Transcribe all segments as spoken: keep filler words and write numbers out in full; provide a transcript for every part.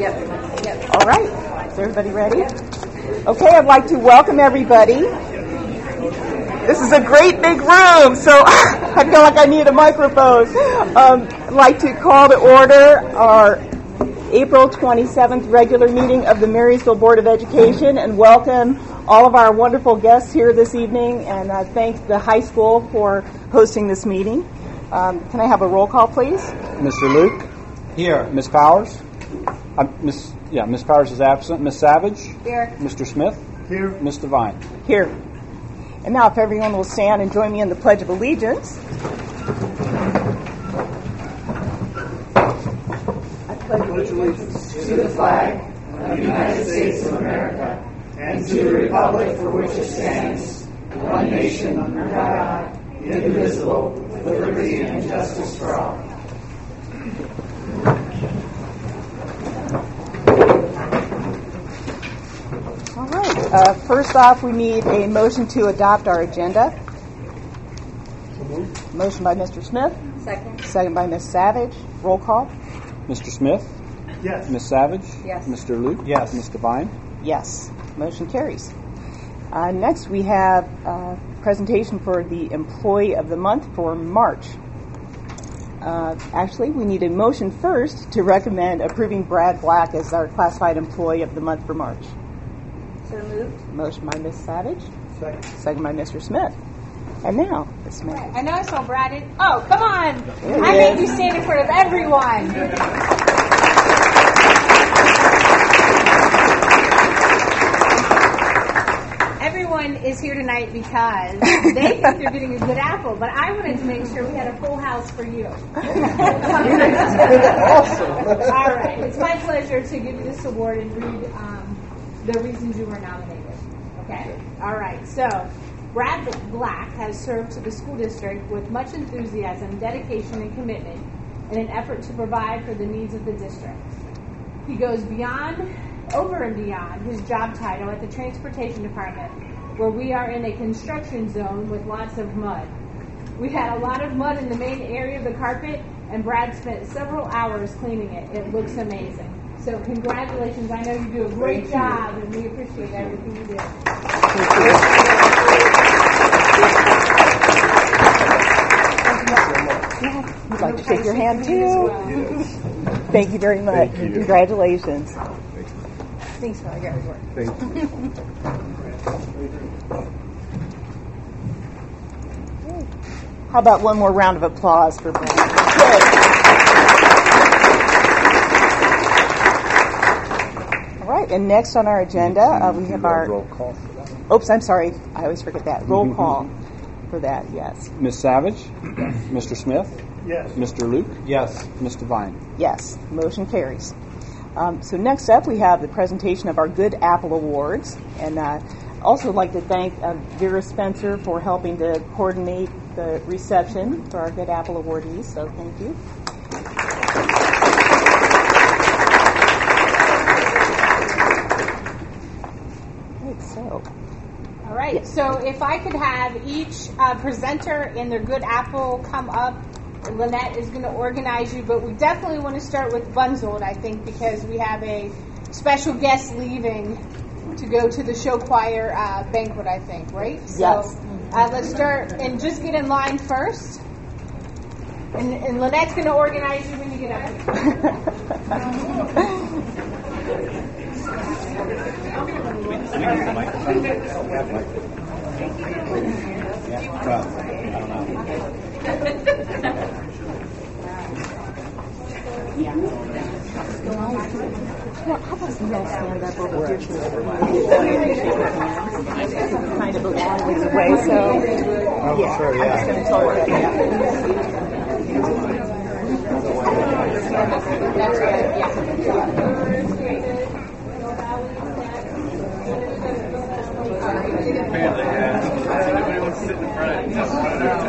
Yep. Yep. All right. Is everybody ready? Okay, I'd like to welcome everybody. This is a great big room, so I feel like I need a microphone. Um, I'd like to call to order our April twenty-seventh regular meeting of the Marysville Board of Education and welcome all of our wonderful guests here this evening, and uh, thank the high school for hosting this meeting. Um, can I have a roll call, please? Mister Luke? Here. Miss Powers? Uh, Miss Yeah, Miss Powers is absent. Miss Savage? Here. Mister Smith? Here. Miss Devine? Here. And now if everyone will stand and join me in the Pledge of Allegiance. I pledge allegiance to the flag of the United States of America and to the republic for which it stands, one nation under God, indivisible, with liberty and justice for all. All right. Uh, first off, we need a motion to adopt our agenda. Motion by Mister Smith. Second. Second by Miss Savage. Roll call. Mister Smith? Yes. Miss Savage? Yes. Mister Luke? Yes. Miss Devine? Yes. Motion carries. Uh, next, we have a presentation for the Employee of the Month for March. Uh, actually, we need a motion first to recommend approving Brad Black as our classified Employee of the Month for March. So moved. Motion by Miss Savage. Second. Second by Mister Smith. And now, Miss Smith. I know I saw Brad in. Oh, come on. There he I is. made you stand in front of everyone. Everyone is here tonight because they think they're getting a good apple, but I wanted to make sure we had a full house for you. Awesome. All right. It's my pleasure to give you this award and read um, the reasons you were nominated. Okay? All right. So, Brad Black has served to the school district with much enthusiasm, dedication, and commitment in an effort to provide for the needs of the district. He goes beyond, over and beyond his job title at the transportation department, where we are in a construction zone with lots of mud. We had a lot of mud in the main area of the carpet, and Brad spent several hours cleaning it. It looks amazing. So congratulations. I know you do a great job, and we appreciate everything you do. We'd like to shake your hand, too. Thank you very much. Thank you. Congratulations. Thanks for all your hard work. Thank you. How about one more round of applause for Brad? All right, and next on our agenda, uh, we have our... Roll call for that. Oops, I'm sorry. I always forget that. Roll call for that, yes. Miss Savage? Mister Smith? Yes. Mister Luke? Yes. Miss Devine? Yes, motion carries. Um, so next up, we have the presentation of our Good Apple Awards. And uh, also like to thank uh, Vera Spencer for helping to coordinate the reception for our Good Apple awardees. So thank you. Great, so... All right, Yes. so if I could have each uh, presenter and their good apple come up, Lynette is going to organize you, but we definitely want to start with Bunzold, I think, because we have a special guest leaving to go to the show choir uh, banquet, I think, right? Yes. So uh, let's start and just get in line first. And, and Lynette's going to organize you when you get up Well, how about you all stand up over here? Kind of a long ways away, so yeah, sure, yeah. I'm just going to tolerate that. Anybody wants to sit in front? Just run out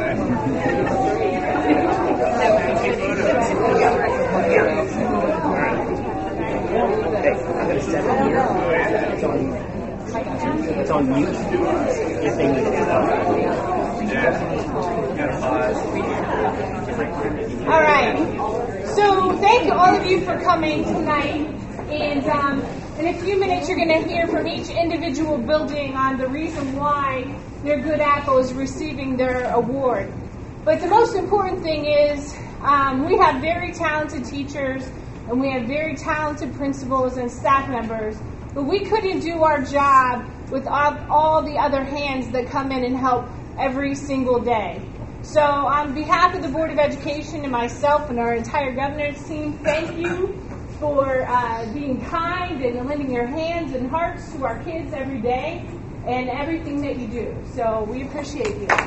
I'm going to set it here. It's on, it's on mute if they need to Yeah. Got a pause. All right. So thank all of you for coming tonight. And um, in a few minutes, you're going to hear from each individual building on the reason why their Good Apple is receiving their award. But the most important thing is um, we have very talented teachers and we have very talented principals and staff members, but we couldn't do our job without all the other hands that come in and help every single day. So on behalf of the Board of Education and myself and our entire governor's team, thank you for uh, being kind and lending your hands and hearts to our kids every day and everything that you do. So we appreciate you.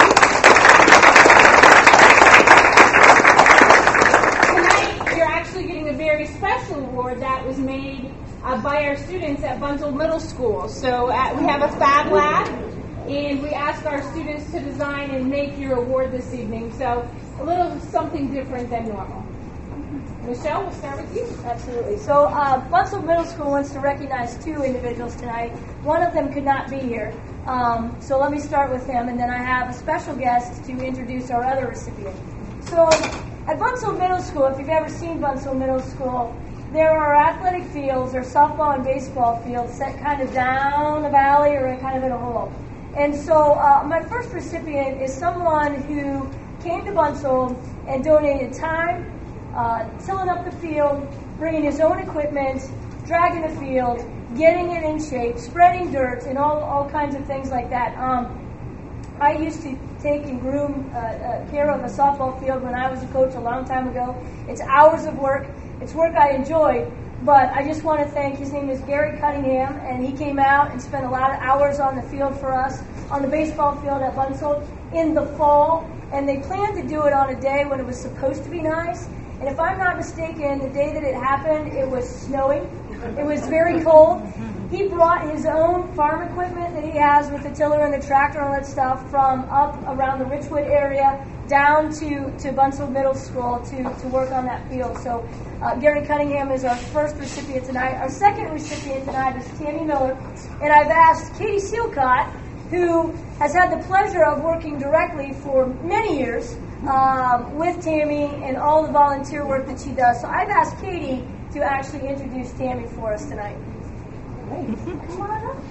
Tonight, you're actually getting a very special award that was made uh, by our students at Bunzel Middle School. So uh, we have a Fab Lab, and we ask our students to design and make your award this evening. So a little something different than normal. Michelle, we'll start with you. Absolutely. So uh, Bunzel Middle School wants to recognize two individuals tonight. One of them could not be here. Um, so let me start with him, and then I have a special guest to introduce our other recipient. So at Bunzel Middle School, if you've ever seen Bunzel Middle School, there are athletic fields or softball and baseball fields set kind of down a valley or kind of in a hole. And so uh, my first recipient is someone who came to Bunzel and donated time, Uh, tilling up the field, bringing his own equipment, dragging the field, getting it in shape, spreading dirt, and all, all kinds of things like that. Um, I used to take and groom uh, uh, care of a softball field when I was a coach a long time ago. It's hours of work. It's work I enjoy, but I just want to thank, his name is Gary Cunningham, and he came out and spent a lot of hours on the field for us, on the baseball field at Bunzel in the fall, and they planned to do it on a day when it was supposed to be nice. And if I'm not mistaken, the day that it happened, it was snowing. It was very cold. He brought his own farm equipment that he has with the tiller and the tractor and all that stuff from up around the Richwood area down to, to Bunzel Middle School to, to work on that field. So uh, Gary Cunningham is our first recipient tonight. Our second recipient tonight is Tammy Miller. And I've asked Katie Sealcott, who has had the pleasure of working directly for many years Um, with Tammy and all the volunteer work that she does. So I've asked Katie to actually introduce Tammy for us tonight. Come on up.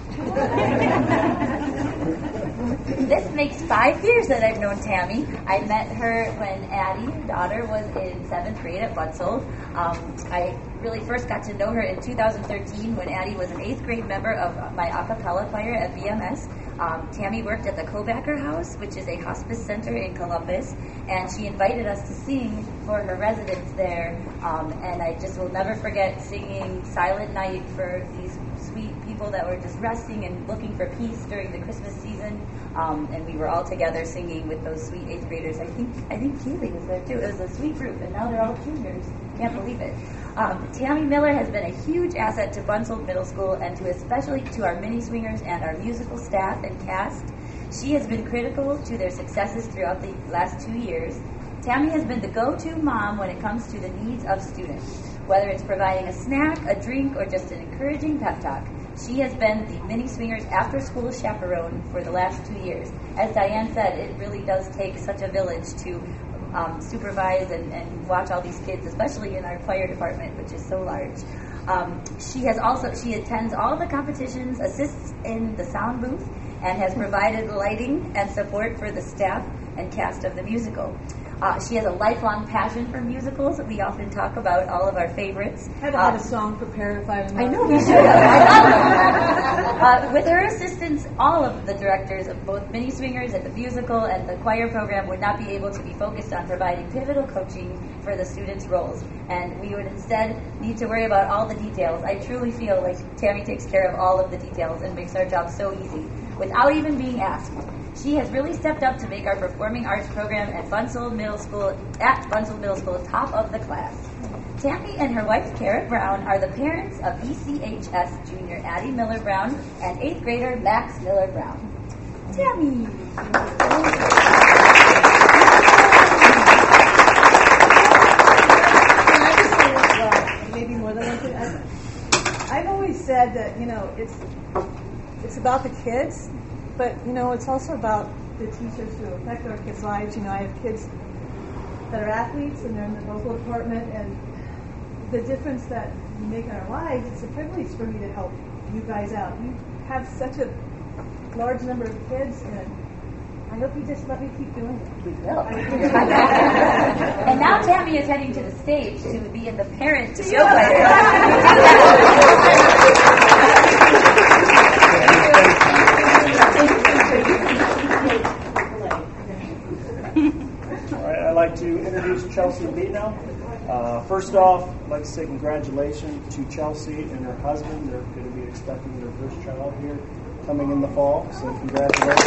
This makes five years that I've known Tammy. I met her when Addie, her daughter, was in seventh grade at Bunzel. Um, I really first got to know her in two thousand thirteen when Addie was an eighth grade member of my a cappella choir at B M S. Um, Tammy worked at the Kobacker House, which is a hospice center in Columbus, and she invited us to sing for her residents there. Um, and I just will never forget singing Silent Night for these sweet people that were just resting and looking for peace during the Christmas season. Um, and we were all together singing with those sweet eighth graders. I think I think Keely was there too. It was a sweet group, and now they're all juniors. Can't believe it. Um, Tammy Miller has been a huge asset to Bunzel Middle School and to especially to our mini swingers and our musical staff and cast. She has been critical to their successes throughout the last two years. Tammy has been the go-to mom when it comes to the needs of students, whether it's providing a snack, a drink, or just an encouraging pep talk. She has been the mini swingers after-school chaperone for the last two years. As Diane said, it really does take such a village to Um, supervise and, and watch all these kids, especially in our choir department, which is so large. Um, she has also she attends all the competitions, assists in the sound booth, and has provided lighting and support for the staff and cast of the musical. Uh, she has a lifelong passion for musicals. We often talk about all of our favorites. I had to uh, have a song prepared if I was I know, we should have. I love it. Uh, with her assistance, all of the directors of both Mini Swingers and the musical and the choir program would not be able to be focused on providing pivotal coaching for the students' roles. And we would instead need to worry about all the details. I truly feel like Tammy takes care of all of the details and makes our job so easy without even being asked. She has really stepped up to make our performing arts program at Bunzel Middle School at Bunzel Middle School top of the class. Tammy and her wife, Kara Brown, are the parents of E C H S junior Addie Miller Brown and eighth grader Max Miller Brown. Tammy! Maybe more than one thing. I've, I've always said that, you know, it's it's about the kids, but, you know, it's also about the teachers who affect our kids' lives. You know, I have kids that are athletes and they're in the local department, and the difference that you make in our lives, it's a privilege for me to help you guys out. You have such a large number of kids, and I hope you just let me keep doing it. Yeah. And now Tammy is heading to the stage to be in the parent show later. All right, I'd like to introduce Chelsea Beatnow. Uh, first off, I'd like to say congratulations to Chelsea and her husband. They're going to be expecting their first child here coming in the fall, so congratulations.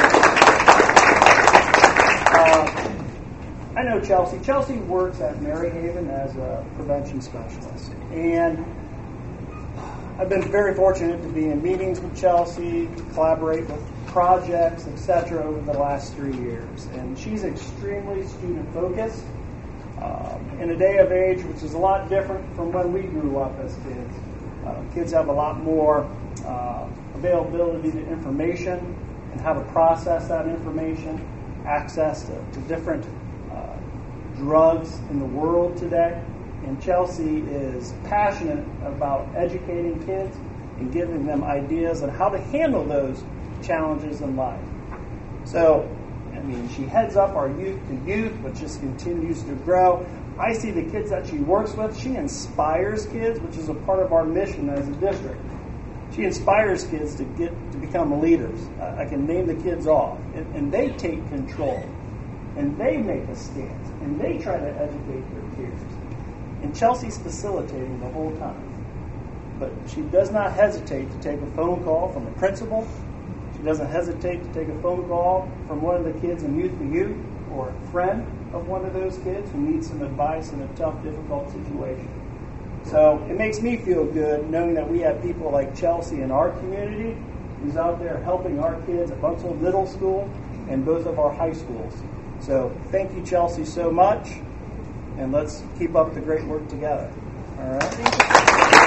Uh, I know Chelsea. Chelsea works at Maryhaven as a prevention specialist, and I've been very fortunate to be in meetings with Chelsea, to collaborate with projects, et cetera, over the last three years. And she's extremely student-focused um, in a day of age which is a lot different from when we grew up as kids. Uh, kids have a lot more uh, availability to information and how to process that information, access to, to different uh, drugs in the world today. And Chelsea is passionate about educating kids and giving them ideas on how to handle those challenges in life. So, I mean, she heads up our Youth to Youth, which just continues to grow. I see the kids that she works with. She inspires kids, which is a part of our mission as a district. She inspires kids to get to become leaders. Uh, I can name the kids off. And, and they take control. And they make a stance. And they try to educate their peers. And Chelsea's facilitating the whole time. But she does not hesitate to take a phone call from a principal. She doesn't hesitate to take a phone call from one of the kids in Youth to Youth or a friend of one of those kids who needs some advice in a tough, difficult situation. So it makes me feel good knowing that we have people like Chelsea in our community who's out there helping our kids at Buntsville Middle School and both of our high schools. So thank you, Chelsea, so much. And let's keep up the great work together. All right? Thank you.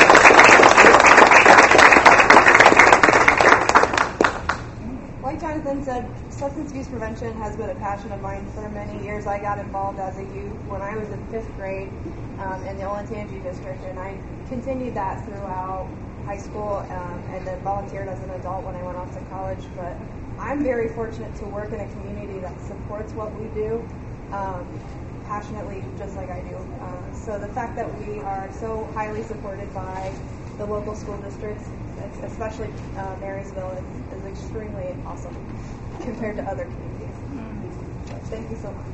Like Jonathan said, substance abuse prevention has been a passion of mine for many years. I got involved as a youth when I was in fifth grade um, in the Olentangy district, and I continued that throughout high school um, and then volunteered as an adult when I went off to college. But I'm very fortunate to work in a community that supports what we do. Um, passionately, just like I do. Uh, so the fact that we are so highly supported by the local school districts, especially uh, Marysville, is, is extremely awesome compared to other communities. So thank you so much.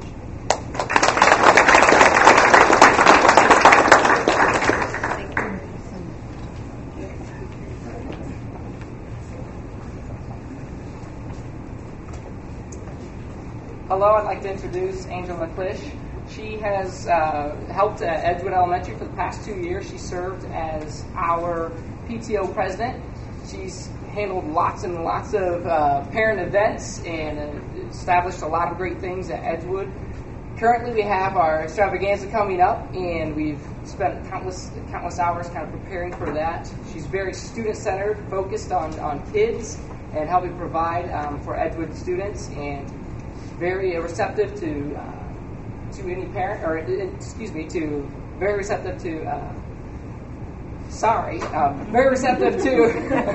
Hello, I'd like to introduce Angel McClish. She has uh, helped at Edgewood Elementary for the past two years. She served as our P T O president. She's handled lots and lots of uh, parent events and uh, established a lot of great things at Edgewood. Currently, we have our extravaganza coming up, and we've spent countless countless hours kind of preparing for that. She's very student-centered, focused on, on kids and helping provide um, for Edgewood students, and very receptive to uh, to any parent, or excuse me, to very receptive to. Uh, sorry, um, very receptive to.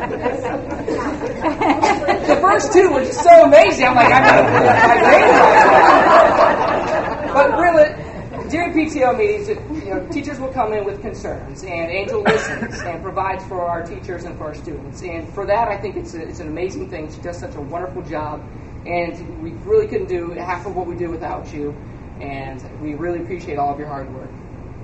The first two were just so amazing. I'm like, I'm gonna put my grade. But really, during P T O meetings, you know, teachers will come in with concerns, and Angel listens and provides for our teachers and for our students. And for that, I think it's a, it's an amazing thing. She does such a wonderful job. And we really couldn't do half of what we do without you. And we really appreciate all of your hard work.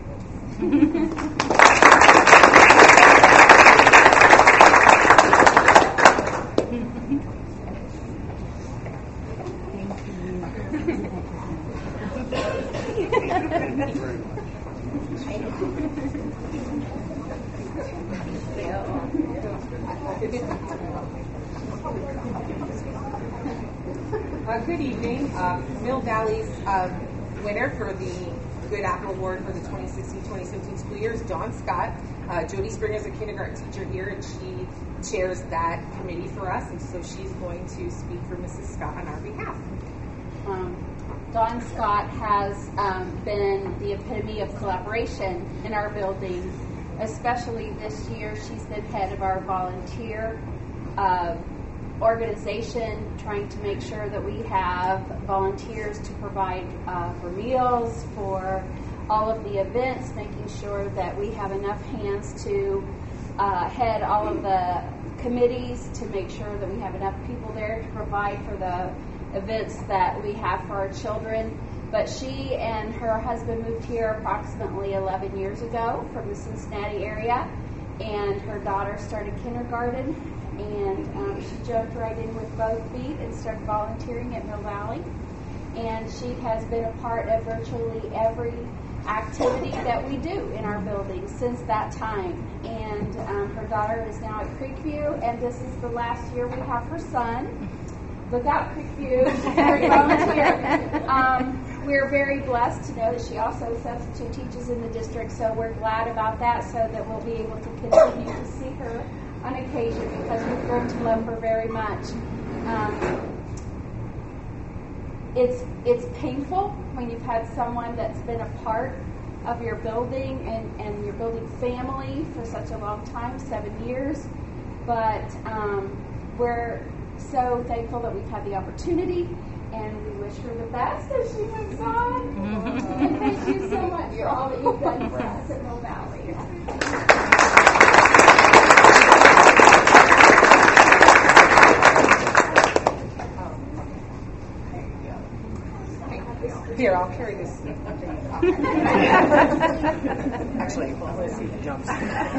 Uh, good evening. Uh, Mill Valley's uh, winner for the Good Apple Award for the twenty sixteen twenty seventeen school year is Dawn Scott. Uh, Jody Springer is a kindergarten teacher here, and she chairs that committee for us, and so she's going to speak for Missus Scott on our behalf. Um, Dawn Scott has um, been the epitome of collaboration in our building, especially this year. She's been head of our volunteer uh, organization, trying to make sure that we have volunteers to provide uh, for meals, for all of the events, making sure that we have enough hands to uh, head all of the committees, to make sure that we have enough people there to provide for the events that we have for our children. But she and her husband moved here approximately eleven years ago from the Cincinnati area, and her daughter started kindergarten, and um, she jumped right in with both feet and started volunteering at Mill Valley. And she has been a part of virtually every activity that we do in our building since that time. And um, her daughter is now at Creekview, and this is the last year we have her son. Look out, Creekview. She's very volunteer. Um, we're very blessed to know that she also substitute teaches in the district, so we're glad about that, so that we'll be able to continue to see her on occasion, because we've grown to love her very much. Um, it's it's painful when you've had someone that's been a part of your building and, and your building family for such a long time, seven years. But um, we're so thankful that we've had the opportunity, and we wish her the best as she moves on. And thank you so much for all that you've done for us at Mill Valley. Here, I'll carry this. Actually, let's see if it jumps.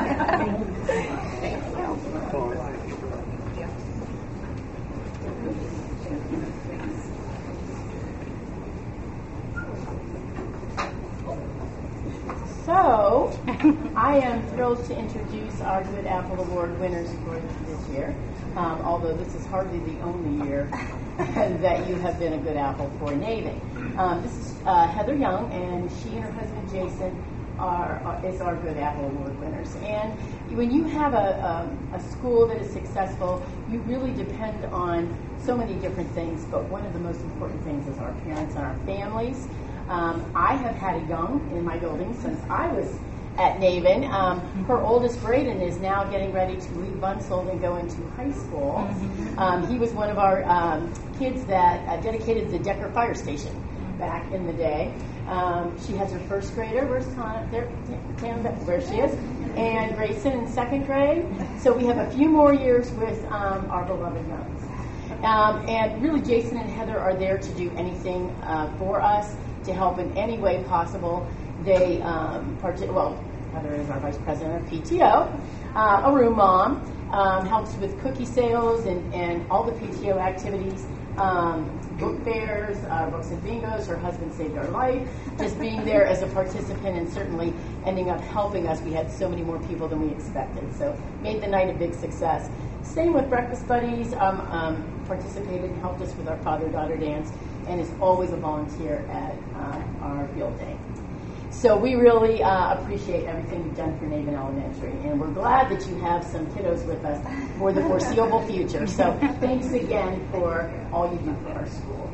So, I am thrilled to introduce our Good Apple Award winners for this year, um, although this is hardly the only year that you have been a Good Apple for Navy. Um, this is uh, Heather Young, and she and her husband Jason are, are is our Good Apple Award winners. And when you have a, um, a school that is successful, you really depend on so many different things, but one of the most important things is our parents and our families. Um, I have had a Young in my building since I was at Naven. Um, her oldest, Braden, is now getting ready to leave Bunsold and go into high school. Mm-hmm. Um, he was one of our um, kids that uh, dedicated the Decker Fire Station back in the day. Um, she has her first grader. Where's Tana? There, Tana, where she is. And Grayson in second grade. So we have a few more years with um, our beloved Youngs. Um, and really, Jason and Heather are there to do anything uh, for us, to help in any way possible. They, um, part- well, Heather is our vice president of P T O, uh, a room mom, um, helps with cookie sales and, and all the P T O activities, um, book fairs, uh, books and bingos. Her husband saved our life, just being there as a participant and certainly ending up helping us. We had so many more people than we expected, so made the night a big success. Same with Breakfast Buddies, um, um, participated and helped us with our father-daughter dance, and is always a volunteer at uh, our field day. So we really uh, appreciate everything you've done for Naven Elementary, and we're glad that you have some kiddos with us for the foreseeable future. So thanks again for all you do for our school.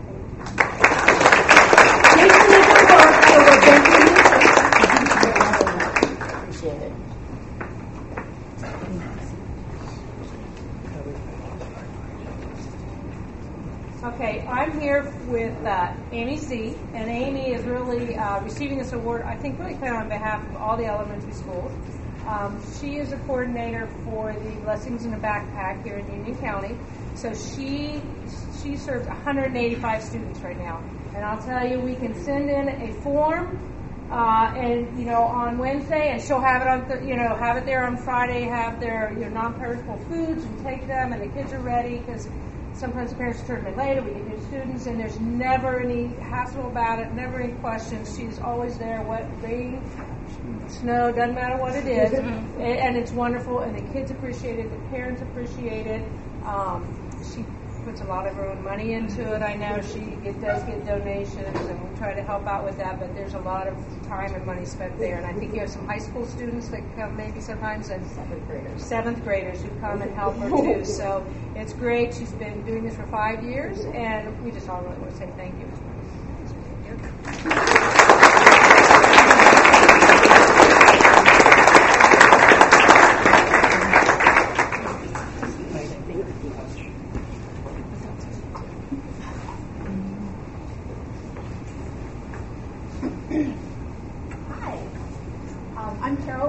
Appreciate it. Okay, I'm here with uh, Amy C., and Amy is really uh, receiving this award, I think, really kind of on behalf of all the elementary schools. Um, she is a coordinator for the Blessings in a Backpack here in Union County. So she she serves one hundred eighty-five students right now. And I'll tell you, we can send in a form, uh, and you know, on Wednesday, and she'll have it on, th- you know, have it there on Friday. Have their you know non-perishable foods and take them, and the kids are ready because sometimes the parents turn them in later. We get new students, and there's never any hassle about it, never any questions. She's always there, wet, rain, snow, doesn't matter what it is, and it's wonderful. And the kids appreciate it, the parents appreciate it. Um, she puts a lot of her own money into it. I know she it does get donations, and we try to help out with that, but there's a lot of time and money spent there. And I think you have some high school students that come maybe sometimes, and seventh graders, seventh graders who come and help her too. So it's great. She's been doing this for five years, and we just all really want to say thank you.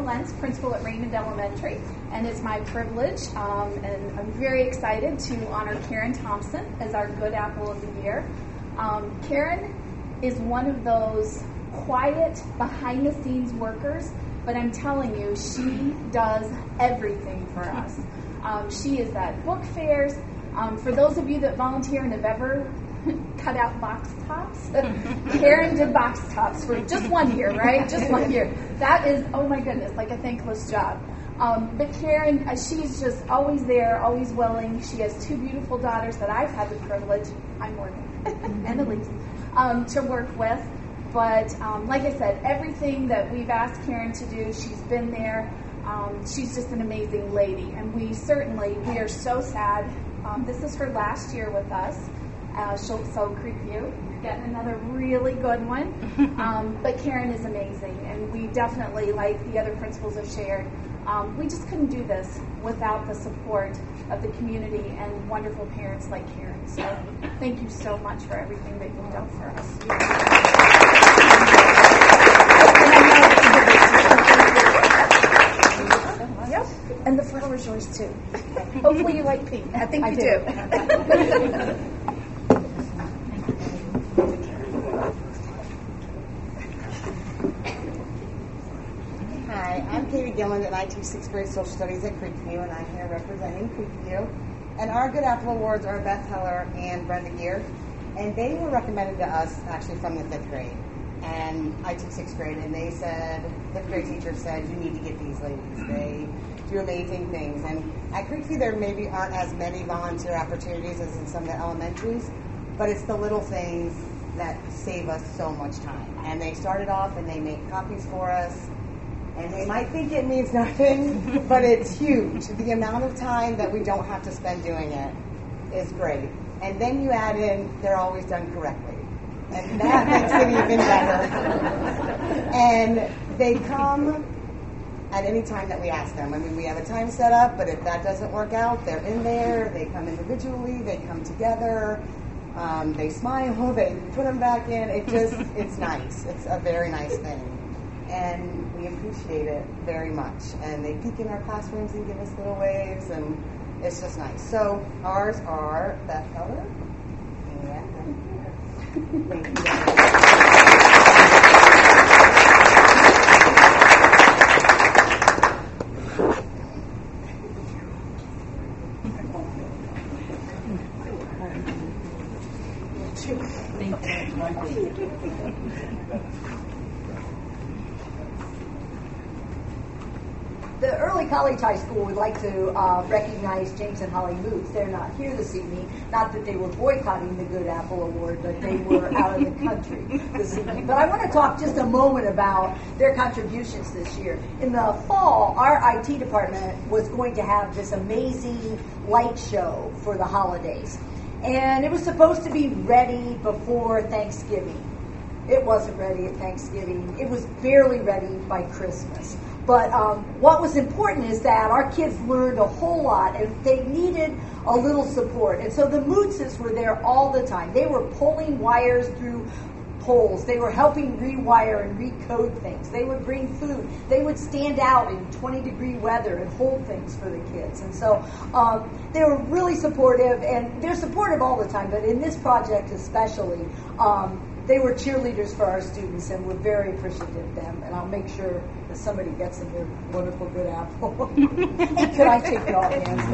Lentz, principal at Raymond Elementary, and it's my privilege, um, and I'm very excited to honor Karen Thompson as our Good Apple of the Year. Um, Karen is one of those quiet, behind-the-scenes workers, but I'm telling you, she does everything for us. Um, she is at book fairs. Um, for those of you that volunteer and have ever cut out box tops, Karen did box tops for just one year, right? Just one year. That is, oh my goodness, like a thankless job. Um, but Karen, uh, she's just always there, always willing. She has two beautiful daughters that I've had the privilege, I'm Morgan, and Elise, um, to work with. But um, like I said, everything that we've asked Karen to do, she's been there. Um, she's just an amazing lady, and we certainly, we are so sad. Um, this is her last year with us, uh, so Creekview. You're getting another really good one. Um, but Karen is amazing, and we definitely, like the other principals have shared, um, we just couldn't do this without the support of the community and wonderful parents like Karen. So thank you so much for everything that you've done for us. Yep, and the flower's yours too. Hopefully you like pink. I think you do. Hi, I'm Katie Gilland, and I teach sixth grade social studies at Creekview, and I'm here representing Creekview. And our Good Apple Awards are Beth Heller and Brenda Gear, and they were recommended to us actually from the fifth grade. And I teach sixth grade, and they said, fifth grade teacher said, you need to get these ladies. They do amazing things. And at Creekview, there maybe aren't as many volunteer opportunities as in some of the elementaries, but it's the little things that save us so much time. And they started off, and they make copies for us. And they might think it means nothing, but it's huge. The amount of time that we don't have to spend doing it is great. And then you add in, they're always done correctly. And that makes it even better. And they come at any time that we ask them. I mean, we have a time set up, but if that doesn't work out, they're in there. They come individually. They come together. Um, they smile. They put them back in. It just, it's nice. It's a very nice thing. And we appreciate it very much. And they peek in our classrooms and give us little waves, and it's just nice. So ours are Beth Heller and thank you. The Early College High School would like to uh, recognize James and Holly Moots. They're not here this evening. Not that they were boycotting the Good Apple Award, but they were out of the country this evening. But I want to talk just a moment about their contributions this year. In the fall, our I T department was going to have this amazing light show for the holidays. And it was supposed to be ready before Thanksgiving. It wasn't ready at Thanksgiving. It was barely ready by Christmas. But um, what was important is that our kids learned a whole lot, and they needed a little support. And so the Mootses were there all the time. They were pulling wires through poles. They were helping rewire and recode things. They would bring food. They would stand out in twenty-degree weather and hold things for the kids. And so um, they were really supportive, and they're supportive all the time, but in this project especially, um, they were cheerleaders for our students, and we're very appreciative of them. And I'll make sure that somebody gets them their wonderful Good Apple. Hey, could I take your hands?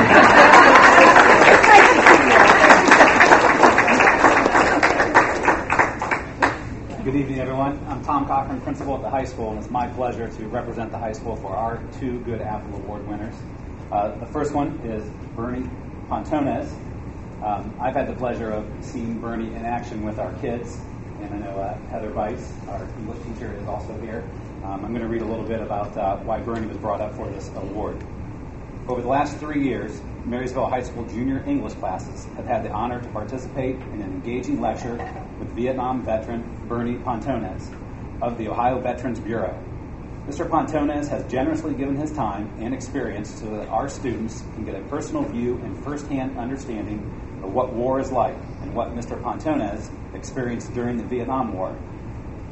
Good evening, everyone. I'm Tom Cochran, principal at the high school, and it's my pleasure to represent the high school for our two Good Apple Award winners. Uh, the first one is Bernie Pontones. Um, I've had the pleasure of seeing Bernie in action with our kids, and I know uh, Heather Weiss, our English teacher, is also here. Um, I'm going to read a little bit about uh, why Bernie was brought up for this award. Over the last three years, Marysville High School junior English classes have had the honor to participate in an engaging lecture with Vietnam veteran Bernie Pontones of the Ohio Veterans Bureau. Mister Pontones has generously given his time and experience so that our students can get a personal view and firsthand understanding of what war is like and what Mister Pontones experienced during the Vietnam War.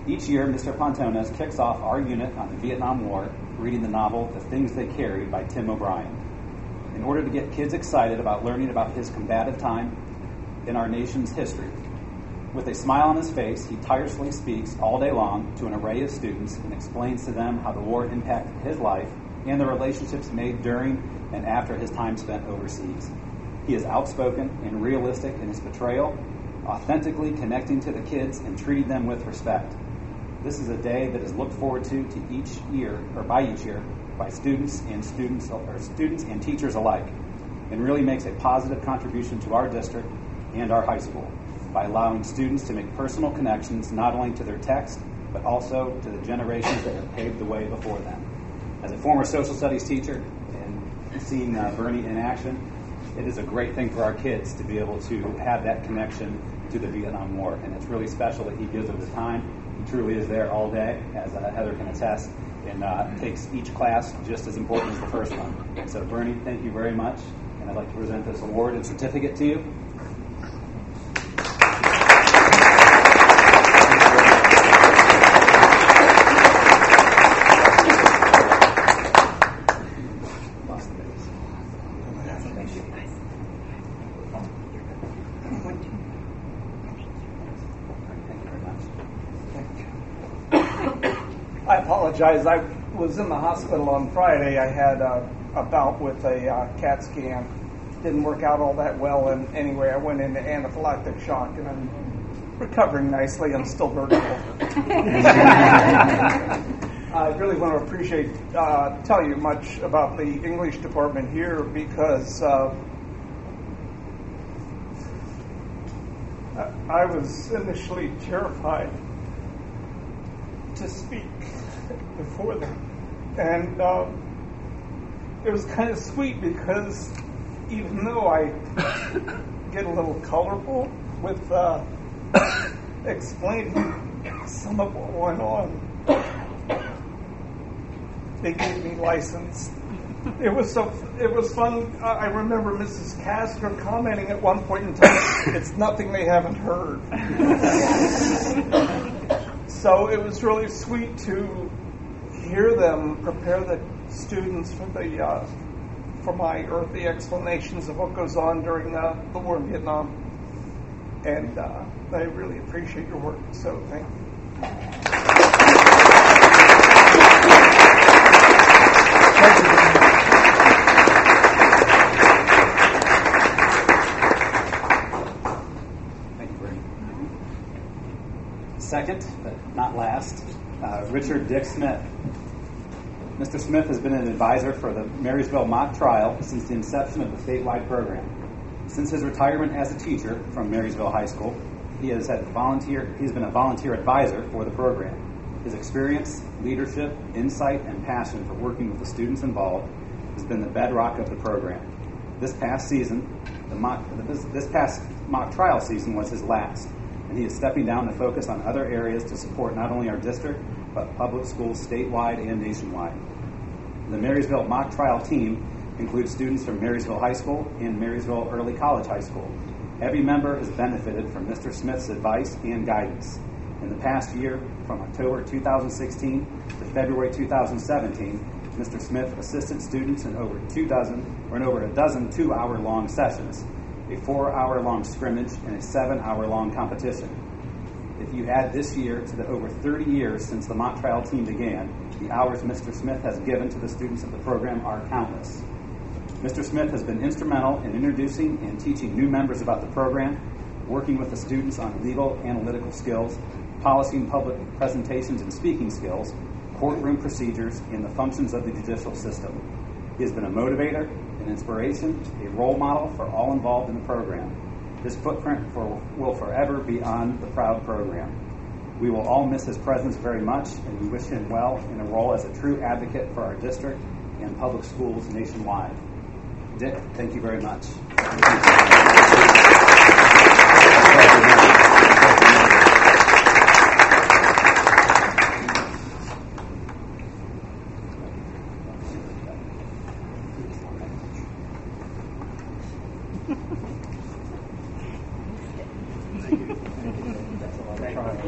Each year, Mister Pontones kicks off our unit on the Vietnam War, reading the novel The Things They Carried by Tim O'Brien. In order to get kids excited about learning about his combative time in our nation's history. With a smile on his face, he tirelessly speaks all day long to an array of students and explains to them how the war impacted his life and the relationships made during and after his time spent overseas. He is outspoken and realistic in his portrayal, authentically connecting to the kids and treating them with respect. This is a day that is looked forward to to each year, or by each year, by students and students or students and teachers alike, and really makes a positive contribution to our district and our high school by allowing students to make personal connections not only to their text, but also to the generations that have paved the way before them. As a former social studies teacher and seeing uh, Bernie in action, it is a great thing for our kids to be able to have that connection to the Vietnam War, and it's really special that he gives them the time. He truly is there all day, as uh, Heather can attest, and uh, takes each class just as important as the first one. So Bernie, thank you very much, and I'd like to present this award and certificate to you. I apologize. I was in the hospital on Friday. I had a, a bout with a uh, CAT scan. Didn't work out all that well, and anyway, I went into anaphylactic shock, and I'm recovering nicely. I'm still vertical. I really want to appreciate, uh, tell you much about the English department here because uh, I was initially terrified to speak before them. And uh, it was kind of sweet because even though I get a little colorful with uh, explaining some of what went on, they gave me license. It was so. It was fun. I remember Missus Castro commenting at one point in time, "It's nothing they haven't heard." So it was really sweet to hear them prepare the students for the uh, for my earthy explanations of what goes on during uh, the war in Vietnam, and uh, I really appreciate your work. So thank you. Thank you, Bernie. Second, but not last, uh, Richard Dick Smith. Mister Smith has been an advisor for the Marysville mock trial since the inception of the statewide program. Since his retirement as a teacher from Marysville High School, he has had volunteer. He's been a volunteer advisor for the program. His experience, leadership, insight, and passion for working with the students involved has been the bedrock of the program. This past season, the mock, this, this past mock trial season was his last, and he is stepping down to focus on other areas to support not only our district, but public schools statewide and nationwide. The Marysville mock trial team includes students from Marysville High School and Marysville Early College High School. Every member has benefited from Mister Smith's advice and guidance. In the past year, from October two thousand sixteen to February two thousand seventeen, Mister Smith assisted students in over two dozen, or in over a dozen two-hour-long sessions, a four-hour-long scrimmage, and a seven-hour-long competition. If you add this year to the over thirty years since the mock trial team began, the hours Mister Smith has given to the students of the program are countless. Mister Smith has been instrumental in introducing and teaching new members about the program, working with the students on legal analytical skills, policy and public presentations and speaking skills, courtroom procedures, and the functions of the judicial system. He has been a motivator, an inspiration, a role model for all involved in the program. His footprint for, will forever be on the proud program. We will all miss his presence very much, and we wish him well in a role as a true advocate for our district and public schools nationwide. Dick, thank you very much.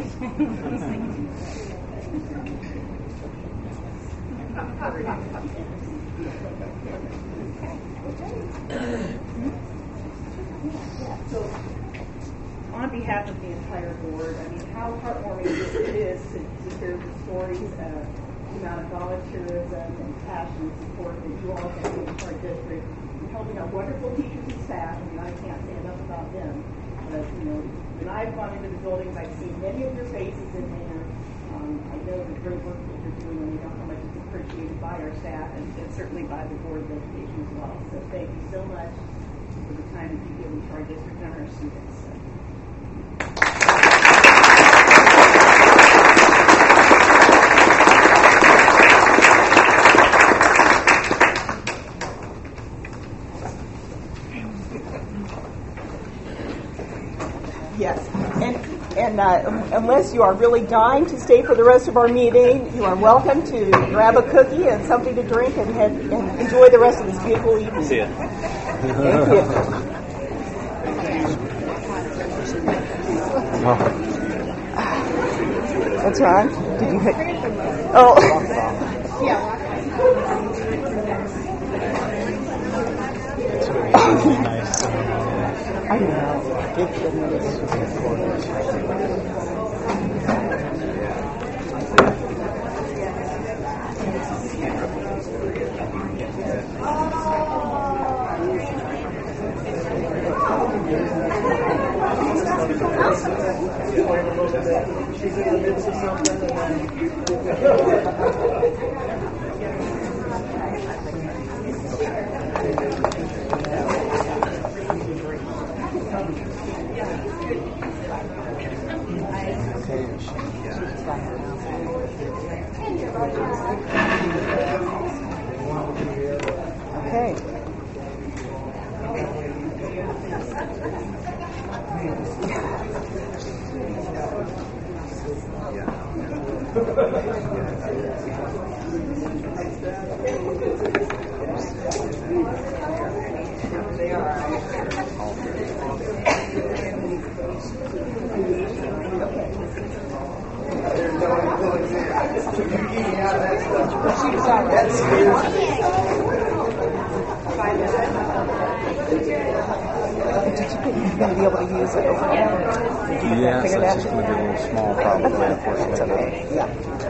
So, on behalf of the entire board, I mean, how heartwarming it is to, to hear the stories of the amount of volunteerism and passion and support that you all have given to our district in helping our wonderful teachers and staff. I mean, I can't say enough about them. But, you know, when I've gone into the buildings, I've seen many of your faces in there. Um, I know the great work that you're doing, and you know how much it's appreciated by our staff and, and certainly by the Board of Education as well. So thank you so much for the time that you've given to our district and our students. Yes, and, and uh, unless you are really dying to stay for the rest of our meeting, you are welcome to grab a cookie and something to drink and, head, and enjoy the rest of this beautiful evening. See ya. Thank you. What's wrong? Did you hit? Oh. I know. She's in the midst of something. Okay. You're going to be able to use it over there? Yes, it's just going to be a little small probably, unfortunately. Okay. Yeah.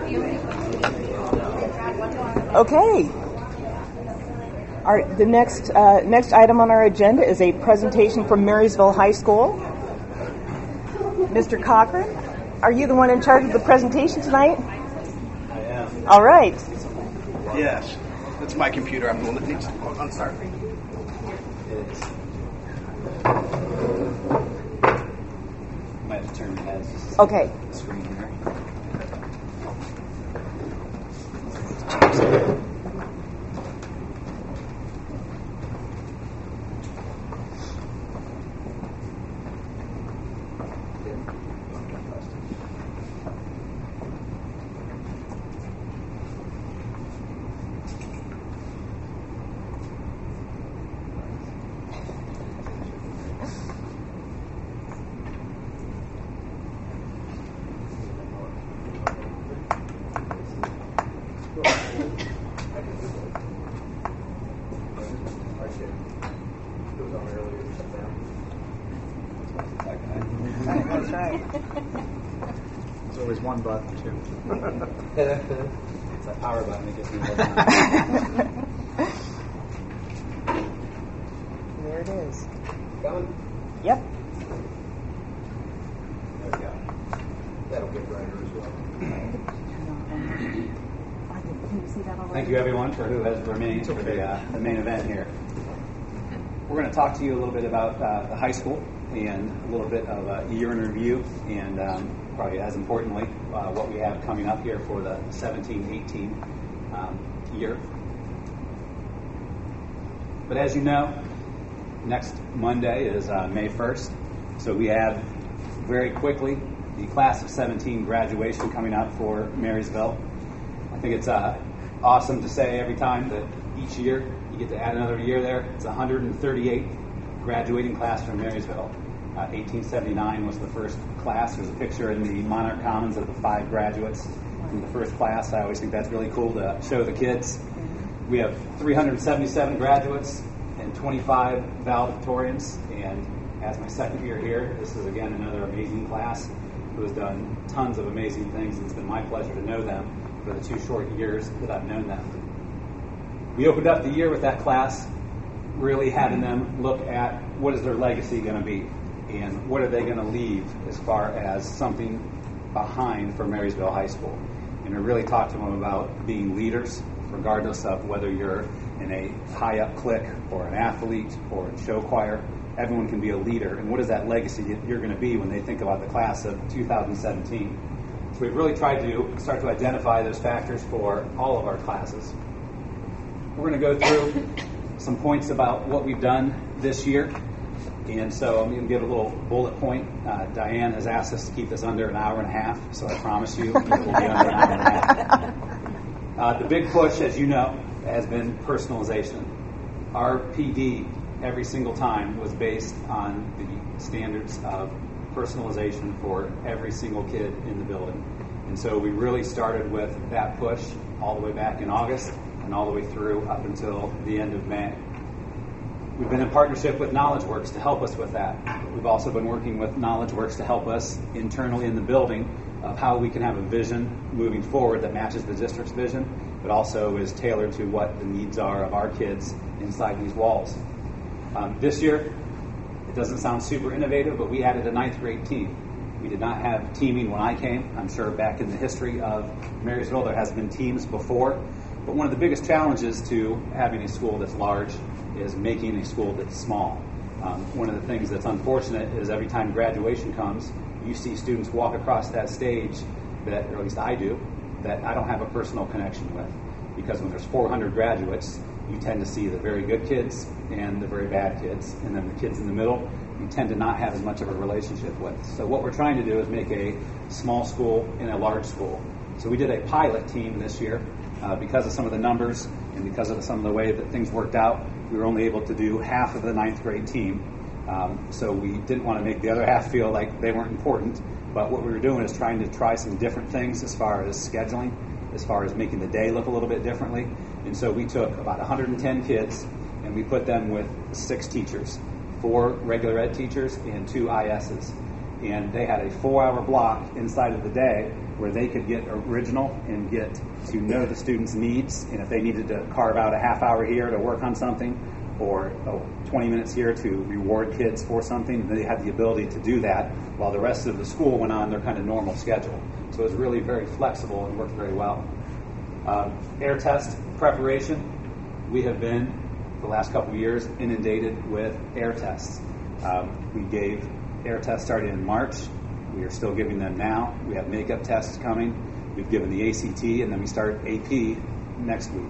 Okay. All right, the next uh, next item on our agenda is a presentation from Marysville High School. Mister Cochran, are you the one in charge of the presentation tonight? I am. All right. Yes. It's my computer. I'm the one that needs to. Oh, I'm sorry. It is. Might have to turn your heads. Okay. Screen here. That's right. There's always one button, too. It's a power button that gives me more There it is. Going? Yep. There we go. That'll get brighter as well. Thank you, everyone, for who has remained for the, uh, the main event here. We're going to talk to you a little bit about uh, the high school and a little bit of a year in review, and um, probably as importantly, uh, what we have coming up here for the seventeen eighteen um, year. But as you know, next Monday is uh, May first, so we have very quickly the class of seventeen graduation coming up for Marysville. I think it's uh, awesome to say every time that each year you get to add another year there. It's one hundred thirty-eight graduating class from Marysville. Uh, eighteen seventy-nine was the first class. There's a picture in the Monarch Commons of the five graduates from the first class. I always think that's really cool to show the kids. We have three hundred seventy-seven graduates and twenty-five valedictorians. And as my second year here, this is again another amazing class who has done tons of amazing things. It's been my pleasure to know them for the two short years that I've known them. We opened up the year with that class, really having them look at what is their legacy going to be and what are they going to leave as far as something behind for Marysville High School. And we really talked to them about being leaders, regardless of whether you're in a high-up clique or an athlete or a show choir. Everyone can be a leader. And what is that legacy that you're going to be when they think about the class of two thousand seventeen? So we've really tried to start to identify those factors for all of our classes. We're going to go through some points about what we've done this year. And so I'm going to give a little bullet point. Uh, Diane has asked us to keep this under an hour and a half, so I promise you it will be under an hour and a half. Uh, the big push, as you know, has been personalization. Our P D every single time was based on the standards of personalization for every single kid in the building. And so we really started with that push all the way back in August and all the way through up until the end of May. We've been in partnership with KnowledgeWorks to help us with that. We've also been working with KnowledgeWorks to help us internally in the building of how we can have a vision moving forward that matches the district's vision, but also is tailored to what the needs are of our kids inside these walls. Um, this year, it doesn't sound super innovative, but we added a ninth grade team. We did not have teaming when I came. I'm sure back in the history of Marysville there has been teams before. But one of the biggest challenges to having a school that's large is making a school that's small. Um, one of the things that's unfortunate is every time graduation comes, you see students walk across that stage that, or at least I do, that I don't have a personal connection with. Because when there's four hundred graduates, you tend to see the very good kids and the very bad kids. And then the kids in the middle, you tend to not have as much of a relationship with. So what we're trying to do is make a small school in a large school. So we did a pilot team this year. Uh, because of some of the numbers and because of some of the way that things worked out, we were only able to do half of the ninth grade team. Um, so we didn't want to make the other half feel like they weren't important. But what we were doing is trying to try some different things as far as scheduling, as far as making the day look a little bit differently. And so we took about one hundred ten kids and we put them with six teachers, four regular ed teachers and two I S's. And they had a four-hour block inside of the day where they could get original and get to know the students' needs. And if they needed to carve out a half hour here to work on something or oh, twenty minutes here to reward kids for something, they had the ability to do that while the rest of the school went on their kind of normal schedule. So it was really very flexible and worked very well. Um, air test preparation. We have been, for the last couple of years, inundated with air tests. Um, we gave air tests starting in March. We are still giving them now. We have makeup tests coming. We've given the A C T, and then we start A P next week.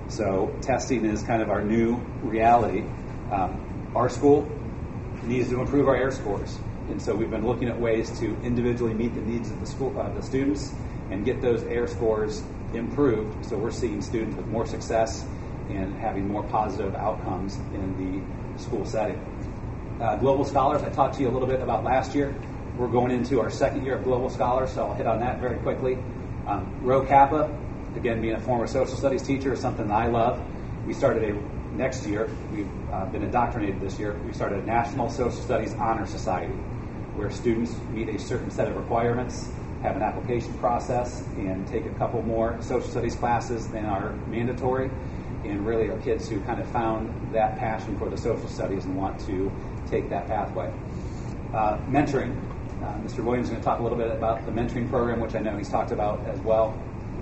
So testing is kind of our new reality. Um, our school needs to improve our air scores, and so we've been looking at ways to individually meet the needs of the school, uh, the students, and get those air scores improved. So we're seeing students with more success and having more positive outcomes in the school setting. Uh, Global Scholars, I talked to you a little bit about last year. We're going into our second year of Global Scholars, so I'll hit on that very quickly. Um, Rho Kappa, again, being a former social studies teacher, is something that I love. We started a, next year, we've uh, been indoctrinated this year, we started a National Social Studies Honor Society, where students meet a certain set of requirements, have an application process, and take a couple more social studies classes than are mandatory, and really are kids who kind of found that passion for the social studies and want to take that pathway. Uh, mentoring. Uh, Mister Williams is going to talk a little bit about the mentoring program, which I know he's talked about as well.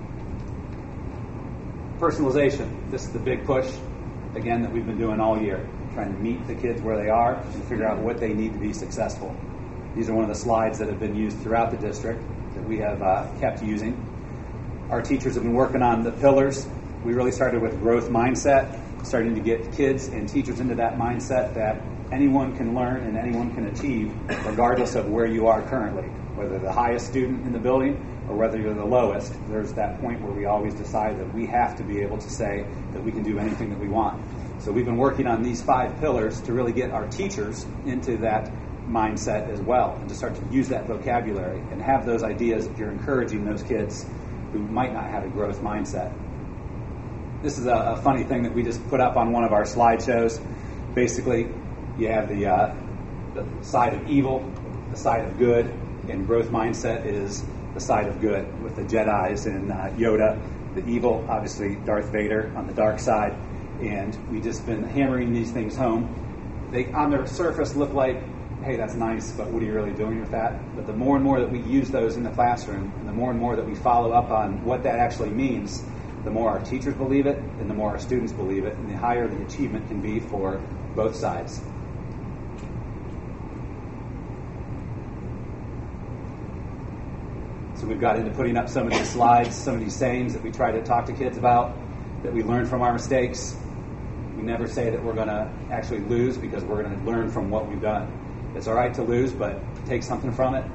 Personalization. This is the big push, again, that we've been doing all year, trying to meet the kids where they are and figure out what they need to be successful. These are one of the slides that have been used throughout the district that we have uh, kept using. Our teachers have been working on the pillars. We really started with growth mindset, starting to get kids and teachers into that mindset that anyone can learn and anyone can achieve regardless of where you are currently, whether the highest student in the building or whether you're the lowest. There's that point where we always decide that we have to be able to say that we can do anything that we want. So we've been working on these five pillars to really get our teachers into that mindset as well, and to start to use that vocabulary and have those ideas if you're encouraging those kids who might not have a growth mindset. This is a, a funny thing that we just put up on one of our slideshows. Basically, you have the, uh, the side of evil, the side of good, and growth mindset is the side of good, with the Jedis and uh, Yoda, the evil, obviously Darth Vader on the dark side, and we've just been hammering these things home. They, on their surface, look like, hey, that's nice, but what are you really doing with that? But the more and more that we use those in the classroom, and the more and more that we follow up on what that actually means, the more our teachers believe it, and the more our students believe it, and the higher the achievement can be for both sides. So we've got into putting up some of these slides, some of these sayings that we try to talk to kids about, that we learn from our mistakes. We never say that we're going to actually lose, because we're going to learn from what we've done. It's all right to lose, but take something from it.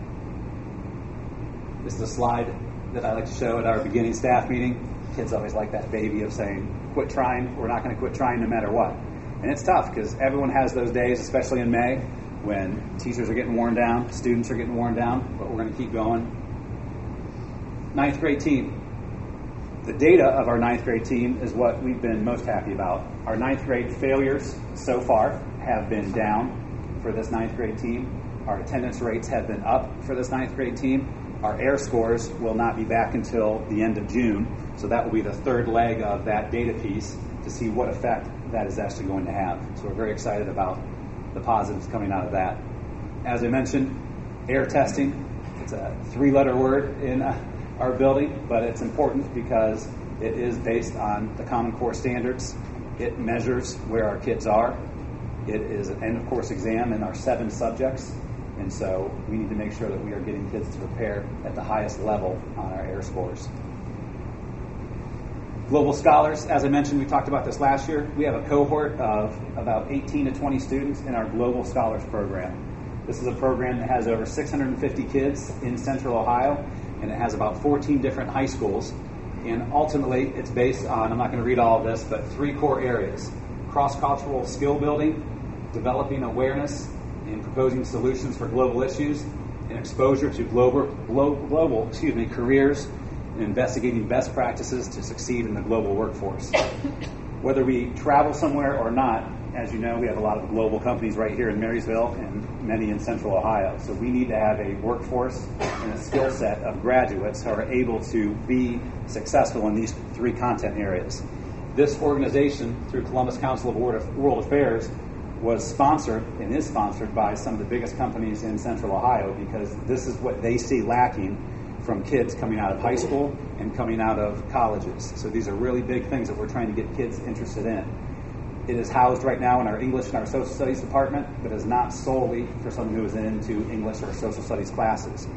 This is a slide that I like to show at our beginning staff meeting. Kids always like that baby of saying, quit trying. We're not going to quit trying no matter what. And it's tough, because everyone has those days, especially in May, when teachers are getting worn down, students are getting worn down, but we're going to keep going. Ninth grade team. The data of our ninth grade team is what we've been most happy about. Our ninth grade failures so far have been down for this ninth grade team. Our attendance rates have been up for this ninth grade team. Our AIR scores will not be back until the end of June, so that will be the third leg of that data piece to see what effect that is actually going to have. So we're very excited about the positives coming out of that. As I mentioned, AIR testing, it's a three-letter word in uh, our building, but it's important because it is based on the Common Core standards. It measures where our kids are. It is an end-of-course exam in our seven subjects, and so we need to make sure that we are getting kids to prepare at the highest level on our AIR scores. Global Scholars, as I mentioned, we talked about this last year. We have a cohort of about eighteen to twenty students in our Global Scholars program. This is a program that has over six hundred fifty kids in Central Ohio, and it has about fourteen different high schools. And ultimately, it's based on, I'm not going to read all of this, but three core areas: cross-cultural skill building, developing awareness, and proposing solutions for global issues, and exposure to global, global excuse me, careers, and investigating best practices to succeed in the global workforce. Whether we travel somewhere or not, as you know, we have a lot of global companies right here in Marysville and many in Central Ohio. So we need to have a workforce and a skill set of graduates who are able to be successful in these three content areas. This organization, through Columbus Council of World Affairs, was sponsored and is sponsored by some of the biggest companies in Central Ohio, because this is what they see lacking from kids coming out of high school and coming out of colleges. So these are really big things that we're trying to get kids interested in. It is housed right now in our English and our social studies department, but is not solely for someone who is into English or social studies classes.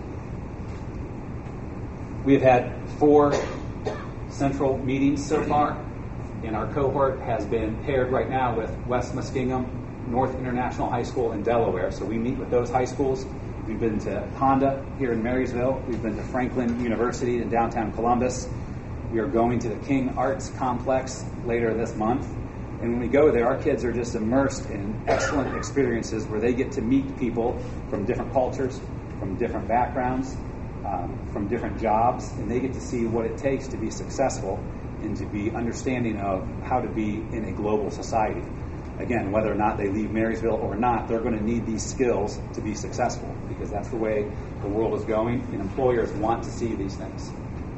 We have had four central meetings so far, and our cohort has been paired right now with West Muskingum, North International High School in Delaware. So we meet with those high schools. We've been to Honda here in Marysville. We've been to Franklin University in downtown Columbus. We are going to the King Arts Complex later this month. And when we go there, our kids are just immersed in excellent experiences where they get to meet people from different cultures, from different backgrounds, um, from different jobs, and they get to see what it takes to be successful and to be understanding of how to be in a global society. Again, whether or not they leave Marysville or not, they're going to need these skills to be successful, because that's the way the world is going, and employers want to see these things.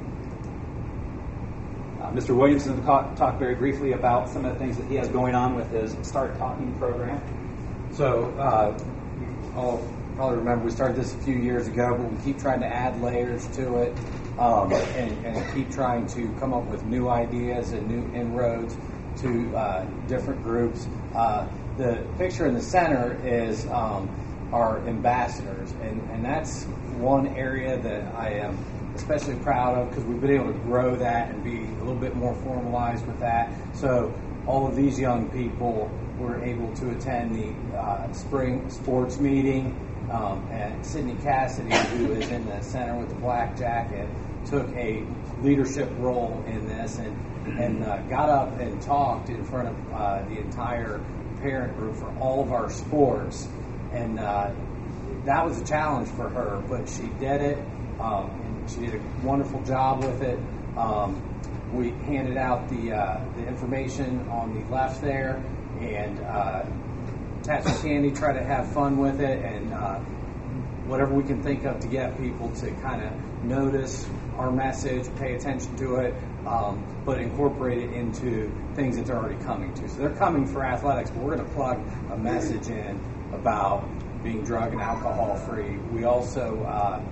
Uh, Mister Williamson will talk, talk very briefly about some of the things that he has going on with his Start Talking program. So, uh, you all probably remember we started this a few years ago, but we keep trying to add layers to it um, and, and keep trying to come up with new ideas and new inroads to uh, different groups. Uh, the picture in the center is um, our ambassadors, and, and that's one area that I am especially proud of, because we've been able to grow that and be a little bit more formalized with that. So all of these young people were able to attend the uh, spring sports meeting, um, and Sydney Cassidy, who is in the center with the black jacket, took a leadership role in this and and uh, got up and talked in front of uh, the entire parent group for all of our sports and uh, that was a challenge for her, but she did it, um, and she did a wonderful job with it. Um, we handed out the uh, the information on the left there, and uh, Tatch Candy, try to have fun with it, and uh, whatever we can think of to get people to kind of notice our message, pay attention to it, um, but incorporate it into things that they're already coming to. So they're coming for athletics, but we're going to plug a message in about being drug and alcohol free. We also uh,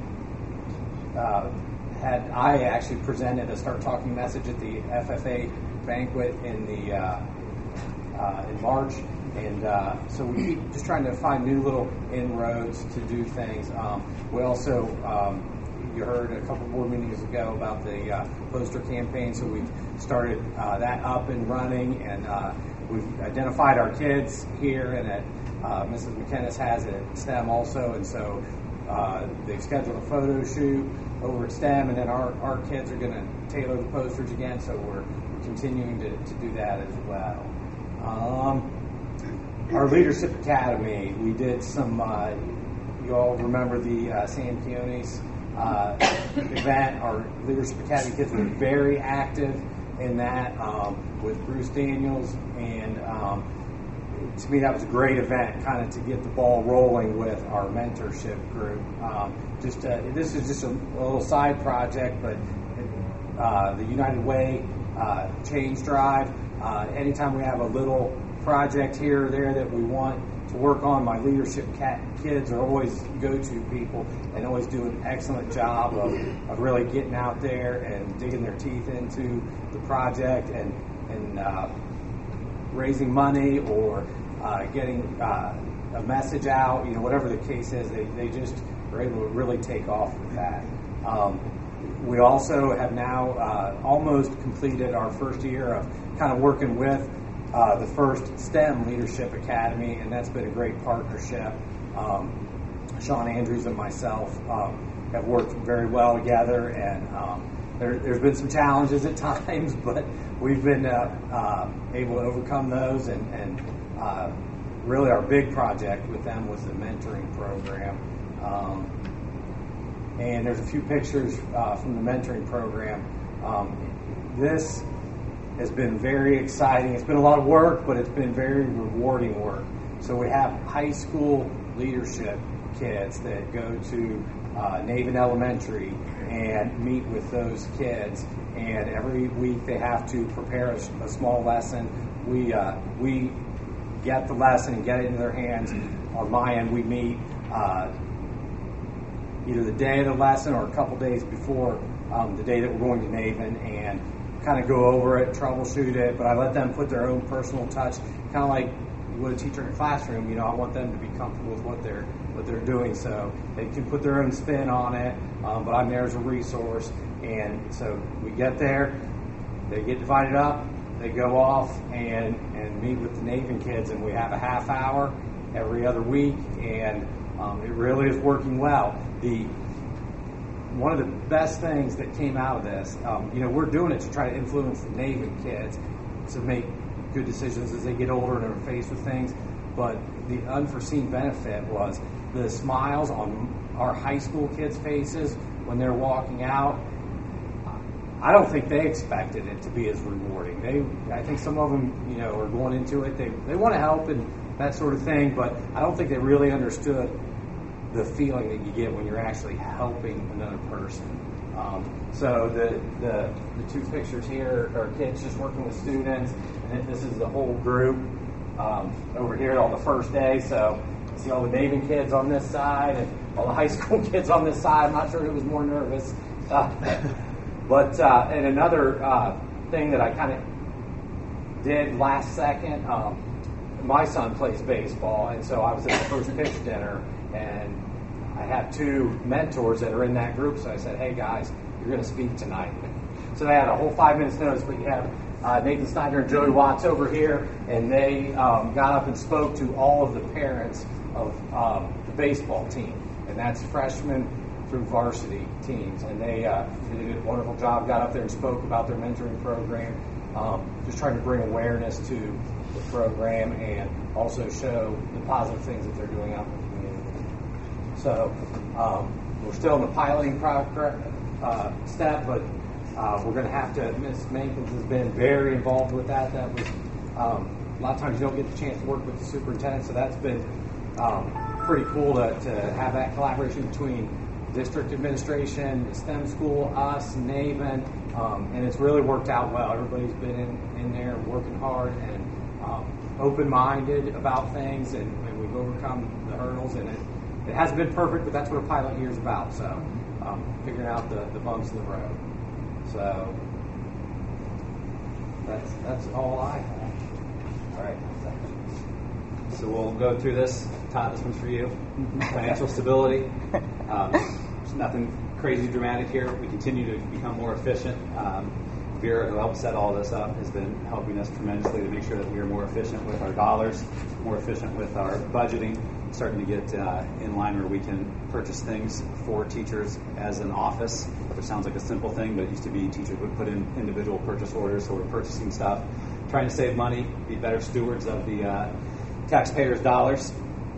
uh, had, I actually presented a Start Talking message at the F F A banquet in the uh, uh, in March. And uh, so we keep just trying to find new little inroads to do things. Um, we also, um, you heard a couple board meetings ago about the uh, poster campaign, so we've started uh, that up and running, and uh, we've identified our kids here, and at, uh, Missus McKennis has it at STEM also, and so uh, they've scheduled a photo shoot over at STEM, and then our, our kids are going to tailor the posters again, so we're, we're continuing to, to do that as well. Um, Our Leadership Academy, we did some, uh, you all remember the uh, San Quiones uh, event. Our Leadership Academy kids were very active in that um, with Bruce Daniels, and um, to me that was a great event, kind of to get the ball rolling with our mentorship group. Um, just uh, This is just a, a little side project, but uh, the United Way uh, Change Drive, uh, anytime we have a little project here or there that we want to work on, my leadership cat kids are always go-to people and always do an excellent job of, of really getting out there and digging their teeth into the project and, and uh, raising money or uh, getting uh, a message out, you know, whatever the case is, they, they just are able to really take off with that. Um, we also have now uh, almost completed our first year of kind of working with Uh, the first STEM Leadership Academy, and that's been a great partnership. Um, Sean Andrews and myself um, have worked very well together, and um, there, there's been some challenges at times, but we've been uh, uh, able to overcome those, and, and uh, really our big project with them was the mentoring program. Um, and there's a few pictures uh, from the mentoring program. Um, this has been very exciting. It's been a lot of work, but it's been very rewarding work. So we have high school leadership kids that go to uh, Naven Elementary and meet with those kids, and every week they have to prepare a, a small lesson. We uh, we get the lesson and get it into their hands. On my end, we meet uh, either the day of the lesson or a couple days before um, the day that we're going to Naven, and kind of go over it, troubleshoot it, but I let them put their own personal touch, kind of like you would a teacher in a classroom. You know, I want them to be comfortable with what they're what they're doing, so they can put their own spin on it. Um, but I'm there as a resource, and so we get there, they get divided up, they go off and and meet with the Naven kids, and we have a half hour every other week, and um, it really is working well. The One of the best things that came out of this, um, you know, we're doing it to try to influence the Naven kids to make good decisions as they get older and are faced with things. But the unforeseen benefit was the smiles on our high school kids' faces when they're walking out. I don't think they expected it to be as rewarding. They, I think some of them, you know, are going into it. They they want to help and that sort of thing, but I don't think they really understood the feeling that you get when you're actually helping another person. Um, so the, the the two pictures here are kids just working with students, and then this is the whole group um, over here on the first day. So you see all the Naven kids on this side and all the high school kids on this side. I'm not sure who was more nervous. Uh, but uh, and another uh, thing that I kind of did last second, um, my son plays baseball, and so I was at the first pitch dinner, and I have two mentors that are in that group, so I said, hey guys, you're going to speak tonight. So they had a whole five minutes notice, but you have uh, Nathan Snyder and Joey Watts over here, and they um, got up and spoke to all of the parents of um, the baseball team, and that's freshmen through varsity teams, and they, uh, they did a wonderful job, got up there and spoke about their mentoring program, um, just trying to bring awareness to the program and also show the positive things that they're doing out in the community. So um, we're still in the piloting progress, uh, step, but uh, we're going to have to. Miz Mankins has been very involved with that. That was um, a lot of times you don't get the chance to work with the superintendent, so that's been um, pretty cool to, to have that collaboration between district administration, the STEM school, us, NAVEN, um, and it's really worked out well. Everybody's been in, in there working hard and um, open-minded about things, and, and we've overcome the hurdles, and it, it hasn't been perfect, but that's what a pilot year is about, so um, figuring out the, the bumps in the road. So that's that's all I have. All right. So we'll go through this. Todd, this one's for you. Financial stability. Um, there's nothing crazy dramatic here. We continue to become more efficient. Um, Vera, who helped set all this up, has been helping us tremendously to make sure that we are more efficient with our dollars, more efficient with our budgeting, starting to get uh, in line where we can purchase things for teachers as an office, which sounds like a simple thing, but it used to be teachers would put in individual purchase orders, so we're purchasing stuff, trying to save money, be better stewards of the uh, taxpayers' dollars.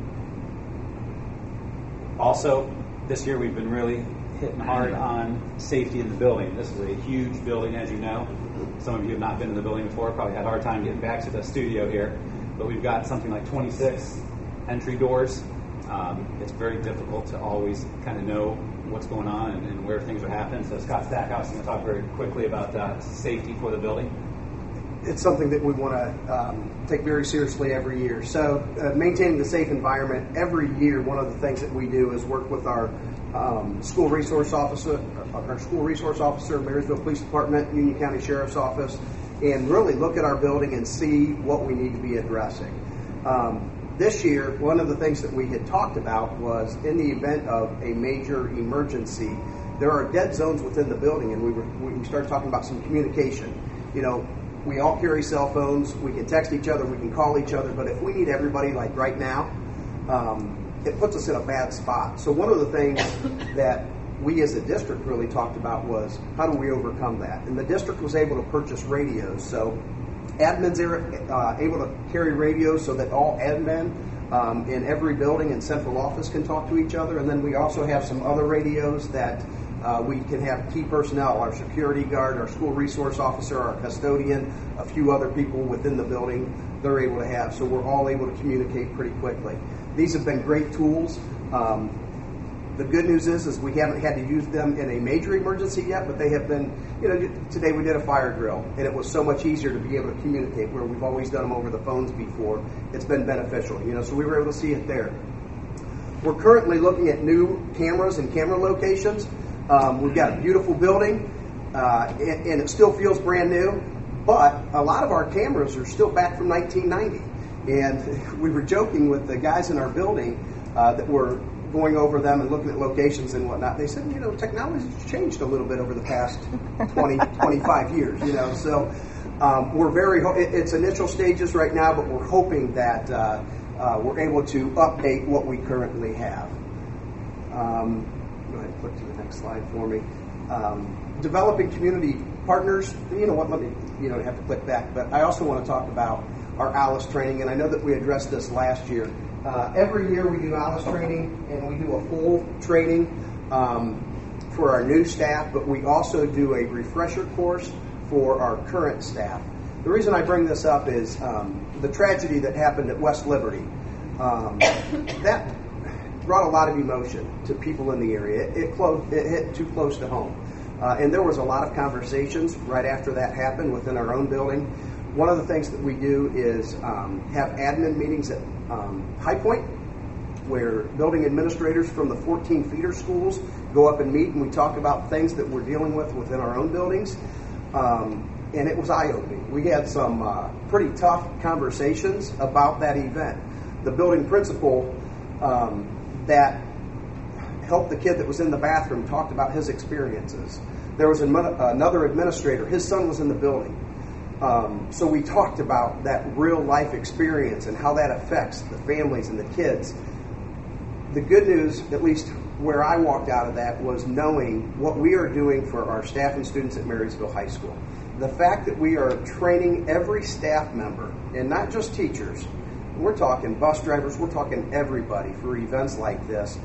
Also, this year we've been really hitting hard on safety in the building. This is a huge building, as you know. Some of you have not been in the building before, probably had a hard time getting back to the studio here, but we've got something like twenty-six entry doors. Um, it's very difficult to always kind of know what's going on and, and where things are happening. So Scott Stackhouse is going to talk very quickly about uh, safety for the building. It's something that we want to um, take very seriously every year. So uh, maintaining the safe environment, every year one of the things that we do is work with our um, school resource officer, our school resource officer, Marysville Police Department, Union County Sheriff's Office, and really look at our building and see what we need to be addressing. Um, this year, one of the things that we had talked about was in the event of a major emergency, there are dead zones within the building, and we were we started talking about some communication. You know, we all carry cell phones. We can text each other. We can call each other. But if we need everybody, like right now, um, it puts us in a bad spot. So one of the things that we as a district really talked about was how do we overcome that? And the district was able to purchase radios. So admins are uh, able to carry radios so that all admin um, in every building and central office can talk to each other. And then we also have some other radios that Uh, we can have key personnel, our security guard, our school resource officer, our custodian, a few other people within the building they're able to have. So we're all able to communicate pretty quickly. These have been great tools. Um, the good news is, is we haven't had to use them in a major emergency yet, but they have been, you know, today we did a fire drill, and it was so much easier to be able to communicate where we've always done them over the phones before. It's been beneficial, you know, so we were able to see it there. We're currently looking at new cameras and camera locations. Um, we've got a beautiful building, uh, and, and it still feels brand new, but a lot of our cameras are still back from nineteen ninety. And we were joking with the guys in our building uh, that were going over them and looking at locations and whatnot. They said, you know, technology's changed a little bit over the past twenty, twenty-five years, you know. So um, we're very, ho- it's initial stages right now, but we're hoping that uh, uh, we're able to update what we currently have. Um, Go ahead and click to the next slide for me. Um, developing community partners. You know what? Let me. You don't have to click back. But I also want to talk about our ALICE training, and I know that we addressed this last year. Uh, every year we do ALICE training, and we do a full training um, for our new staff, but we also do a refresher course for our current staff. The reason I bring this up is um, the tragedy that happened at West Liberty. Um, that brought a lot of emotion to people in the area. It, it, close, it hit too close to home. Uh, and there was a lot of conversations right after that happened within our own building. One of the things that we do is um, have admin meetings at um, High Point, where building administrators from the fourteen feeder schools go up and meet, and we talk about things that we're dealing with within our own buildings. Um, and it was eye-opening. We had some uh, pretty tough conversations about that event. The building principal um, that helped the kid that was in the bathroom talked about his experiences. There was an, another administrator. His son was in the building. Um, so we talked about that real life experience and how that affects the families and the kids. The good news, at least where I walked out of that, was knowing what we are doing for our staff and students at Marysville High School. The fact that we are training every staff member, and not just teachers, we're talking bus drivers, we're talking everybody for events like this.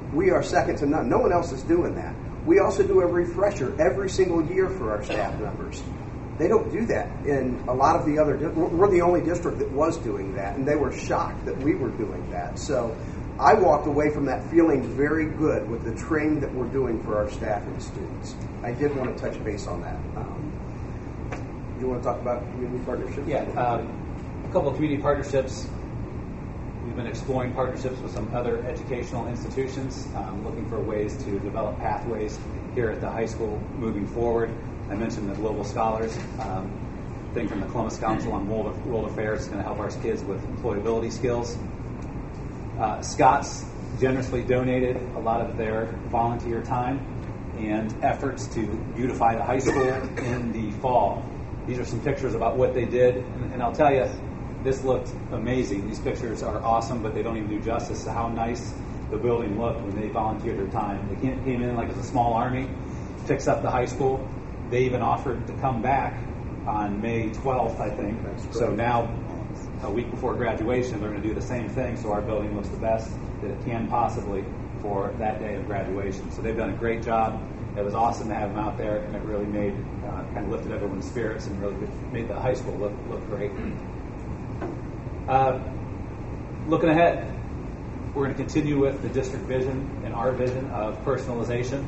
We are second to none. No one else is doing that. We also do a refresher every single year for our staff members. They don't do that in a lot of the other, we're the only district that was doing that, and they were shocked that we were doing that. So I walked away from that feeling very good with the training that we're doing for our staff and students. I did want to touch base on that. Um, you want to talk about community partnerships? Yeah, um, a couple of community partnerships. We've been exploring partnerships with some other educational institutions, um, looking for ways to develop pathways here at the high school moving forward. I mentioned the Global Scholars um, thing from the Columbus Council on World, World Affairs is going to help our kids with employability skills. Uh, Scott's generously donated a lot of their volunteer time and efforts to beautify the high school in the fall. These are some pictures about what they did, and, and I'll tell you, this looked amazing. These pictures are awesome, but they don't even do justice to how nice the building looked when they volunteered their time. They came in like it's a small army, fix up the high school. They even offered to come back on May twelfth, I think. So now, a week before graduation, they're going to do the same thing so our building looks the best that it can possibly for that day of graduation. So they've done a great job. It was awesome to have them out there, and it really made, uh, kind of lifted everyone's spirits and really made the high school look, look great. Uh, looking ahead, we're going to continue with the district vision and our vision of personalization.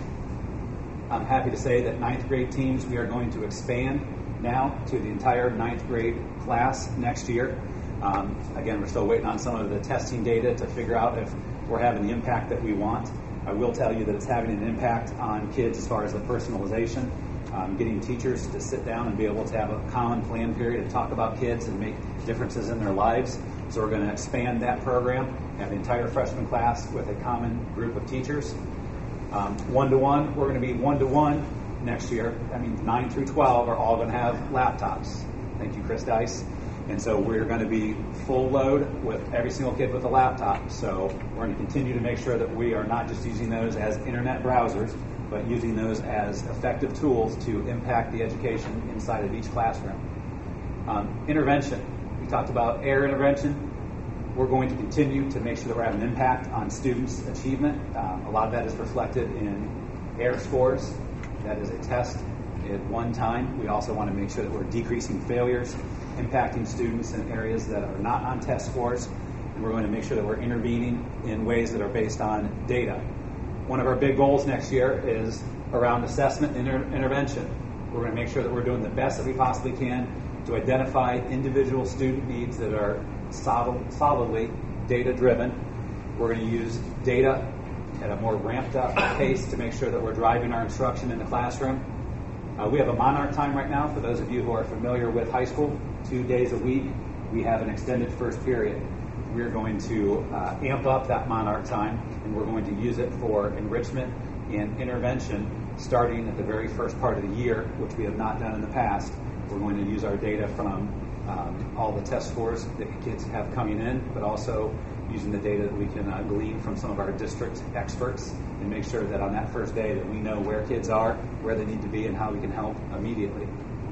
I'm happy to say that ninth grade teams, we are going to expand now to the entire ninth grade class next year. Um, again, we're still waiting on some of the testing data to figure out if we're having the impact that we want. I will tell you that it's having an impact on kids as far as the personalization, um, getting teachers to sit down and be able to have a common plan period and talk about kids and make differences in their lives. So we're going to expand that program, have the entire freshman class with a common group of teachers. Um, one-to-one, we're going to be one-to-one next year. I mean, nine through twelve are all going to have laptops. Thank you, Chris Dice. And so we're going to be full load with every single kid with a laptop. So we're going to continue to make sure that we are not just using those as internet browsers, but using those as effective tools to impact the education inside of each classroom. Um, intervention. We talked about air intervention. We're going to continue to make sure that we're having an impact on students' achievement. Um, a lot of that is reflected in air scores. That is a test at one time. We also want to make sure that we're decreasing failures, impacting students in areas that are not on test scores. And we're going to make sure that we're intervening in ways that are based on data. One of our big goals next year is around assessment and inter- intervention. We're going to make sure that we're doing the best that we possibly can to identify individual student needs that are solid, solidly data-driven. We're going to use data at a more ramped-up pace to make sure that we're driving our instruction in the classroom. Uh, we have a Monarch time right now. For those of you who are familiar with high school, two days a week, we have an extended first period. We're going to uh, amp up that Monarch time, and we're going to use it for enrichment and intervention starting at the very first part of the year, which we have not done in the past. We're going to use our data from um, all the test scores that kids have coming in, but also using the data that we can uh, glean from some of our district experts and make sure that on that first day that we know where kids are, where they need to be, and how we can help immediately.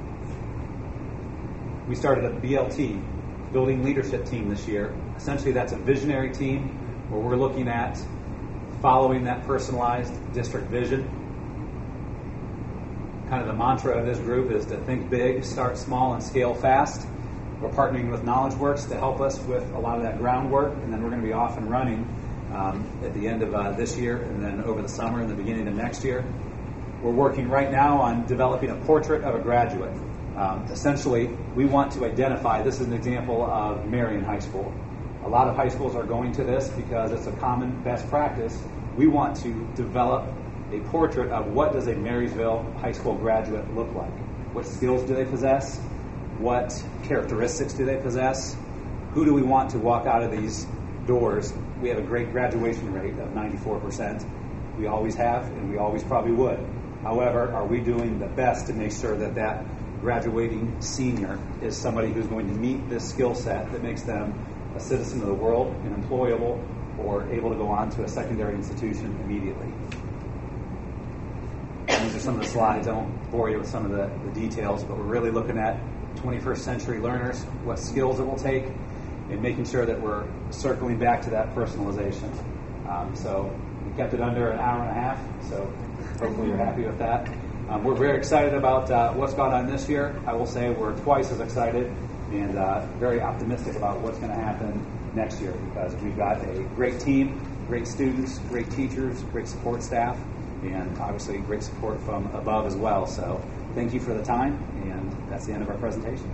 We started a B L T, Building Leadership Team, this year. Essentially, that's a visionary team where we're looking at following that personalized district vision. Kind of the mantra of this group is to think big, start small, and scale fast. We're partnering with KnowledgeWorks to help us with a lot of that groundwork, and then we're going to be off and running um, at the end of uh, this year and then over the summer and the beginning of next year. We're working right now on developing a portrait of a graduate. Um, essentially, we want to identify, this is an example of Marion High School. A lot of high schools are going to this because it's a common best practice. We want to develop a portrait of what does a Marysville High School graduate look like. What skills do they possess? What characteristics do they possess? Who do we want to walk out of these doors? We have a great graduation rate of ninety-four percent. We always have, and we always probably would. However, are we doing the best to make sure that that graduating senior is somebody who's going to meet this skill set that makes them a citizen of the world and employable or able to go on to a secondary institution immediately? These are some of the slides. I won't bore you with some of the, the details, but we're really looking at twenty-first century learners, what skills it will take, and making sure that we're circling back to that personalization. Um, so we kept it under an hour and a half, so hopefully you're happy with that. Um, we're very excited about uh, what's gone on this year. I will say we're twice as excited and uh, very optimistic about what's going to happen next year, because we've got a great team, great students, great teachers, great support staff, and obviously great support from above as well. So thank you for the time, and that's the end of our presentation.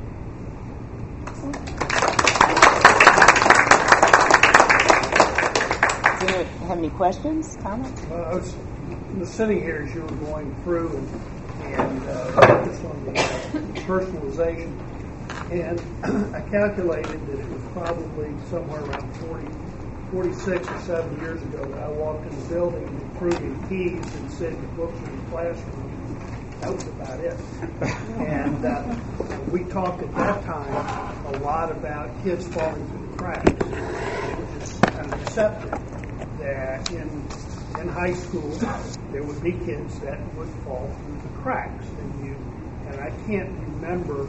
Do you have any questions, comments? Uh, I was sitting here as you were going through and, and uh, focused on the personalization, and I calculated that it was probably somewhere around forty, forty-six or seven years ago that I walked in the building and threw in keys and said the books in the classroom. That was about it. And uh, we talked at that time a lot about kids falling through the cracks. It was just kind of accepted that in in high school there would be kids that would fall through the cracks, and you and I can't remember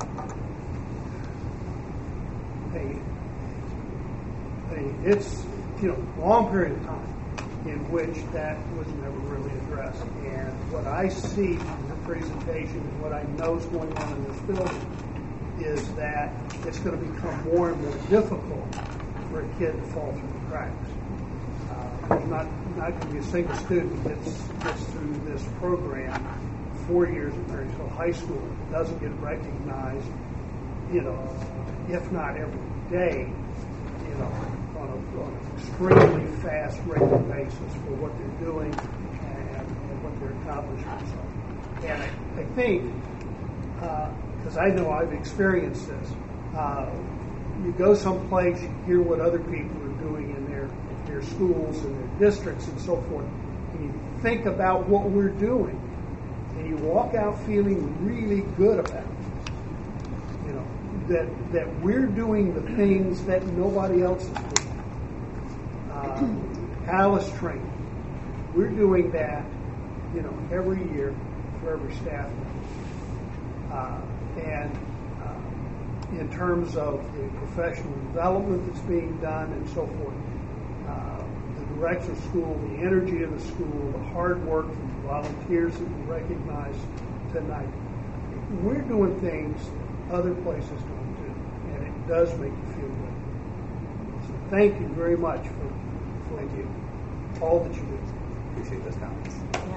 a, a it's you know long period of time in which that was never really addressed. And what I see in the presentation and what I know is going on in this building is that it's going to become more and more difficult for a kid to fall through the cracks. There's not, not going to be a single student that gets, gets through this program four years at Marysville High School that doesn't get recognized, you know, if not every day, you know, on, a, on an extremely fast, regular basis for what they're doing and, and what their accomplishments are. And I, I think, because uh, I know I've experienced this, uh, you go someplace, you hear what other people are doing in their their schools and their districts and so forth, and you think about what we're doing, and you walk out feeling really good about it. You know, that that we're doing the things that nobody else is doing. Uh, Alice training, we're doing that, you know, every year for every staff member. Uh, and uh, in terms of the professional development that's being done and so forth, Uh, the direction of school, the energy of the school, the hard work from the volunteers that we recognize tonight. We're doing things other places don't do, and it does make you feel good. So thank you very much for, for thank you. all that you do. Appreciate those comments.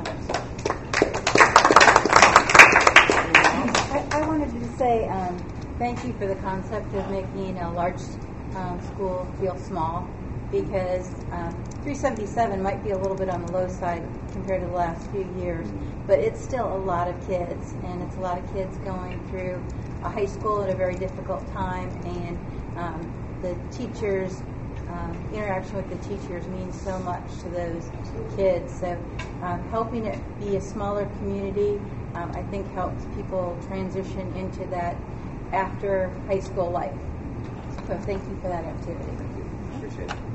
I, I wanted to say um, thank you for the concept of making a large um, school feel small, because um, three seventy-seven might be a little bit on the low side compared to the last few years, but it's still a lot of kids, and it's a lot of kids going through a high school at a very difficult time, and um, the teachers, um, interaction with the teachers means so much to those kids. So um, helping it be a smaller community, um, I think helps people transition into that after high school life. So thank you for that activity. Thank you. Appreciate it.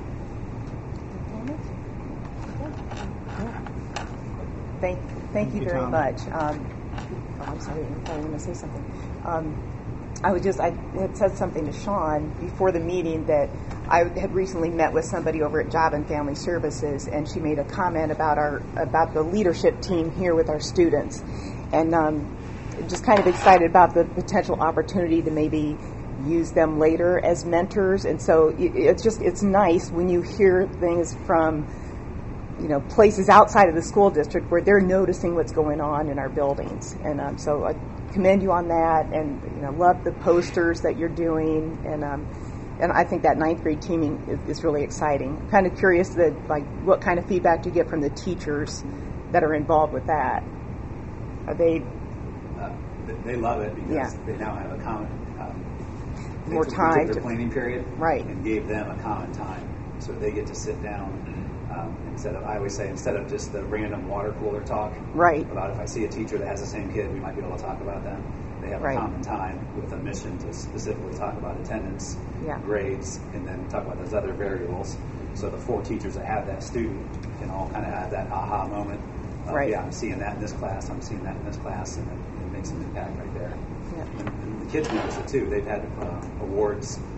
Thank, thank you you, very Tom. much. Um, oh, I'm sorry, I thought you were going to say something. Um, I would just, I had said something to Sean before the meeting that I had recently met with somebody over at Job and Family Services, and she made a comment about our about the leadership team here with our students, and um, just kind of excited about the potential opportunity to maybe use them later as mentors. And so it, it's just it's nice when you hear things from, you know, places outside of the school district where they're noticing what's going on in our buildings. And um, so I commend you on that, and you know, love the posters that you're doing, and um, and I think that ninth grade teaming is, is really exciting. I'm kind of curious that like what kind of feedback do you get from the teachers that are involved with that? Are they? Uh, they love it because yeah. they now have a common um, more they time took their to, planning period, right? And gave them a common time, so they get to sit down. Um, instead of, I always say, instead of just the random water cooler talk, right? About if I see a teacher that has the same kid, we might be able to talk about them. They have right. a common time with a mission to specifically talk about attendance, yeah. grades, and then talk about those other variables. So the four teachers that have that student can all kind of have that aha moment. Of, right. Yeah, I'm seeing that in this class. I'm seeing that in this class, and it, it makes an impact right there. Yeah. And, and the kids notice it too. They've had uh, awards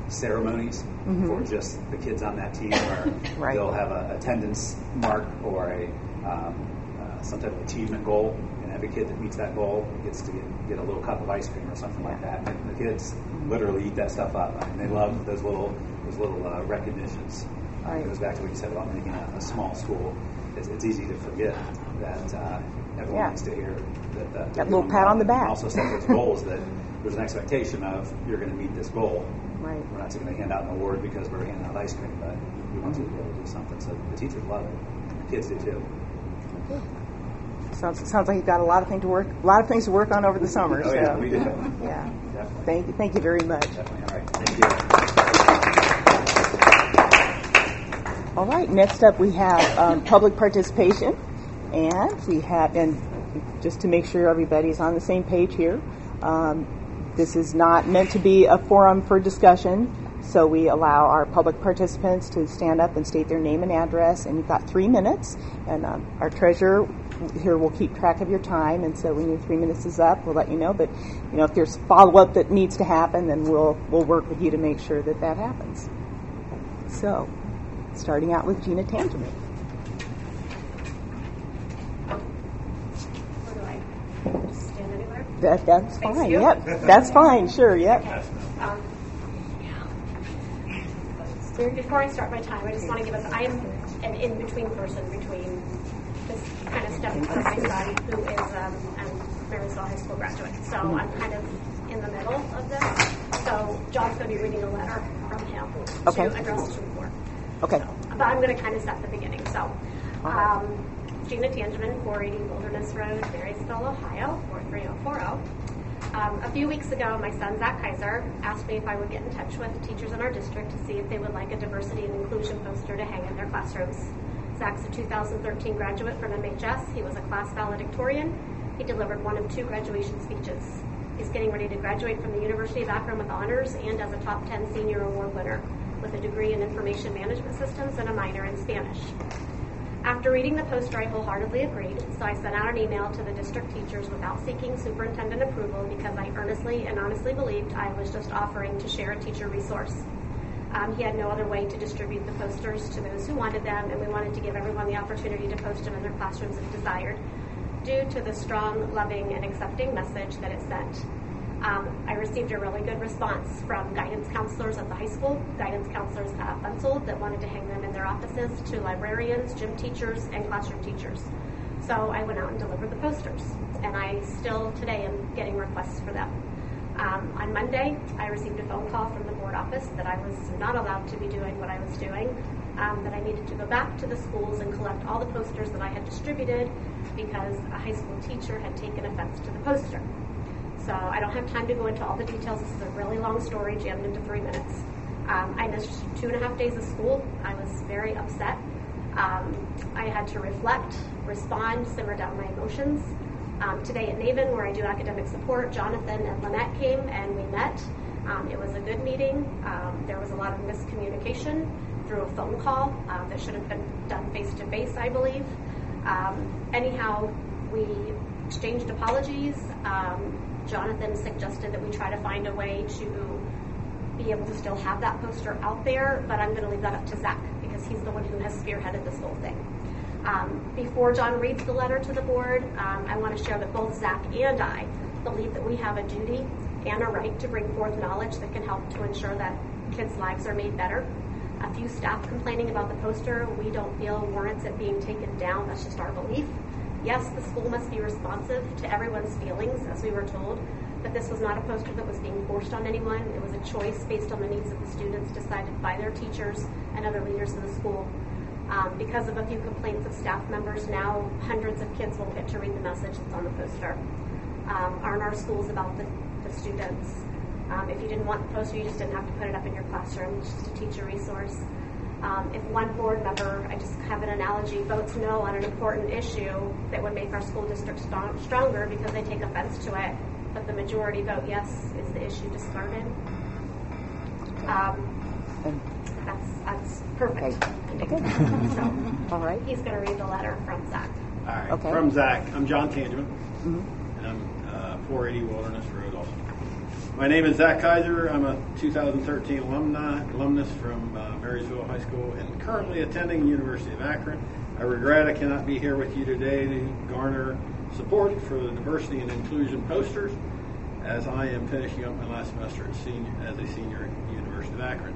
ceremonies Mhm. for just the kids on that team, where Right. they'll have an attendance mark or a um, uh, some type of achievement goal, and every kid that meets that goal gets to get, get a little cup of ice cream or something like that. And the kids literally eat that stuff up. I mean, they love those little those little uh, recognitions. Uh, Right. It goes back to what you said about making a, a small school. It's, it's easy to forget that uh, everyone Yeah. needs to hear that, that, That little pat on the back. And also set those goals that there's an expectation of you're going to meet this goal. Right. We're not just going to hand out an award because we're handing out ice cream, but we want you to be able to do something. So the teachers love it. The kids do too. Sounds sounds like you've got a lot of things to work, a lot of things to work on over the summer. Oh so. yeah, we do. Yeah. Definitely. Thank you. Thank you very much. Definitely. All right. Thank you. All right. Next up, we have um, public participation, and we have, and just to make sure everybody's on the same page here, um, this is not meant to be a forum for discussion. So we allow our public participants to stand up and state their name and address, and you've got three minutes. And um, our treasurer here will keep track of your time, and so when your three minutes is up, we'll let you know. But you know, if there's follow-up that needs to happen, then we'll we'll work with you to make sure that that happens. So, starting out with Gina Tangerman. Stand anywhere? That that's Thanks, fine. you. Yep, that's fine. Sure. Yep. Um, before I start my time, I just want to give us, I am an in-between person between this kind of step from my son, who is um, a Marysville High School graduate. So Mhm. I'm kind of in the middle of this. So John's going to be reading a letter from him Okay. to address to the board. Okay. But I'm going to kind of set the beginning. So, um, Gina Tangerman, four eighty Wilderness Road, Marysville, Ohio, four three zero four zero. Um, a few weeks ago, my son, Zach Kaiser, asked me if I would get in touch with teachers in our district to see if they would like a diversity and inclusion poster to hang in their classrooms. Zach's a two thousand thirteen graduate from M H S. He was a class valedictorian. He delivered one of two graduation speeches. He's getting ready to graduate from the University of Akron with honors and as a top ten senior award winner with a degree in information management systems and a minor in Spanish. After reading the poster, I wholeheartedly agreed, so I sent out an email to the district teachers without seeking superintendent approval because I earnestly and honestly believed I was just offering to share a teacher resource. Um, he had no other way to distribute the posters to those who wanted them, and we wanted to give everyone the opportunity to post them in their classrooms if desired, due to the strong, loving, and accepting message that it sent. Um, I received a really good response from guidance counselors at the high school, guidance counselors at Bunsold that wanted to hang them in their offices, to librarians, gym teachers, and classroom teachers. So I went out and delivered the posters, and I still today am getting requests for them. Um, on Monday, I received a phone call from the board office that I was not allowed to be doing what I was doing, um, that I needed to go back to the schools and collect all the posters that I had distributed because a high school teacher had taken offense to the poster. So I don't have time to go into all the details. This is a really long story jammed into three minutes. Um, I missed two and a half days of school. I was very upset. Um, I had to reflect, respond, simmer down my emotions. Um, today at Naven, where I do academic support, Jonathan and Lynette came and we met. Um, it was a good meeting. Um, there was a lot of miscommunication through a phone call uh, that should have been done face-to-face, I believe. Um, anyhow, we exchanged apologies. Um, Jonathan suggested that we try to find a way to be able to still have that poster out there, but I'm going to leave that up to Zach because he's the one who has spearheaded this whole thing. Um, before John reads the letter to the board, um, I want to share that both Zach and I believe that we have a duty and a right to bring forth knowledge that can help to ensure that kids' lives are made better. A few staff complaining about the poster we don't feel warrants it being taken down. That's just our belief. Yes, the school must be responsive to everyone's feelings, as we were told, but this was not a poster that was being forced on anyone. It was a choice based on the needs of the students decided by their teachers and other leaders in the school. Um, because of a few complaints of staff members, now hundreds of kids will get to read the message that's on the poster. Um, aren't our schools about the, the students? Um, if you didn't want the poster, you just didn't have to put it up in your classroom. It's just a teacher resource. Um, if one board member, I just have an analogy, votes no on an important issue that would make our school district strong, stronger because they take offense to it, but the majority vote yes, is the issue discarded? Um, that's, that's perfect. Okay. So, all right. He's going to read the letter from Zach. All right. Okay. From Zach. I'm John Tangeman. Mm-hmm. And I'm uh, four eighty Wilderness Road also. My name is Zach Kaiser. I'm a two thousand thirteen alumni, alumnus from uh, Marysville High School and currently attending the University of Akron. I regret I cannot be here with you today to garner support for the diversity and inclusion posters as I am finishing up my last semester as, senior, as a senior at the University of Akron.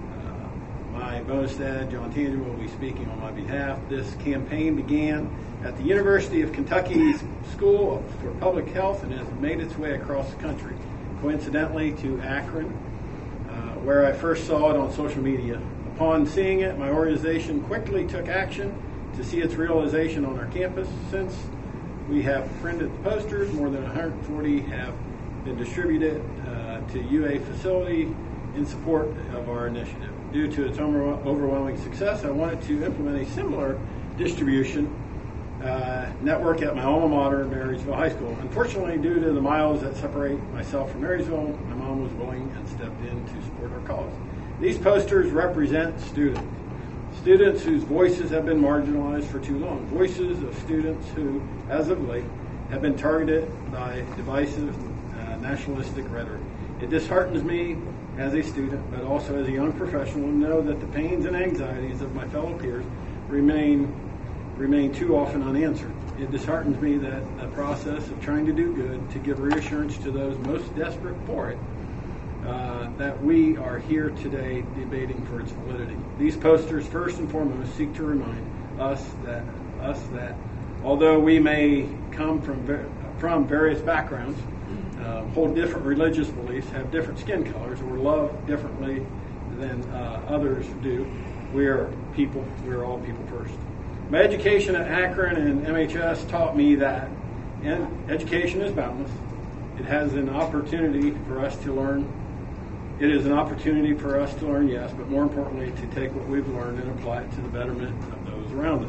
Uh, my bonus dad, John Tangent, will be speaking on my behalf. This campaign began at the University of Kentucky's School for Public Health and has made its way across the country, coincidentally to Akron, uh, where I first saw it on social media. Upon seeing it, my organization quickly took action to see its realization on our campus. Since we have printed the posters, more than one hundred forty have been distributed uh, to U A facility in support of our initiative. Due to its overwhelming success, I wanted to implement a similar distribution uh, network at my alma mater, Marysville High School. Unfortunately, due to the miles that separate myself from Marysville, my mom was willing and stepped in to support our cause. These posters represent students. Students whose voices have been marginalized for too long. Voices of students who, as of late, have been targeted by divisive uh, nationalistic rhetoric. It disheartens me as a student, but also as a young professional, to know that the pains and anxieties of my fellow peers remain remain too often unanswered. It disheartens me that the process of trying to do good, to give reassurance to those most desperate for it, uh, that we are here today debating for its validity. These posters, first and foremost, seek to remind us that us that although we may come from ver- from various backgrounds, uh, hold different religious beliefs, have different skin colors, or love differently than uh, others do, we are people. We are all people first. My education at Akron and M H S taught me that and education is boundless. It has an opportunity for us to learn. It is an opportunity for us to learn, yes, but more importantly, to take what we've learned and apply it to the betterment of those around us.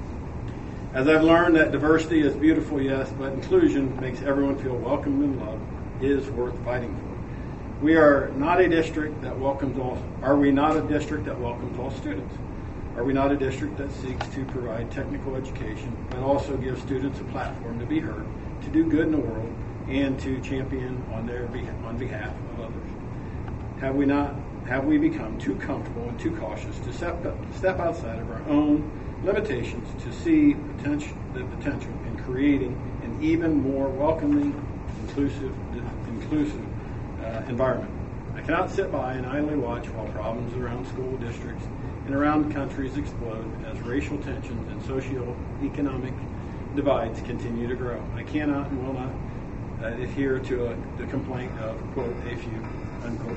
As I've learned that diversity is beautiful, yes, but inclusion makes everyone feel welcome and loved is worth fighting for. We are not a district that welcomes all. Are we not a district that welcomes all students? Are we not a district that seeks to provide technical education, but also give students a platform to be heard, to do good in the world, and to champion on their on behalf of others? Have we not? Have we become too comfortable and too cautious to step step outside of our own limitations to see potential, the potential in creating an even more welcoming, inclusive, inclusive uh, environment? I cannot sit by and idly watch while problems around school districts and around countries explode as racial tensions and socio-economic divides continue to grow. I cannot and will not uh, adhere to a, the complaint of, quote, a few, unquote,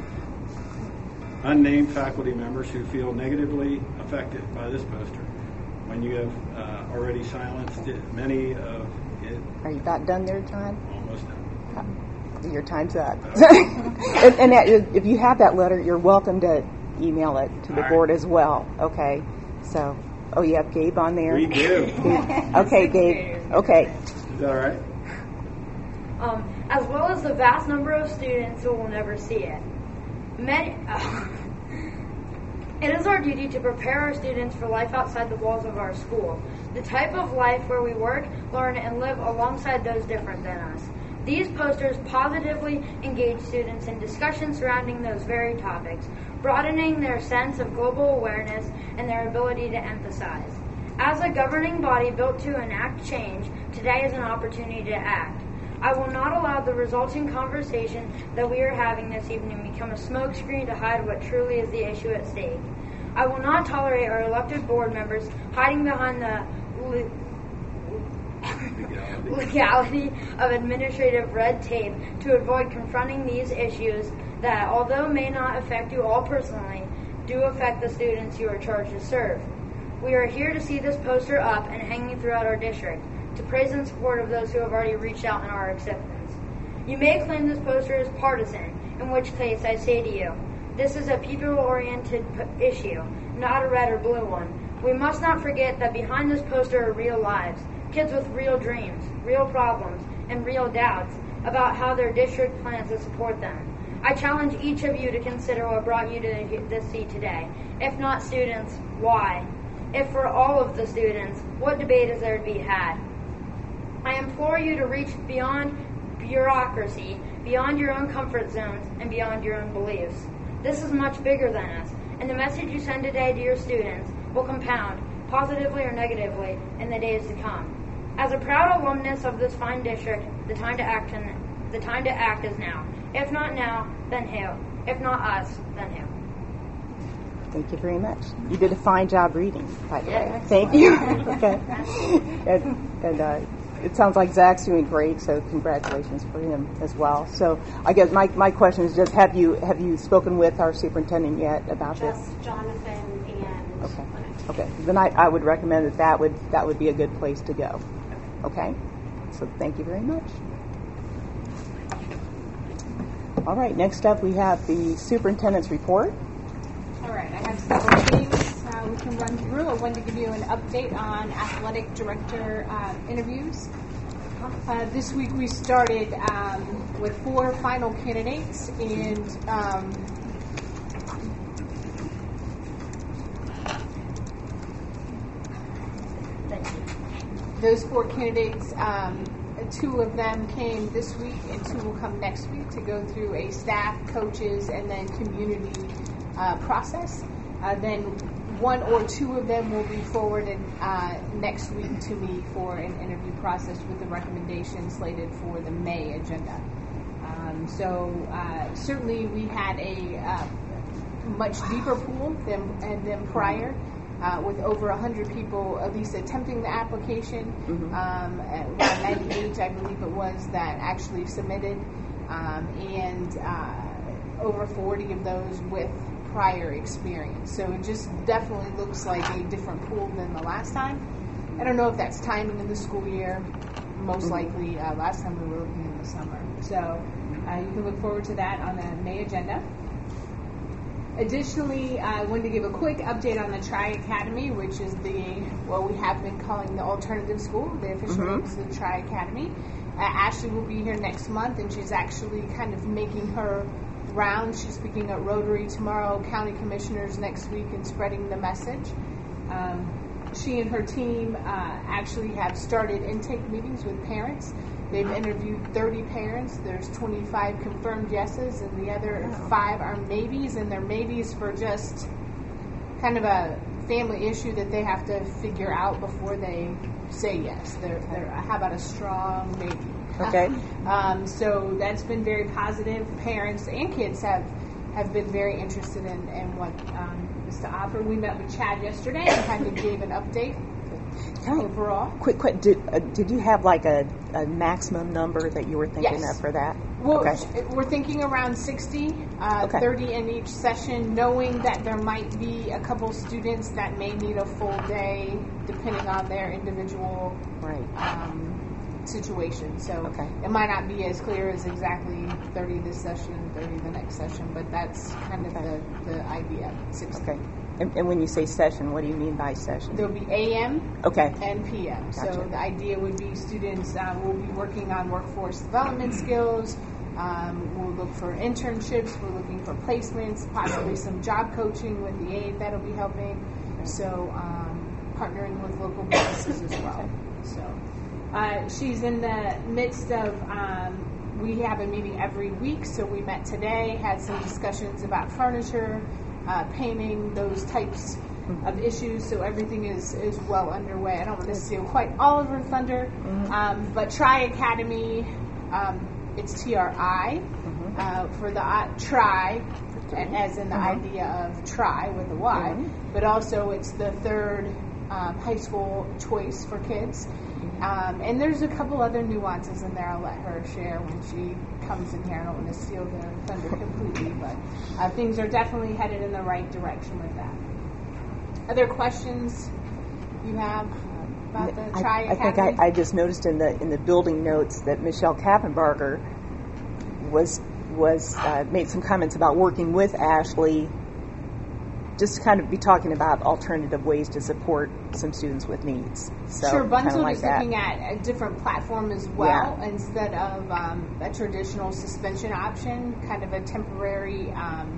unnamed faculty members who feel negatively affected by this poster when you have uh, already silenced it, many of it. Are you about done there, John? Almost done. Your time's up. and, and that, if you have that letter, you're welcome to email it to the all board right. as well. Okay. So, oh, you have Gabe on there? We do. Gabe. Okay, Gabe. Okay. Is that all right? Um, as well as the vast number of students who will never see it. Many, uh, it is our duty to prepare our students for life outside the walls of our school, the type of life where we work, learn, and live alongside those different than us. These posters positively engage students in discussion surrounding those very topics, broadening their sense of global awareness and their ability to empathize. As a governing body built to enact change, today is an opportunity to act. I will not allow the resulting conversation that we are having this evening become a smokescreen to hide what truly is the issue at stake. I will not tolerate our elected board members hiding behind the le- legality of administrative red tape to avoid confronting these issues that, although may not affect you all personally, do affect the students you are charged to serve. We are here to see this poster up and hanging throughout our district, to praise and support of those who have already reached out in our acceptance. You may claim this poster is partisan, in which case I say to you, this is a people-oriented p- issue, not a red or blue one. We must not forget that behind this poster are real lives, kids with real dreams, real problems, and real doubts about how their district plans to support them. I challenge each of you to consider what brought you to this seat today. If not students, why? If for all of the students, what debate is there to be had? I implore you to reach beyond bureaucracy beyond your own comfort zones and beyond your own beliefs. This is much bigger than us, and the message you send today to your students will compound, positively or negatively, in the days to come. As a proud alumnus of this fine district, the time to act and the time to act is now. If not now, then who? If not us, then who? Thank you very much. You did a fine job reading, by the Yeah, way. excellent. Thank you. Okay. And, and uh, it sounds like Zach's doing great, so congratulations for him as well. So I guess my, my question is just, have you have you spoken with our superintendent yet about this? Just Jonathan and Okay. Lynette. Okay. Then I, I would recommend that that would that would be a good place to go. Okay. So thank you very much. All right. Next up, we have the superintendent's report. All right, I have several things uh, we can run through. I wanted to give you an update on athletic director uh, interviews. Uh, this week we started um, with four final candidates, and um, those four candidates, um, two of them came this week and two will come next week to go through a staff, coaches, and then community uh, process. Uh, then one or two of them will be forwarded uh, next week to me for an interview process with the recommendations slated for the May agenda. Um, so uh, certainly we had a uh, much deeper pool than, than prior. Uh, with over one hundred people at least attempting the application, Mm-hmm. um, around ninety-eight, I believe it was, that actually submitted, um, and uh, over forty of those with prior experience. So it just definitely looks like a different pool than the last time. I don't know if that's timing in the school year. Most Mm-hmm. likely, uh, last time we were looking in the summer. So uh, you can look forward to that on the May agenda. Additionally, I wanted to give a quick update on the Tri Academy, which is the, what we have been calling the alternative school. The official Mhm. name is the Tri Academy. Uh, Ashley will be here next month, and she's actually kind of making her rounds. She's speaking at Rotary tomorrow, county commissioners next week, and spreading the message. Um, she and her team uh, actually have started intake meetings with parents. They've interviewed thirty parents. There's twenty-five confirmed yeses, and the other five are maybes, and they're maybes for just kind of a family issue that they have to figure out before they say yes. They're, they're how about a strong maybe? Okay. Um, so that's been very positive. Parents and kids have have been very interested in, in what um, is to offer. We met with Chad yesterday and kind of gave an update. Overall. Quick, quick. Did, uh, did you have like a, a maximum number that you were thinking Yes. of for that? Well, Okay. we're thinking around sixty, uh, Okay. thirty in each session, knowing that there might be a couple students that may need a full day, depending on their individual right. um, situation. So Okay. it might not be as clear as exactly thirty this session, thirty the next session, but that's kind of the, the idea, sixty. Okay. And, and when you say session, what do you mean by session? There'll be A M Okay. and P M. So Gotcha. the idea would be students uh, will be working on workforce development skills. Um, we'll look for internships. We're looking for placements, possibly some job coaching with the aide that'll be helping. So um, partnering with local businesses as well. So uh, she's in the midst of. Um, we have a meeting every week. So we met today, had some discussions about furniture. Uh, painting, those types of issues, so everything is, is well underway. I don't want to steal quite all of her thunder, Mm-hmm. um, but Tri Academy, um, it's T R I, Mm-hmm. uh, for the uh, Tri, and as in the Mhm. idea of try with a Y, Mhm. but also it's the third um, high school choice for kids. Um, and there's a couple other nuances in there I'll let her share when she comes in here. I don't want to steal their thunder completely, but uh, things are definitely headed in the right direction with that. Other questions you have about the Tri I, I think Academy? I, I just noticed in the in the building notes that Michelle Kappenbarger was was uh, made some comments about working with Ashley, just to kind of be talking about alternative ways to support some students with needs. So, sure, kinda Bunzel like is that. looking at a different platform as well instead of um, a traditional suspension option, kind of a temporary um,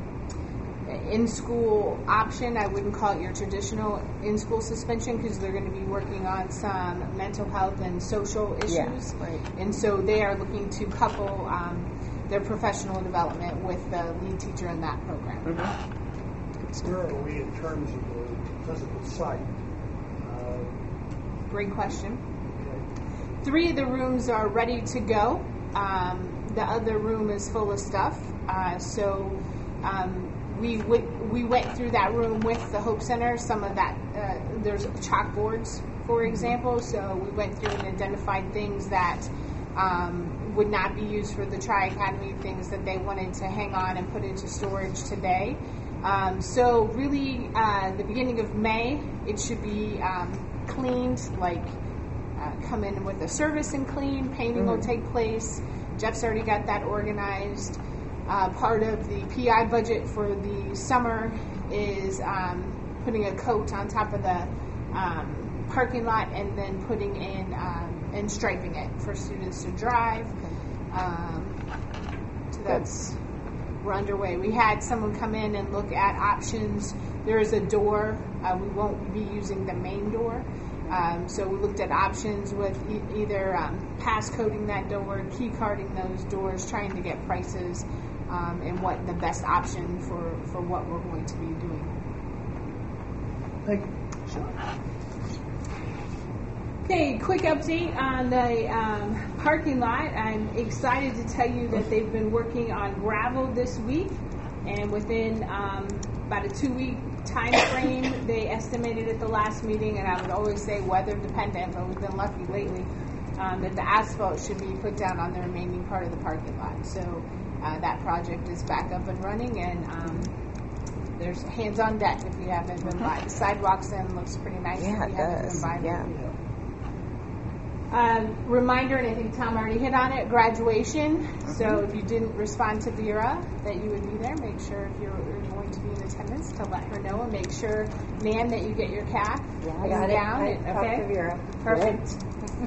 in-school option. I wouldn't call it your traditional in-school suspension because they're going to be working on some mental health and social issues. Yeah, right. And so they are looking to couple um, their professional development with the lead teacher in that program. Mm-hmm. Where are we in terms of the physical site? Uh, Great question. Three of the rooms are ready to go. Um, the other room is full of stuff. Uh, so um, we w- we went through that room with the Hope Center. Some of that, uh, there's chalkboards, for example. So we went through and identified things that um, would not be used for the Tri-Academy, things that they wanted to hang on and put into storage today. Um, so really, uh, the beginning of May, it should be um, cleaned, like uh, come in with a service and clean. Painting mm-hmm. will take place. Jeff's already got that organized. Uh, part of the P I budget for the summer is um, putting a coat on top of the um, parking lot and then putting in um, and striping it for students to drive. Um, so that's we're underway. We had someone come in and look at options. There is a door. Uh, we won't be using the main door. Um, so we looked at options with e- either um, pass coding that door, key carding those doors, trying to get prices um, and what the best option for, for what we're going to be doing. Thank you. Sure. Okay, quick update on the um, parking lot. I'm excited to tell you that they've been working on gravel this week, and within um, about a two-week time frame, they estimated at the last meeting, and I would always say weather dependent, but we've been lucky lately, um, that the asphalt should be put down on the remaining part of the parking lot. So uh, that project is back up and running, and um, there's hands on deck if you haven't been by. The sidewalks in looks pretty nice yeah, if you it haven't does. been by. Yeah. Um, reminder, and I think Tom already hit on it, graduation. Mm-hmm. So if you didn't respond to Vera that you would be there, make sure if you're, you're going to be in attendance to let her know, and make sure, Nan, that you get your cap yeah, I got down. It. I okay, to Vera. Perfect.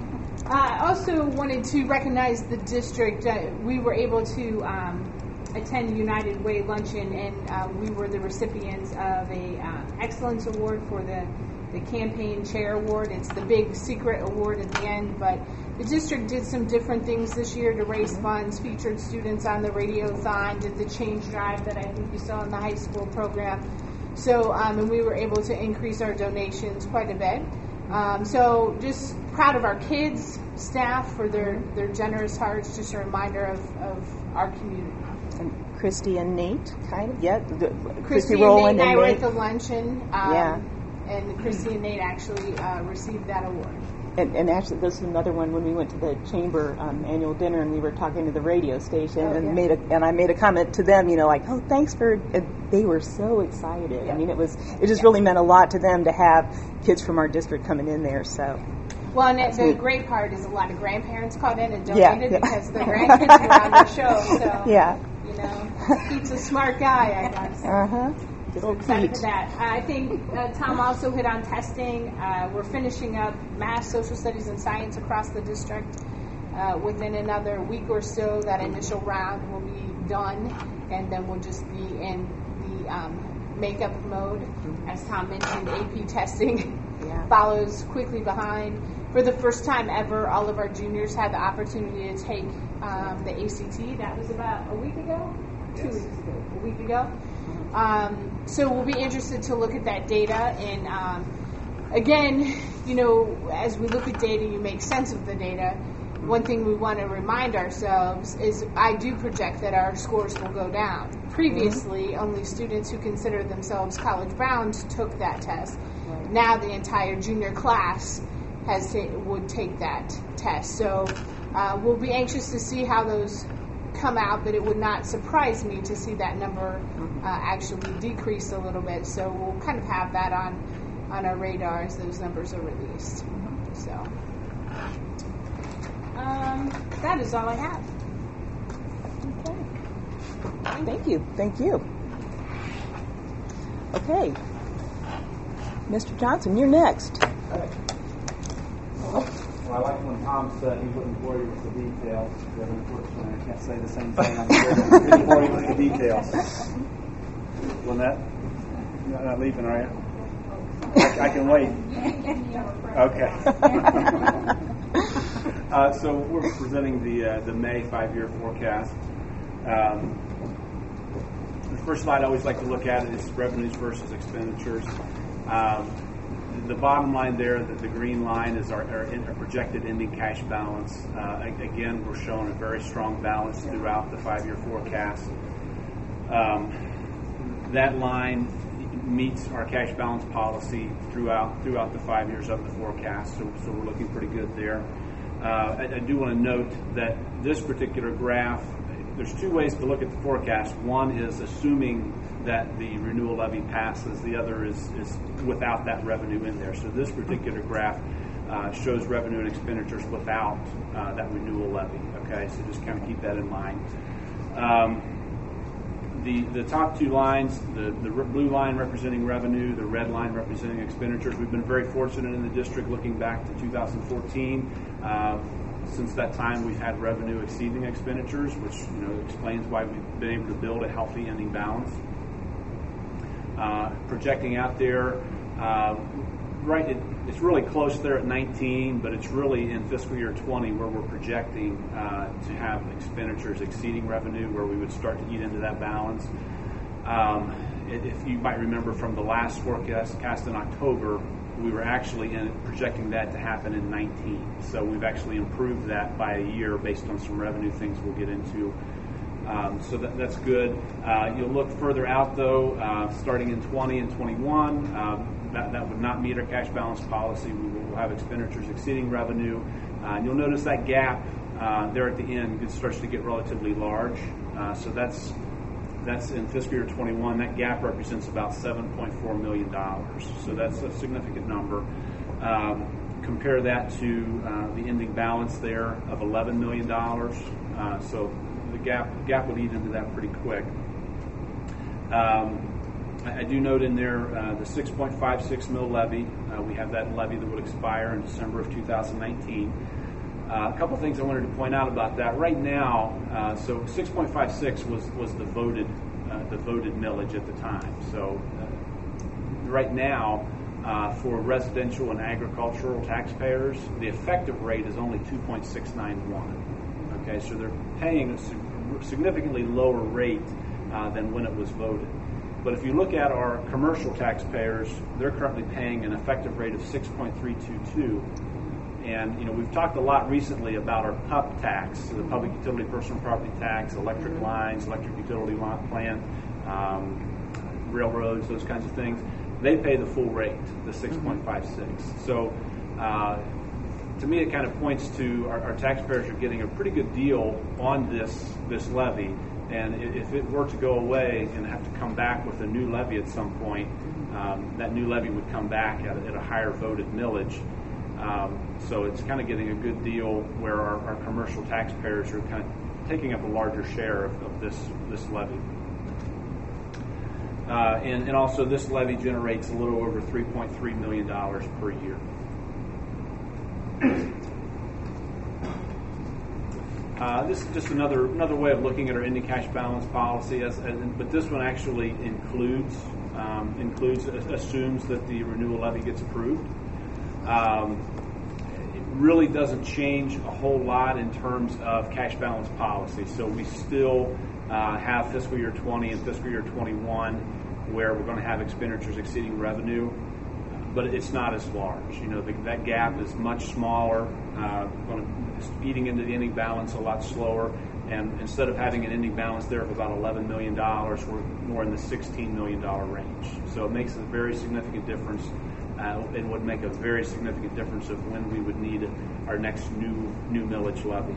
I uh, also wanted to recognize the district. Uh, we were able to um, attend United Way Luncheon, and uh, we were the recipients of a uh, Excellence Award for the the Campaign Chair Award. It's the big secret award at the end, but the district did some different things this year to raise mm-hmm. funds, featured students on the Radiothon, did the change drive that I think you saw in the high school program. So, um, and we were able to increase our donations quite a bit. Um, so just proud of our kids, staff for their, their generous hearts, just a reminder of, of our community. And Christy and Nate, kind of, yeah. The, Christy, Christy and Rowland Nate and I and were Nate. at the luncheon. Um, yeah. And Christy and Nate actually uh, received that award. And, and actually, this is another one when we went to the chamber um, annual dinner, and we were talking to the radio station, oh, and yeah. made a, and I made a comment to them, you know, like, oh, thanks for. And they were so excited. Yeah. I mean, it was it just yeah. really meant a lot to them to have kids from our district coming in there. So. Well, and the neat. great part is a lot of grandparents called in and donated yeah, yeah. because the grandkids were on the show. So yeah. you know, Pete's a smart guy, I guess. Uh huh. So excited for that. I think uh, Tom also hit on testing. Uh, we're finishing up math, social studies, and science across the district. Uh, within another week or so, that initial round will be done, and then we'll just be in the um, makeup mode. As Tom mentioned, A P testing yeah. follows quickly behind. For the first time ever, all of our juniors had the opportunity to take um, the A C T. That was about a week ago? Two yes. weeks ago. A week ago. Um, so we'll be interested to look at that data, and um, again, you know, as we look at data, you make sense of the data. One thing we want to remind ourselves is I do project that our scores will go down. Previously, mm-hmm. only students who consider themselves college bound took that test. Right. Now the entire junior class has ta- would take that test. So uh, we'll be anxious to see how those come out, but it would not surprise me to see that number uh, actually decrease a little bit. So we'll kind of have that on on our radar as those numbers are released. So um, that is all I have. Okay. Thank you. Thank you. Okay. Mister Johnson, you're next. Okay. Well, I like when Tom said he's looking forward to the details, but unfortunately I can't say the same thing. I'm looking forward to the details. Lynette, you're not leaving, are you? I, I can wait. Okay. uh, so we're presenting the uh, the May five-year forecast. Um, the first slide I always like to look at is revenues versus expenditures. Um, the bottom line there, the, the green line, is our, our, our projected ending cash balance. Uh, again, we're showing a very strong balance throughout the five-year forecast. Um, that line meets our cash balance policy throughout throughout the five years of the forecast, so, so we're looking pretty good there. Uh, I, I do want to note that this particular graph, there's two ways to look at the forecast. One is assuming that the renewal levy passes. The other is, is without that revenue in there. So this particular graph uh, shows revenue and expenditures without uh, that renewal levy. Okay, so just kind of keep that in mind. Um, The, the top two lines, the, the blue line representing revenue, the red line representing expenditures. We've been very fortunate in the district looking back to two thousand fourteen. Uh, since that time, we've had revenue exceeding expenditures, which you know explains why we've been able to build a healthy ending balance. Uh, projecting out there, uh, right, it, it's really close there at nineteen, but it's really in fiscal year twenty where we're projecting uh, to have expenditures exceeding revenue, where we would start to eat into that balance. Um, if you might remember from the last forecast cast in October, we were actually in, projecting that to happen in nineteen. So we've actually improved that by a year based on some revenue things we'll get into. Um, so that, that's good. Uh, you'll look further out, though, uh, starting in twenty and twenty-one. Um, that, that would not meet our cash balance policy. We will have expenditures exceeding revenue. Uh, and you'll notice that gap uh, there at the end it starts to get relatively large. Uh, so that's that's in fiscal year twenty-one. That gap represents about seven point four million dollars. So that's a significant number. Um, compare that to uh, the ending balance there of eleven million dollars. Uh, so the gap gap would eat into that pretty quick. Um, I, I do note in there uh, the six point five six mil levy. Uh, we have that levy that would expire in December of two thousand nineteen. Uh, a couple things I wanted to point out about that. Right now, uh, so six point five six was was the voted uh, the voted millage at the time. So uh, right now, uh, for residential and agricultural taxpayers, the effective rate is only two point six nine one. Okay, so they're paying a significantly lower rate uh, than when it was voted. But if you look at our commercial taxpayers, they're currently paying an effective rate of six point three two two. And you know we've talked a lot recently about our P U P tax, so the Public Utility Personal Property Tax, electric lines, electric utility plant, um, railroads, those kinds of things. They pay the full rate, the six point five six. So. Uh, To me, it kind of points to our, our taxpayers are getting a pretty good deal on this this levy, and if it were to go away and have to come back with a new levy at some point, um, that new levy would come back at a, at a higher voted millage. Um, so it's kind of getting a good deal where our, our commercial taxpayers are kind of taking up a larger share of, of this this levy. Uh, and, and also, this levy generates a little over three point three million dollars per year. Uh, this is just another another way of looking at our ending cash balance policy, as, as, but this one actually includes um, includes assumes that the renewal levy gets approved. Um, it really doesn't change a whole lot in terms of cash balance policy. So we still uh, have fiscal year twenty and fiscal year twenty-one, where we're going to have expenditures exceeding revenue. But it's not as large. You know, the, that gap is much smaller, uh, eating into the ending balance a lot slower. And instead of having an ending balance there of about eleven million dollars, we're more in the sixteen million dollars range. So it makes a very significant difference, uh, and would make a very significant difference of when we would need our next new new millage levy.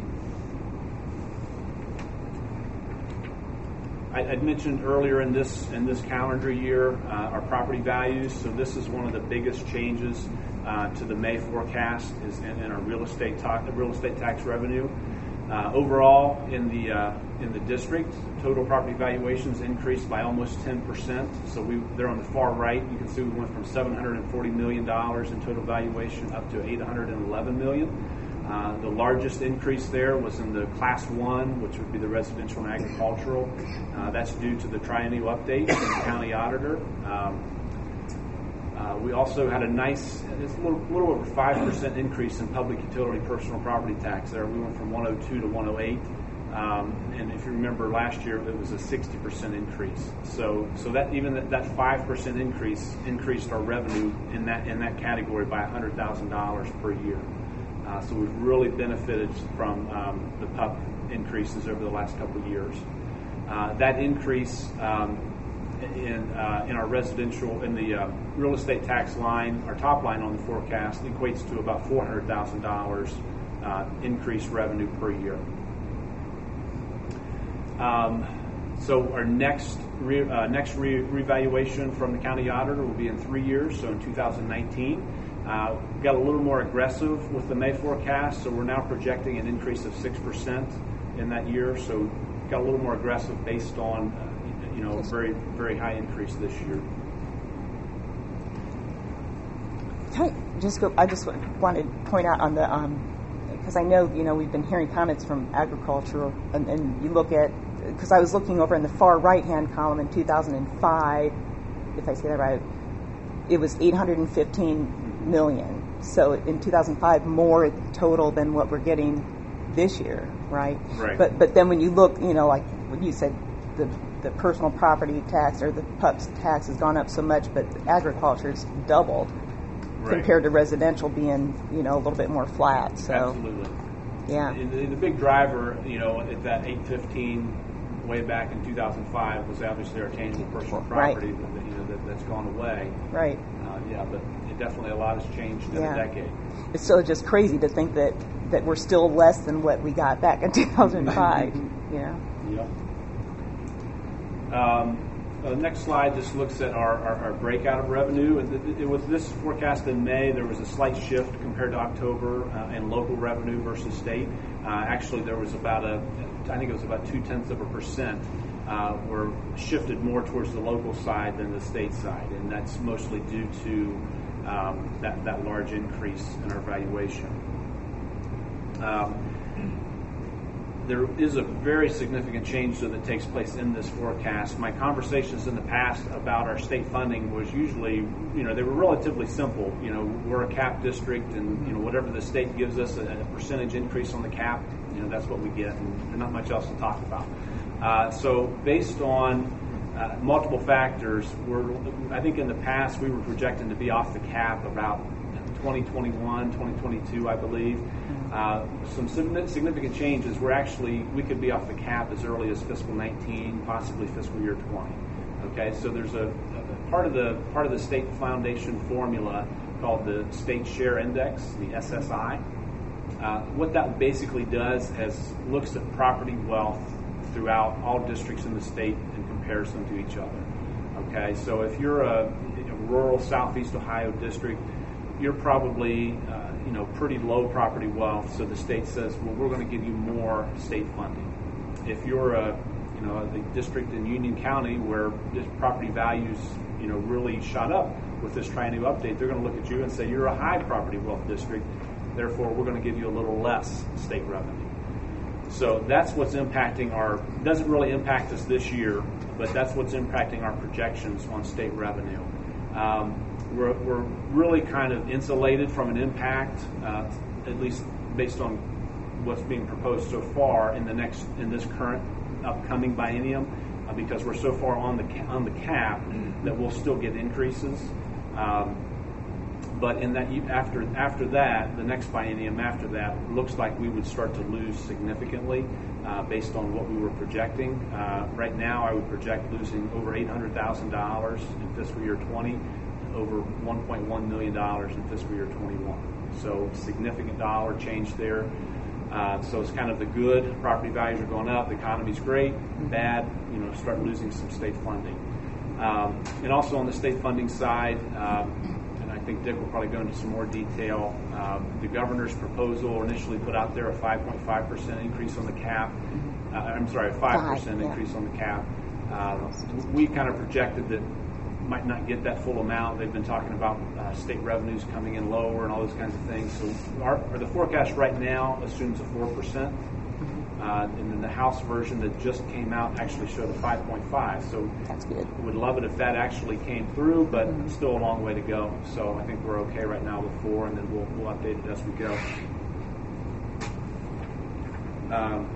I'd mentioned earlier in this in this calendar year uh, our property values. So this is one of the biggest changes uh, to the May forecast is in, in our real estate ta- real estate tax revenue. Uh, overall, in the uh, in the district, total property valuations increased by almost ten percent. So we they're on the far right. You can see we went from seven hundred forty million dollars in total valuation up to eight hundred eleven million dollars. Uh, the largest increase there was in the Class one, which would be the residential and agricultural. Uh, that's due to the triennial update from the county auditor. Um, uh, we also had a nice, it's a little, little over five percent increase in public utility personal property tax there. We went from one oh two to one oh eight. Um, and if you remember last year, it was a sixty percent increase. So, so that even that, that five percent increase increased our revenue in that in that category by one hundred thousand dollars per year. Uh, so we've really benefited from um, the P U P increases over the last couple of years. Uh, that increase um, in uh, in our residential in the uh, real estate tax line, our top line on the forecast, equates to about four hundred thousand dollars uh, increased revenue per year. Um, so our next re, uh, next re, revaluation from the county auditor will be in three years, so in two thousand nineteen. Uh, got a little more aggressive with the May forecast, so we're now projecting an increase of six percent in that year. So got a little more aggressive based on uh, you know a very very high increase this year. Can I just go? I just wanted to point out on the because um, I know you know we've been hearing comments from agriculture, and, and you look at. Because I was looking over in the far right-hand column in two thousand five, if I say that right, it was eight hundred fifteen million. So in two thousand five, more total than what we're getting this year, right? Right. But but then when you look, you know, like when you said the the personal property tax or the P U P's tax has gone up so much, but agriculture's doubled right. compared to residential being, you know, a little bit more flat. So absolutely. Yeah. And the, the big driver, you know, at that eight fifteen. Way back in two thousand five was obviously our tangible personal property right. that, you know, that, that's gone away. Right. Uh, yeah, but it definitely a lot has changed in yeah. a decade. It's so just crazy to think that, that we're still less than what we got back in two thousand five. You know. Yep. Um, the next slide just looks at our, our, our breakout of revenue. It, it was this forecast in May. There was a slight shift compared to October uh, in local revenue versus state. Uh, actually, there was about a I think it was about two tenths of a percent uh, were shifted more towards the local side than the state side, and that's mostly due to um, that that large increase in our valuation. Um, there is a very significant change though that takes place in this forecast. My conversations in the past about our state funding was usually, you know, they were relatively simple. You know, we're a cap district, and you know whatever the state gives us a, a percentage increase on the cap. You know, that's what we get, and there's not much else to talk about. Uh, so based on uh, multiple factors, we're, I think in the past we were projecting to be off the cap about twenty twenty-one, twenty twenty-two, I believe. Uh, some significant changes. We're actually, we could be off the cap as early as fiscal nineteen, possibly fiscal year twenty. Okay, so there's a, a part of the part of the state foundation formula called the State Share Index, the S S I. Uh, what that basically does is looks at property wealth throughout all districts in the state and compares them to each other. Okay, so if you're a, a rural Southeast Ohio district, you're probably uh, you know pretty low property wealth. So the state says, well, we're going to give you more state funding. If you're a you know the district in Union County where this property values you know really shot up with this triennial update, they're going to look at you and say you're a high property wealth district. Therefore, we're going to give you a little less state revenue. So that's what's impacting our, doesn't really impact us this year, but that's what's impacting our projections on state revenue. Um, we're, we're really kind of insulated from an impact, uh, at least based on what's being proposed so far in the next, in this current upcoming biennium, uh, because we're so far on the on the cap that we'll still get increases. Um, But in that after after that, the next biennium after that looks like we would start to lose significantly uh, based on what we were projecting. Uh, right now, I would project losing over eight hundred thousand dollars in fiscal year twenty, over one point one million dollars in fiscal year twenty-one. So significant dollar change there. Uh, so it's kind of the good. Property values are going up. The economy's great. Bad, you know, start losing some state funding. Um, and also on the state funding side. Um, I think Dick will probably go into some more detail. Um, the governor's proposal initially put out there a five point five percent increase on the cap. Uh, I'm sorry, a five percent increase on the cap. Uh, we kind of projected that might not get that full amount. They've been talking about uh, state revenues coming in lower and all those kinds of things. So our, or the forecast right now assumes a four percent. Uh, and then the House version that just came out actually showed a five point five. So that's good. Would love it if that actually came through, but mm-hmm. still a long way to go. So I think we're okay right now with four, and then we'll, we'll update it as we go. Um,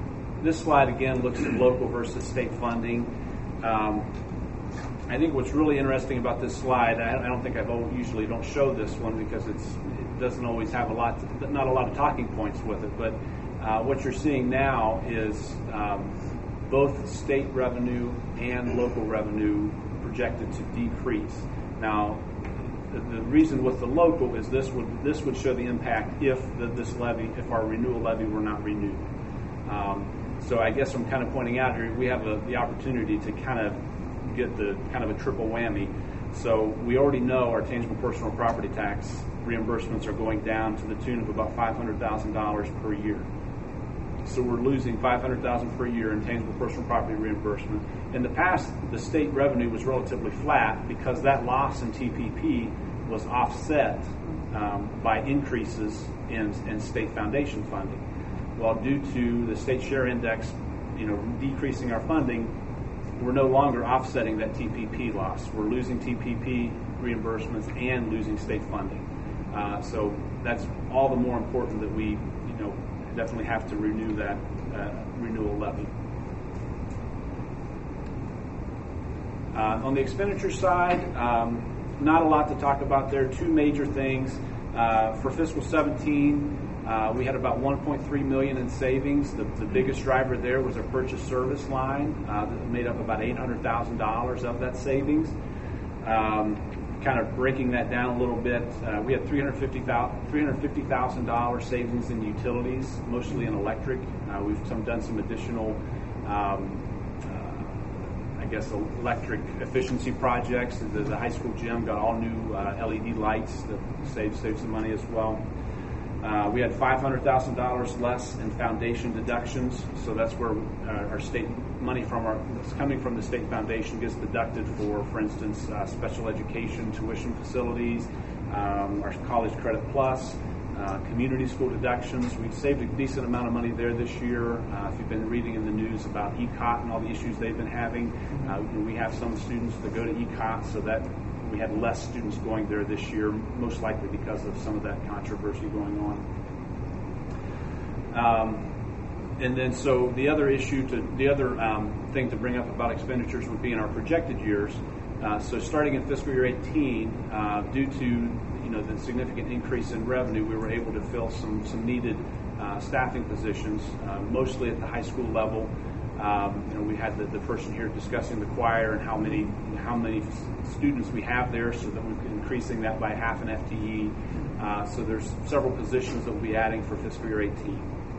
this slide again looks at local versus state funding. Um, I think what's really interesting about this slide, I, I don't think I've usually don't show this one because it's it doesn't always have a lot, to, not a lot of talking points with it. But uh, what you're seeing now is um, both state revenue and local revenue projected to decrease. Now, the, the reason with the local is this would this would show the impact if the, this levy, if our renewal levy were not renewed. Um, so I guess I'm kind of pointing out here we have a, the opportunity to kind of get the kind of a triple whammy. So we already know our tangible personal property tax reimbursements are going down to the tune of about five hundred thousand dollars per year. So we're losing five hundred thousand dollars per year in tangible personal property reimbursement. In the past, the state revenue was relatively flat because that loss in T P P was offset um, by increases in, in state foundation funding. Well, due to the state share index, you know, decreasing our funding, we're no longer offsetting that T P P loss. We're losing T P P reimbursements and losing state funding. Uh, so that's all the more important that we, you know, definitely have to renew that uh, renewal levy. Uh, on the expenditure side, um, not a lot to talk about there. Two major things. Uh, for fiscal seventeen, uh, we had about one point three million dollars in savings. The, the biggest driver there was a purchase service line uh, that made up about eight hundred thousand dollars of that savings. Um, kind of breaking that down a little bit, uh, we had three hundred fifty thousand dollars savings in utilities, mostly in electric. Uh, we've some, done some additional um, I guess, electric efficiency projects. The, the high school gym got all new uh, L E D lights that save, save some money as well. Uh, we had five hundred thousand dollars less in foundation deductions, so that's where uh, our state money from our that's coming from the state foundation gets deducted for, for instance, uh, special education tuition facilities, um, our college credit plus, uh, community school deductions. We've saved a decent amount of money there this year. Uh, if you've been reading in the news about E C O T and all the issues they've been having, uh, we have some students that go to E C O T, so that we had less students going there this year, most likely because of some of that controversy going on. Um, and then, so the other issue, to the other um, thing to bring up about expenditures would be in our projected years. Uh, so starting in fiscal year eighteen, uh, due to you know the significant increase in revenue, we were able to fill some some needed uh, staffing positions, uh, mostly at the high school level. Um, you know, we had the, the person here discussing the choir and how many how many students we have there, so that we're increasing that by half an F T E. Uh, so there's several positions that we'll be adding for fiscal year eighteen.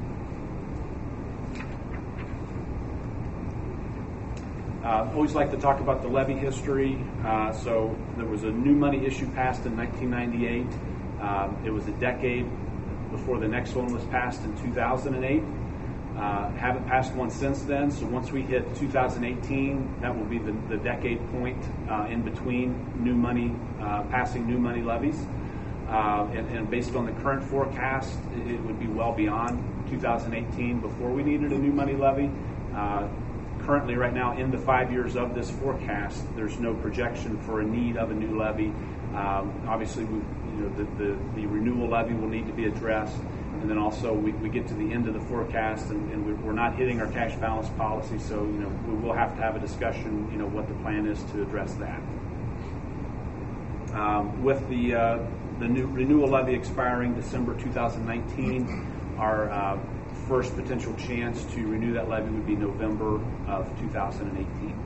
Uh, always like to talk about the levy history. Uh, so there was a new money issue passed in nineteen ninety-eight. Um, it was a decade before the next one was passed in two thousand eight. Uh, haven't passed one since then, so once we hit two thousand eighteen, that will be the, the decade point uh, in between new money, uh, passing new money levies. Uh, and, and based on the current forecast, it, it would be well beyond two thousand eighteen before we needed a new money levy. Uh, currently, right now, in the five years of this forecast, there's no projection for a need of a new levy. Um, obviously, we, you know, the, the, the renewal levy will need to be addressed. And then also we, we get to the end of the forecast and, and we're not hitting our cash balance policy, so you know we will have to have a discussion, you know, what the plan is to address that. Um, with the uh, the new renewal levy expiring December two thousand nineteen, our uh, first potential chance to renew that levy would be November of two thousand eighteen.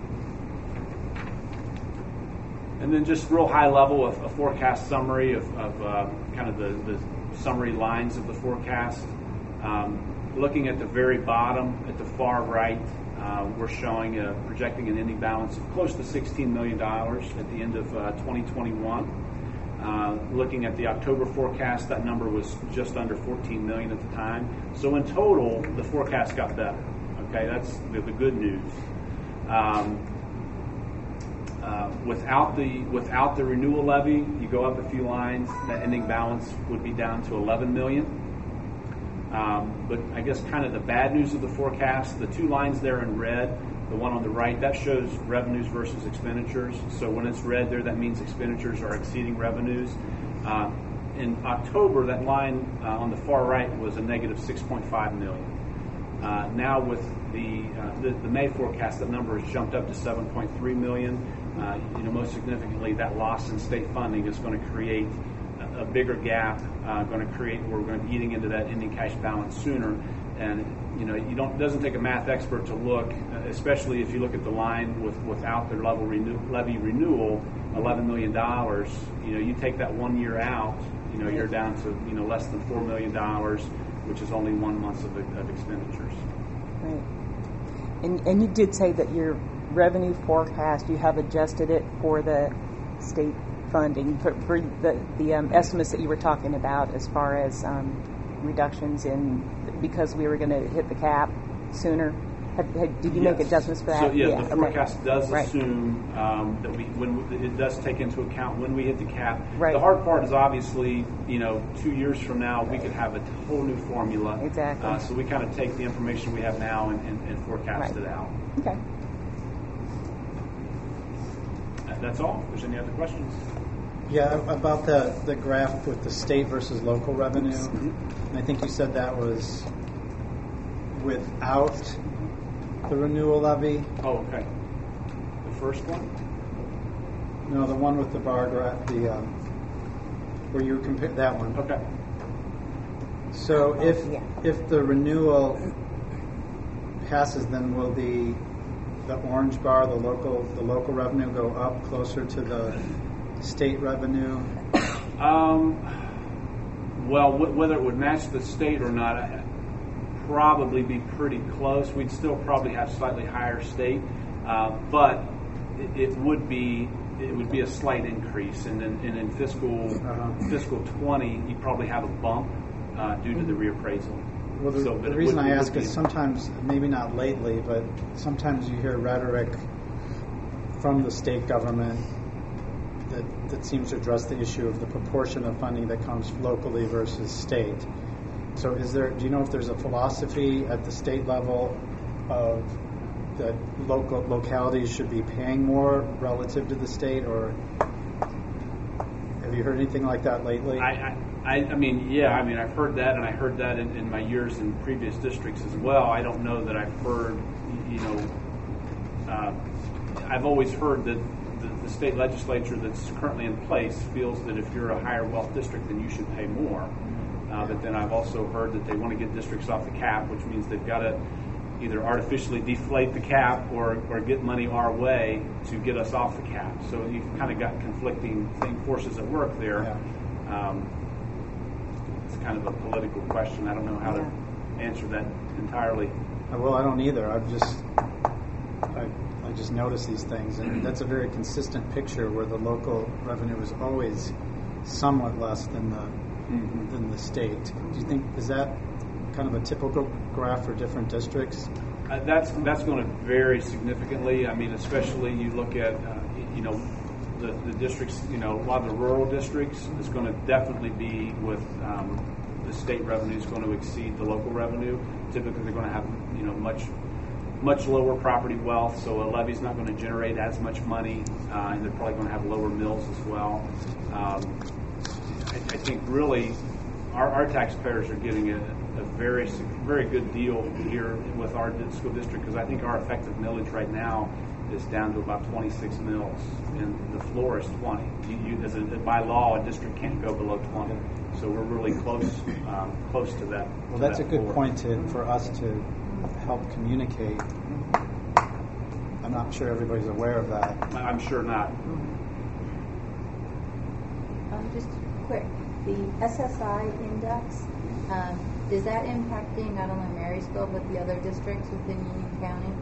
And then just real high level, a, a forecast summary of, of uh, kind of the, the summary lines of the forecast. Um, looking at the very bottom, at the far right, uh, we're showing a, projecting an ending balance of close to sixteen million dollars at the end of uh, twenty twenty-one. Uh, looking at the October forecast, that number was just under fourteen million dollars at the time. So in total, the forecast got better. Okay, that's the, the good news. Um, Uh, without the without the renewal levy, you go up a few lines, that ending balance would be down to eleven million dollars. Um, but I guess kind of the bad news of the forecast, the two lines there in red, the one on the right, that shows revenues versus expenditures. So when it's red there, that means expenditures are exceeding revenues. Uh, in October, that line uh, on the far right was a negative six point five million dollars. Uh, now with the, uh, the the May forecast, that number has jumped up to seven point three million. Uh, you know, most significantly, that loss in state funding is going to create a, a bigger gap. Uh, going to create we're going to be eating into that ending cash balance sooner. And you know, you don't. It doesn't take a math expert to look, uh, especially if you look at the line with without their level renew, levy renewal, eleven million dollars. You know, you take that one year out. You know, you're down to you know less than four million dollars, which is only one month of, of expenditures. Right. And and you did say that your revenue forecast, you have adjusted it for the state funding for, for the the um, estimates that you were talking about as far as um, reductions in because we were going to hit the cap sooner. Had, had, did you yes. make adjustments for that? So yeah, yeah the okay. forecast does right. assume um, that we when we, it does take into account when we hit the cap. Right. The hard part is obviously you know two years from now we could have a whole new formula. Exactly. Uh, so we kind of take the information we have now and, and, and forecast right. it out. Okay. That's all. If there's any other questions? Yeah, about the, the graph with the state versus local revenue. Mm-hmm. I think you said that was without the renewal levy. Oh, okay. The first one? No, the one with the bar graph, the um, where you compare that one. Okay. So if oh, yeah. if the renewal passes, then will the the orange bar, the local the local revenue, go up closer to the state revenue? Um, well, w- whether it would match the state or not, I'd probably be pretty close. We'd still probably have slightly higher state, uh, but it, it would be it would be a slight increase. And in, and in fiscal uh-huh. fiscal twenty, you probably have a bump uh, due to the reappraisal. Well, the, so, the reason would, I ask be, is sometimes, maybe not lately, but sometimes you hear rhetoric from the state government that, that seems to address the issue of the proportion of funding that comes locally versus state. So is there, do you know if there's a philosophy at the state level of that local localities should be paying more relative to the state, or have you heard anything like that lately? I, I, I, I mean, yeah, I mean, I've heard that, and I heard that in, in my years in previous districts as well. I don't know that I've heard, you know, uh, I've always heard that the, the state legislature that's currently in place feels that if you're a higher wealth district, then you should pay more. Uh, but then I've also heard that they want to get districts off the cap, which means they've got to either artificially deflate the cap or, or get money our way to get us off the cap. So you've kind of got conflicting thing, forces at work there. Yeah. Um, it's kind of a political question. I don't know how yeah. to answer that entirely. Well, I don't either. I've just I, I just noticed these things, and that's a very consistent picture where the local revenue is always somewhat less than the mm-hmm. than the state. Do you think, is that kind of a typical graph for different districts? Uh, that's that's going to vary significantly. I mean, especially you look at uh, you know the, the districts. You know, a lot of the rural districts is going to definitely be with um, the state revenue is going to exceed the local revenue. Typically, they're going to have you know much much lower property wealth, so a levy's not going to generate as much money, uh, and they're probably going to have lower mills as well. Um, I, I think really our, our taxpayers are getting a, a very very good deal here with our school district, because I think our effective millage right now is down to about twenty-six mills, and the floor is twenty. You, you, as a, by law, a district can't go below twenty, so we're really close um, close to that. Well, to that's that a good floor. point to, for us to help communicate. I'm not sure everybody's aware of that. I'm sure not. Um, just quick, the S S I index, um, is that impacting not only Marysville but the other districts within Union County?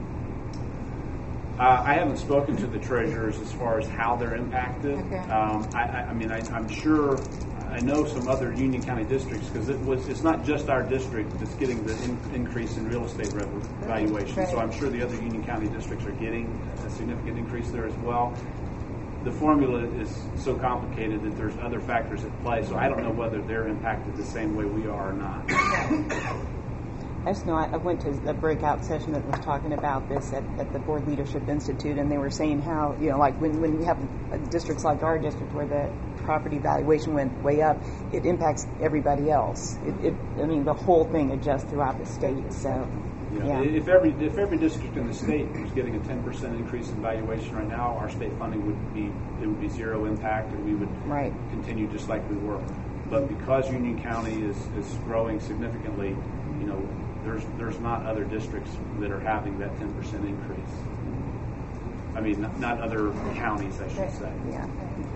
Uh, I haven't spoken to the treasurers as far as how they're impacted. Okay. Um, I, I, I mean, I, I'm sure, I know some other Union County districts, because it was, it's not just our district that's getting the in, increase in real estate revenue valuation. Right. So I'm sure the other Union County districts are getting a significant increase there as well. The formula is so complicated that there's other factors at play, so I don't know whether they're impacted the same way we are or not. I just know I, I went to a breakout session that was talking about this at, at the Board Leadership Institute, and they were saying how, you know, like when, when we have districts like our district where the property valuation went way up, it impacts everybody else. It, it I mean, the whole thing adjusts throughout the state. So, yeah. yeah. If every if every district in the state was getting a ten percent increase in valuation right now, our state funding would be it would be zero impact, and we would right. continue just like we were. But because Union County is, is growing significantly, you know, there's there's not other districts that are having that ten percent increase. I mean, not, not other counties, I should say. Yeah.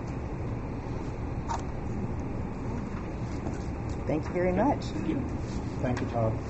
Thank you very much. Thank you. Thank you, Todd.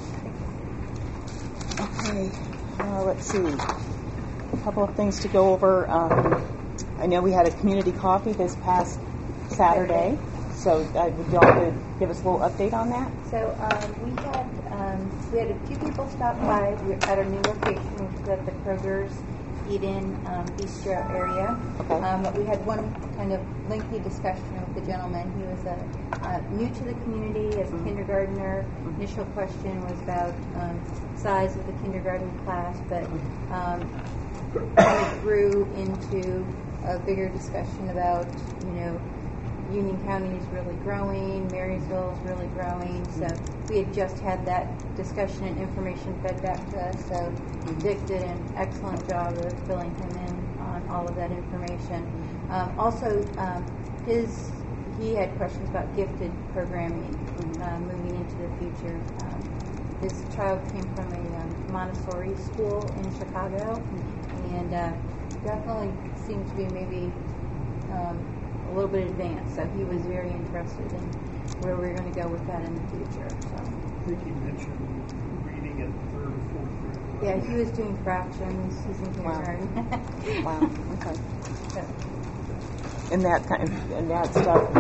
Okay, uh, let's see. A couple of things to go over. Um, I know we had a community coffee this past Saturday, so uh, would y'all could give us a little update on that? So um, we had um, we had a few people stop by. We were at our new location, which is at the Kroger's Eden um, Bistro area. Okay. Um, but we had one kind of lengthy discussion with the gentleman. He was uh, uh, new to the community as a mm-hmm. kindergartner. Mm-hmm. Initial question was about um, size of the kindergarten class, but um, kind of grew into a bigger discussion about, you know, Union County is really growing, Marysville is really growing. So we had just had that discussion and information fed back to us. So Dick did an excellent job of filling him in on all of that information. Um, also, um, his he had questions about gifted programming uh, moving into the future. Um, his child came from a um, Montessori school in Chicago, and uh, definitely seems to be maybe um, a little bit advanced, so he was very interested in where we're going to go with that in the future. So. I think he mentioned reading at third or fourth grade. Yeah, he was doing fractions. He's in kindergarten. Wow. Wow. Okay. So. And that kind of, and that stuff.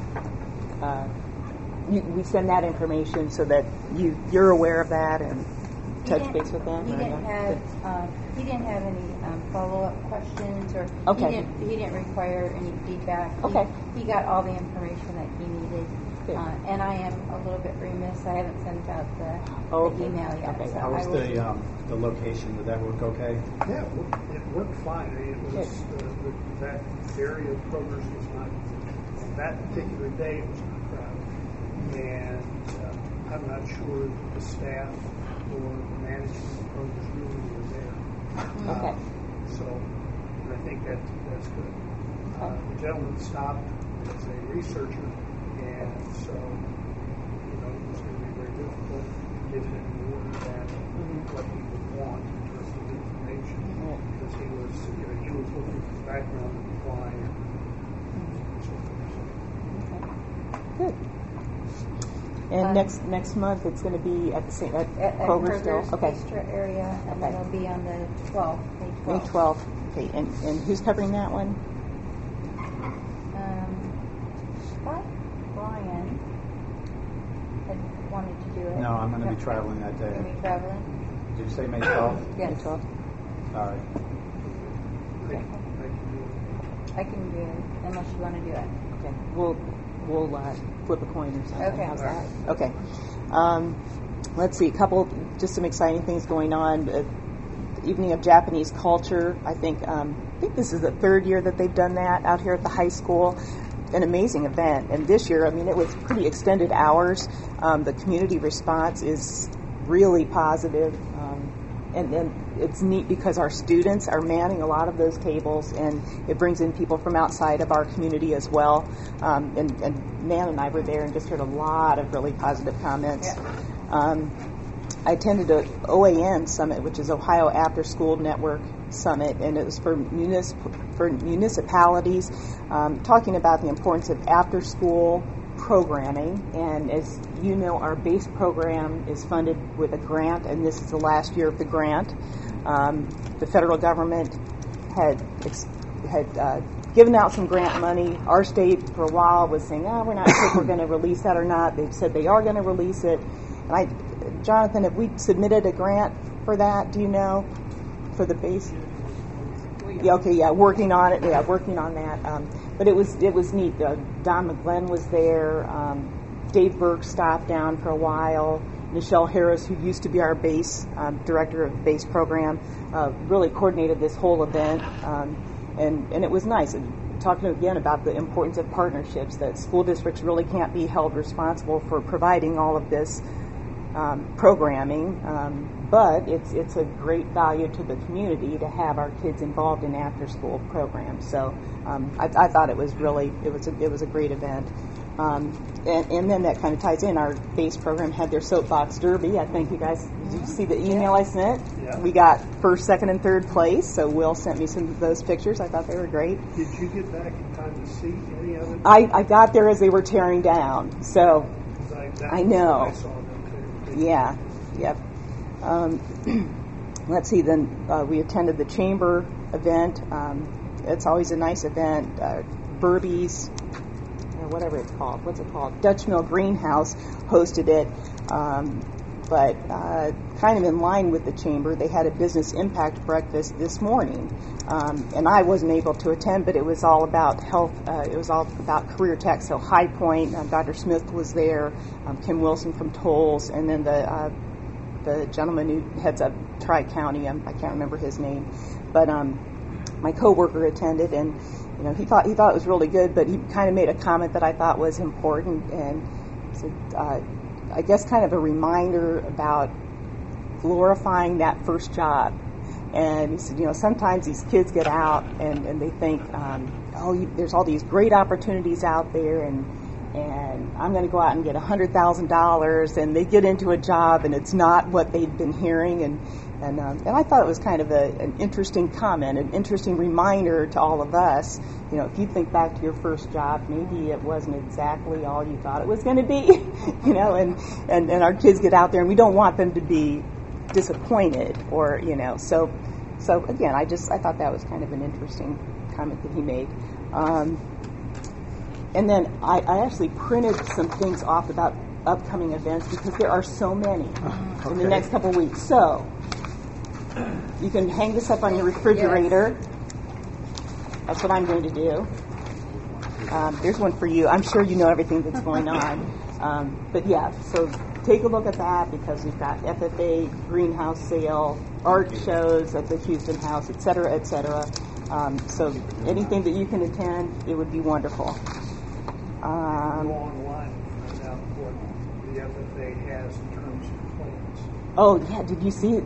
Uh, you, we send that information so that you you're aware of that and touch base with them. He didn't have um, he didn't have any um, follow up questions, or okay. he didn't he didn't require any feedback. Okay. He, he got all the information that he needed. Uh, and I am a little bit remiss. I haven't sent out the, oh, the email yet. Okay. So How was I will, the um, the location? Did that work okay? Yeah, it worked, it worked fine. I mean, it was uh, the, that area of Kroger's was not on that particular day. It was not crowded, and uh, I'm not sure that the staff or the management of Kroger's really were there. Okay. Uh, so I think that that's good. Uh, the gentleman stopped as a researcher. And so, you know, it was going to be very difficult to get him in order that mm-hmm. what he would want in terms of information, mm-hmm. because he was, you know, he was looking for background in the flyer. Mm-hmm. Good. And um, next next month it's going to be at the same at, at Kroger still. Okay. Extra area, and okay. it'll be on the twelfth. May twelfth. Okay. And and who's covering that one? Brian had wanted to do it. No, I'm going to be traveling that day. You're going to be traveling? Did you say May twelfth? Yes. May twelfth. All right. Okay. I can do it, unless you want to do it. Okay. We'll we'll uh, flip a coin or something. Okay. How's that? Okay. Um, let's see. A couple, just some exciting things going on. Uh, the Evening of Japanese Culture. I think um, I think this is the third year that they've done that out here at the high school. An amazing event, and this year, I mean, it was pretty extended hours. Um, the community response is really positive, um, and, and it's neat because our students are manning a lot of those tables, and it brings in people from outside of our community as well. Um, and, and Nan and I were there and just heard a lot of really positive comments. Yeah. Um, I attended a O A N summit, which is Ohio After School Network Summit, and it was for, municip- for municipalities, um, talking about the importance of after-school programming. And as you know, our BASE program is funded with a grant, and this is the last year of the grant. Um, the federal government had ex- had uh, given out some grant money. Our state, for a while, was saying, "Oh, we're not sure if we're going to release that or not." They've said they are going to release it. And I, Jonathan, have we submitted a grant for that? Do you know? For the base? Yeah, okay, yeah, working on it. Yeah, working on that. Um, but it was it was neat. Uh, Don McGlenn was there. Um, Dave Burke stopped down for a while. Michelle Harris, who used to be our base um, director of the base program, uh, really coordinated this whole event, um, and, and it was nice. And talking again about the importance of partnerships, that school districts really can't be held responsible for providing all of this um, programming, um, but it's it's a great value to the community to have our kids involved in after-school programs. So um, I, I thought it was really it was a, it was a great event. Um, and, and then that kind of ties in. Our base program had their soapbox derby. I think you guys, did you see the email I sent? Yeah. We got first, second, and third place. So Will sent me some of those pictures. I thought they were great. Did you get back in time to see any of it? I, I got there as they were tearing down. So I, I know. I saw them too. Yeah. Yep. Um, let's see. Then uh, we attended the chamber event. Um, it's always a nice event. Uh, Burbies. Whatever it's called. What's it called? Dutch Mill Greenhouse hosted it. Um, but uh, kind of in line with the chamber, they had a business impact breakfast this morning. Um, and I wasn't able to attend, but it was all about health. Uh, it was all about career tech. So High Point, uh, Doctor Smith was there, um, Kim Wilson from Tolles, and then the uh, the gentleman who heads up Tri-County, um, I can't remember his name. But um, my coworker attended, and you know, he thought he thought it was really good, but he kind of made a comment that I thought was important, and said, uh, I guess, kind of a reminder about glorifying that first job. And he said, you know, sometimes these kids get out and, and they think, um, oh, you, there's all these great opportunities out there, and and I'm going to go out and get a hundred thousand dollars, and they get into a job and it's not what they've been hearing, and. And, um, and I thought it was kind of a, an interesting comment, an interesting reminder to all of us. You know, if you think back to your first job, maybe it wasn't exactly all you thought it was going to be, you know, and, and, and our kids get out there and we don't want them to be disappointed or, you know, so, so again, I just, I thought that was kind of an interesting comment that he made. Um, and then I, I actually printed some things off about upcoming events because there are so many okay. in the next couple of weeks. So, you can hang this up on your refrigerator. Yes. That's what I'm going to do. Um, there's one for you. I'm sure you know everything that's going on. Um, but yeah, so take a look at that because we've got F F A, greenhouse sale, art shows at the Houston House, et cetera, et cetera. Um, so anything that you can attend, it would be wonderful. Um, Go online and find out what the F F A has in terms of plans. Oh, yeah, did you see it?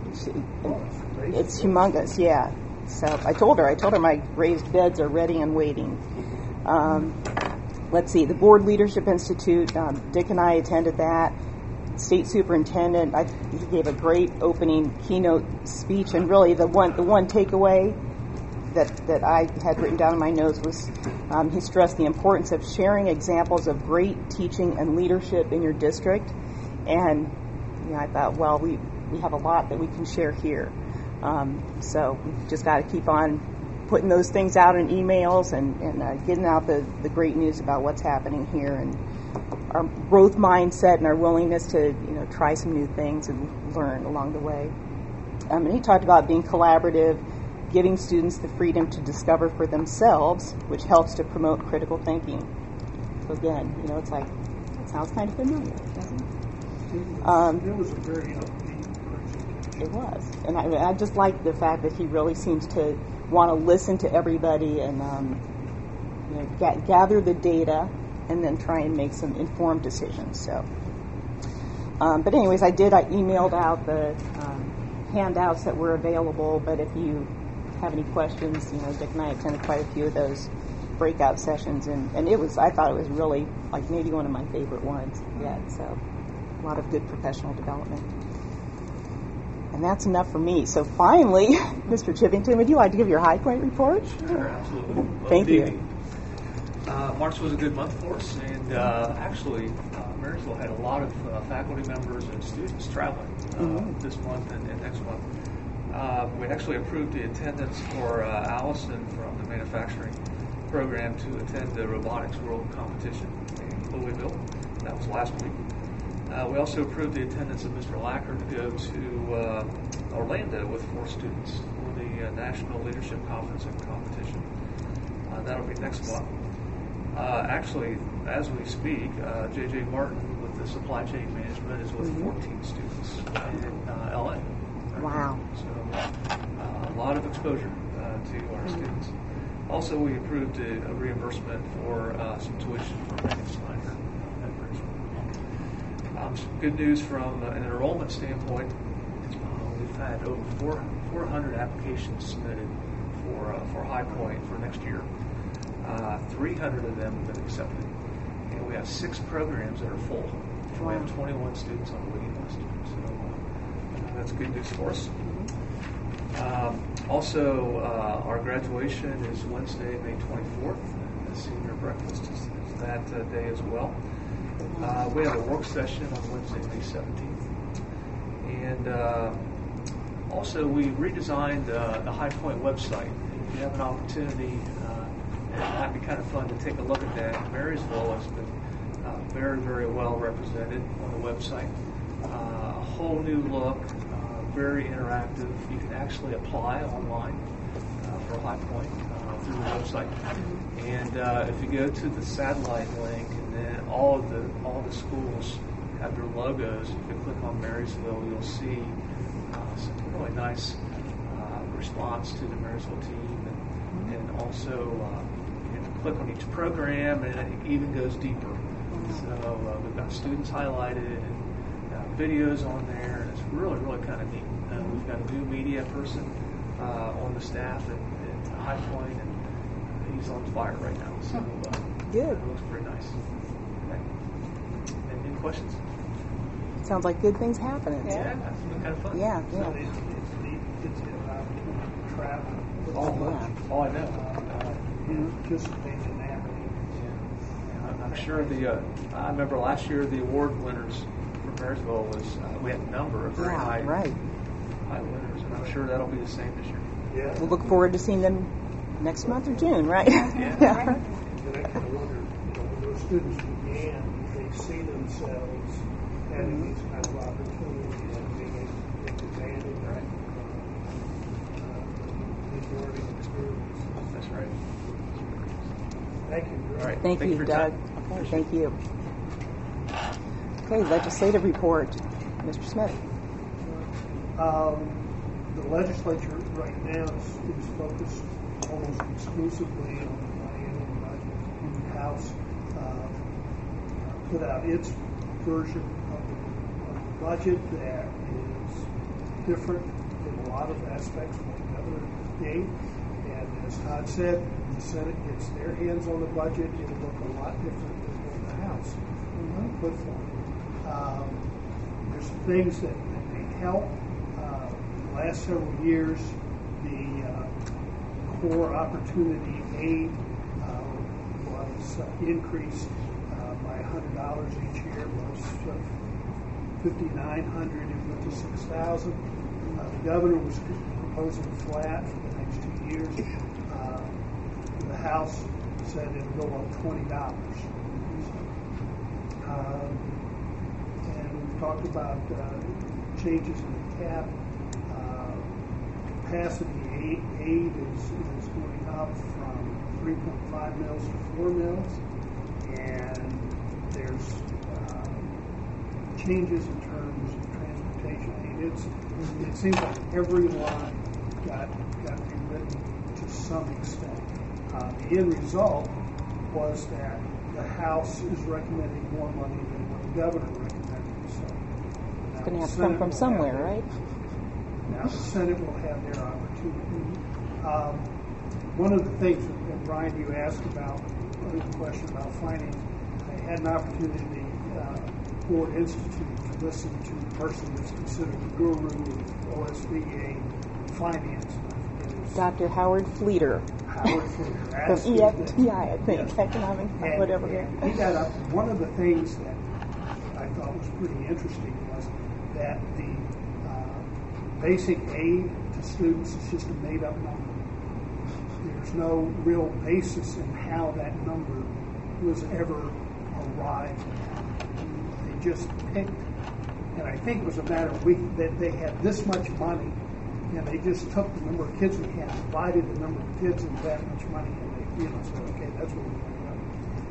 It's humongous, yeah. So I told her, I told her my raised beds are ready and waiting. Um, let's see, the Board Leadership Institute, um, Dick and I attended that. State Superintendent, I, he gave a great opening keynote speech, and really the one the one takeaway that, that I had written down in my notes was um, he stressed the importance of sharing examples of great teaching and leadership in your district. And you know, I thought, well, we, we have a lot that we can share here. Um, so we've just got to keep on putting those things out in emails and, and uh, getting out the, the great news about what's happening here, and our growth mindset and our willingness to, you know, try some new things and learn along the way. Um, and he talked about being collaborative, giving students the freedom to discover for themselves, which helps to promote critical thinking. So again, you know, it's like, it sounds kind of familiar, doesn't it? Um, it was a very upbeat presentation. It was. And I, I just like the fact that he really seems to want to listen to everybody and um, you know, ga- gather the data and then try and make some informed decisions. So, um, but anyways, I did. I emailed out the um, handouts that were available. But if you have any questions, you know, Dick and I attended quite a few of those breakout sessions, and, and it was. I thought it was really like maybe one of my favorite ones yet. So, a lot of good professional development. And that's enough for me. So finally, Mister Chivington, would you like to give your High Point report? Sure, absolutely. Well, Thank you. Evening. Uh, March was a good month for us, and uh, actually, uh, Marysville had a lot of uh, faculty members and students traveling uh, mm-hmm. this month and, and next month. Uh, we actually approved the attendance for uh, Allison from the manufacturing program to attend the Robotics World Competition in Louisville. That was last week. Uh, we also approved the attendance of Mister Lacker to go to uh, Orlando with four students for the uh, National Leadership Conference and Competition. Uh, that'll be next month. Uh, actually, as we speak, uh, J J Martin with the supply chain management is with Mhm. fourteen students in uh, L A. Wow. So uh, a lot of exposure uh, to our Mhm. students. Also, we approved a, a reimbursement for uh, some tuition for Megan Snyder at Bridgeville. Um, some good news from uh, an enrollment standpoint. Uh, we've had over four, four hundred applications submitted for uh, for High Point for next year. Uh, three hundred of them have been accepted, and we have six programs that are full. And we have twenty-one students on the waiting list. So uh, that's good news for us. Um, also, uh, our graduation is Wednesday, May twenty-fourth, and the senior breakfast is, is that uh, day as well. Uh, we have a work session on Wednesday, May seventeenth. And uh, also, we redesigned uh, the High Point website. If you have an opportunity, uh, it might be kind of fun to take a look at that. Marysville has been uh, very, very well represented on the website. Uh, a whole new look. Very interactive. You can actually apply online uh, for High Point uh, through the website. And uh, if you go to the satellite link, and then all of the all the schools have their logos. If you click on Marysville, you'll see uh, some really nice uh, response to the Marysville team, and, and also uh, you can click on each program, and it even goes deeper. So uh, we've got students highlighted and videos on there, and it's really, really kind of neat. Uh, we've got a new media person uh, on the staff at, at High Point, and he's on fire right now. So uh, good. It looks pretty nice. Okay. Any questions? Sounds like good things happening. Yeah, that's been kind of fun. Yeah, So yeah. it's, it's neat. It's an opportunity to travel. Oh, yeah. Oh, I know. Uh, and participate in that. Yeah. I'm, I'm sure the. Uh, I remember last year the award winners for Marysville was uh, we had a number of very Yeah, high right. high winners, and I'm sure that'll be the same this year. Yeah. We'll look forward to seeing them next month or June, right? Yeah. Yeah. And I kind of wonder, you know, when those students began, they see themselves having these kind of opportunities and being able to take advantage of right. uh, these learning experiences. That's right. Thank you. All right. Thank, Thank you, you for Doug. your time. Okay, thank you. Okay, legislative report. Mister Smith. Um, the legislature right now is, is focused almost exclusively on the biennial budget. The House uh, put out its version of the, of the budget that is different in a lot of aspects from what the governor gave. And as Todd said, when the Senate gets their hands on the budget, it'll look a lot different than what the House uh, put forward. Um, there's some things that, that may help. Uh, the last several years, the uh, core opportunity aid uh, was uh, increased uh, by one hundred dollars each year. It was uh, five thousand nine hundred dollars. It went to six thousand dollars. Uh, the governor was proposing flat for the next two years. Uh, the House said it would go up twenty dollars. Um, and we've talked about uh, changes in the cap. Uh, capacity aid, aid is, is going up from three point five mils to four mils. And there's uh, changes in terms of transportation aid. It's, it seems like every line got, got rewritten to some extent. Uh, the end result was that the House is recommending more money than what the governor recommended. So It's going to have to come from somewhere, their, right? Now the Senate will have their opportunity. Um, one of the things, and Brian, you asked about a question about finance. I had an opportunity uh, for Institute to listen to the person that's considered the guru of O S B A finance. Doctor Howard Fleeter. Howard Fleeter. From E F T I, I think, yes. economic, and, whatever. And he got up. One of the things that I thought was pretty interesting was that the uh, basic aid to students is just a made-up number. There's no real basis in how that number was ever arrived at. They just picked, and I think it was a matter of week that they had this much money. And they just took the number of kids we had, divided the number of kids into that much money, and they, you know, said, okay, that's what we're going to do.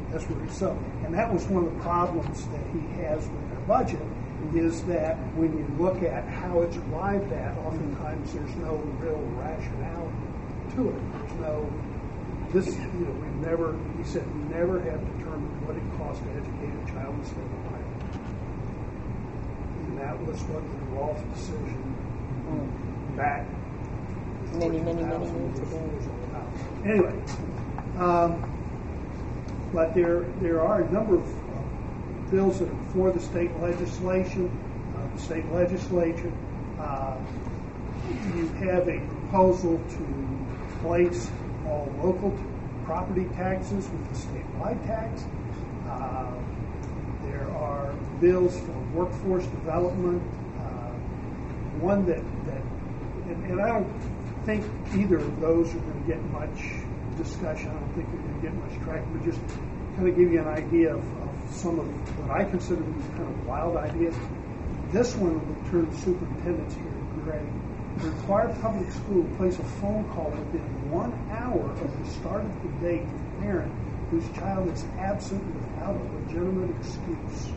That's where he's so. And that was one of the problems that he has with our budget, is that when you look at how it's arrived at, oftentimes there's no real rationality to it. There's no, this, you know, we've never, he said, we never have determined what it costs to educate a child in the state of Ohio. And that was what the Rolfe decision back many, many, many years ago. Anyway, um, but there there are a number of uh, bills that are before the state legislation, uh, the state legislature. Uh, you have a proposal to place all local t- property taxes with the statewide tax. Uh, there are bills for workforce development. Uh, one that, that and, and I don't think either of those are going to get much discussion. I don't think they're going to get much traction, but just kind of give you an idea of, of some of what I consider to be kind of wild ideas. This one will turn superintendents here gray. Require public school to place a phone call within one hour of the start of the day to the parent whose child is absent without a legitimate excuse.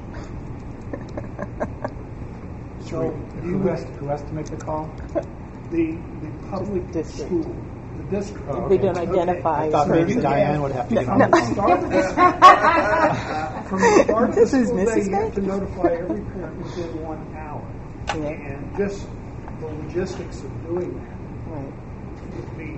So who, you has, who has to make the call? The the public district. school, the district. Oh, They okay. don't identify. I thought a maybe person. Diane would have to get No, on no. the phone. Start of the, from the start of the This is school day, Missus you have to notify every parent within one hour. Yeah. And just the logistics of doing that Right. would be.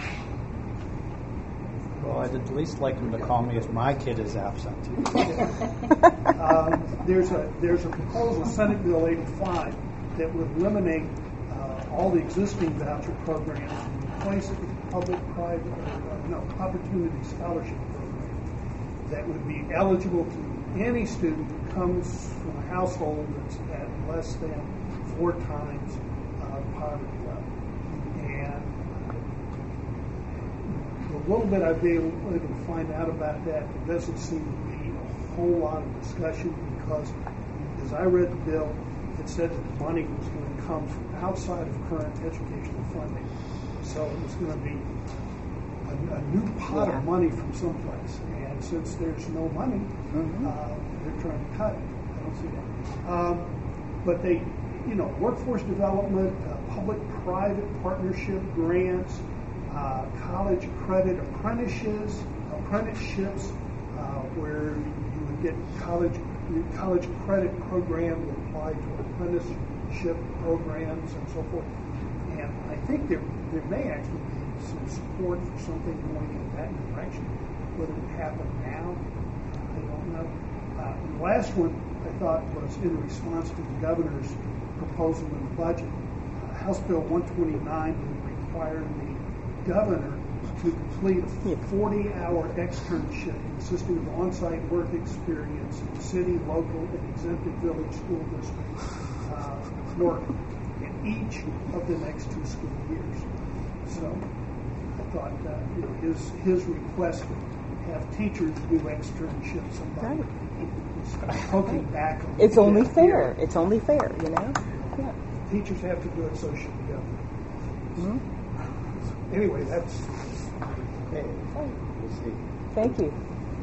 Well, I'd at least like them to call me if my kid is absent. um, there's a there's a proposal, Senate Bill eighty-five, that would eliminate uh, all the existing voucher programs and replace it with public-private, uh, no, opportunity scholarship program that would be eligible to any student who comes from a household that's at less than four times uh, poverty level. And the little bit I've been able to find out about that, there doesn't seem to be a whole lot of discussion, because as I read the bill, it said that the money was going to come from outside of current educational funding. So it was going to be a, a new pot Yeah. of money from someplace. And since there's no money, Mm-hmm. uh, they're trying to cut it. I don't see that. Um, but they, you know, workforce development, uh, public-private partnership grants, uh, college credit apprenticeships, apprenticeships uh, where you would get college college credit program to apply to apprenticeship programs and so forth. And I think there there may actually be some support for something going in that direction. Whether it happen now, I don't know. Uh, the last one I thought was in response to the governor's proposal in the budget. Uh, House Bill one twenty-nine would require the governor to complete a forty-hour externship consisting of on-site work experience in city, local, and exempted village school districts uh, work in each of the next two school years. So I thought uh, you know, his his request would have teachers do externships. Somebody was poking back on It's only that fair. here. It's only fair, you know? Yeah. Teachers have to do it, so should the governor. Mm-hmm. Anyway, that's Okay. We'll see. Thank you.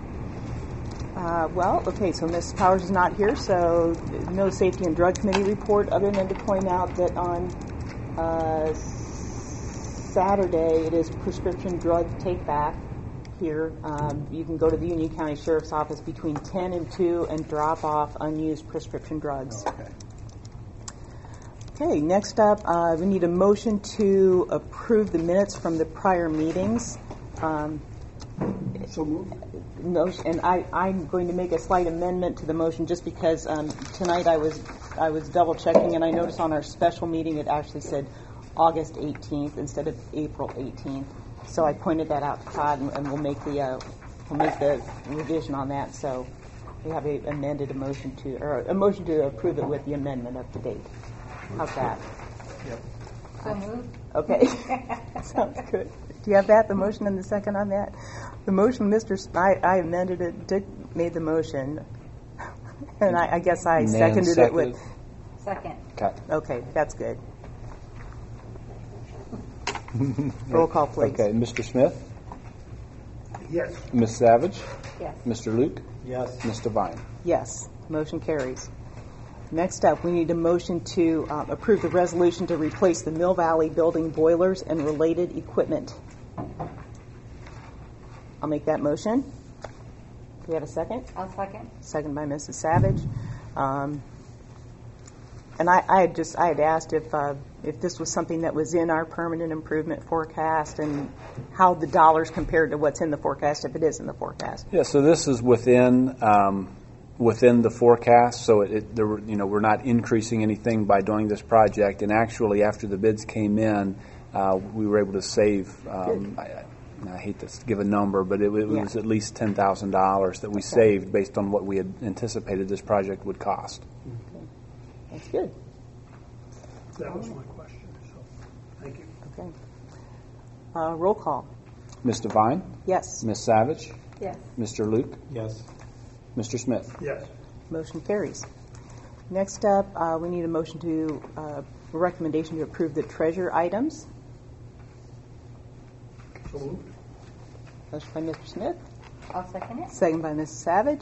Uh, well, okay, so Miz Powers is not here, so no Safety and Drug Committee report, other than to point out that on uh, Saturday it is prescription drug take back here. Um, you can go to the Union County Sheriff's Office between ten and two and drop off unused prescription drugs. Okay. Okay, next up, uh, we need a motion to approve the minutes from the prior meetings. Um, so moved. Motion, and I, I'm going to make a slight amendment to the motion just because um, tonight I was I was double checking, and I noticed on our special meeting it actually said August eighteenth instead of April eighteenth. So I pointed that out to Todd, and, and we'll make the uh, we'll make the revision on that. So we have a amended a motion to or a motion to approve it with the amendment up to date. How's that? Yep. So moved. Okay. Sounds good. Do you have that, the motion and the second on that? The motion, Mister S- I, I amended it, Dick made the motion, and I, I guess I Nan seconded it with... Second. Okay. Okay, that's good. Roll call, please. Okay, Mister Smith? Yes. Miz Savage? Yes. Mister Luke? Yes. Miz Devine? Yes. Motion carries. Next up, we need a motion to uh, approve the resolution to replace the Mill Valley building boilers and related equipment. I'll make that motion. Do we have a second? I'll second. Second by Missus Savage. Um, and I, I had just I had asked if uh, if this was something that was in our permanent improvement forecast and how the dollars compared to what's in the forecast, if it is in the forecast. Yeah, so this is within um, within the forecast. So it, it there were, you know, we're not increasing anything by doing this project. And actually, after the bids came in, uh, we were able to save. Um, I, I hate to give a number, but it, it Yeah. was at least ten thousand dollars that we Okay. saved based on what we had anticipated this project would cost. Okay. That's good. That was my question, so thank you. Okay. Uh, roll call. Miz Devine? Yes. Miz Savage? Yes. Mister Luke? Yes. Mister Smith? Yes. Motion carries. Next up, uh, we need a motion to, uh, a recommendation to approve the treasure items. So moved. Motion by Mister Smith, I'll second it. second by Missus Savage.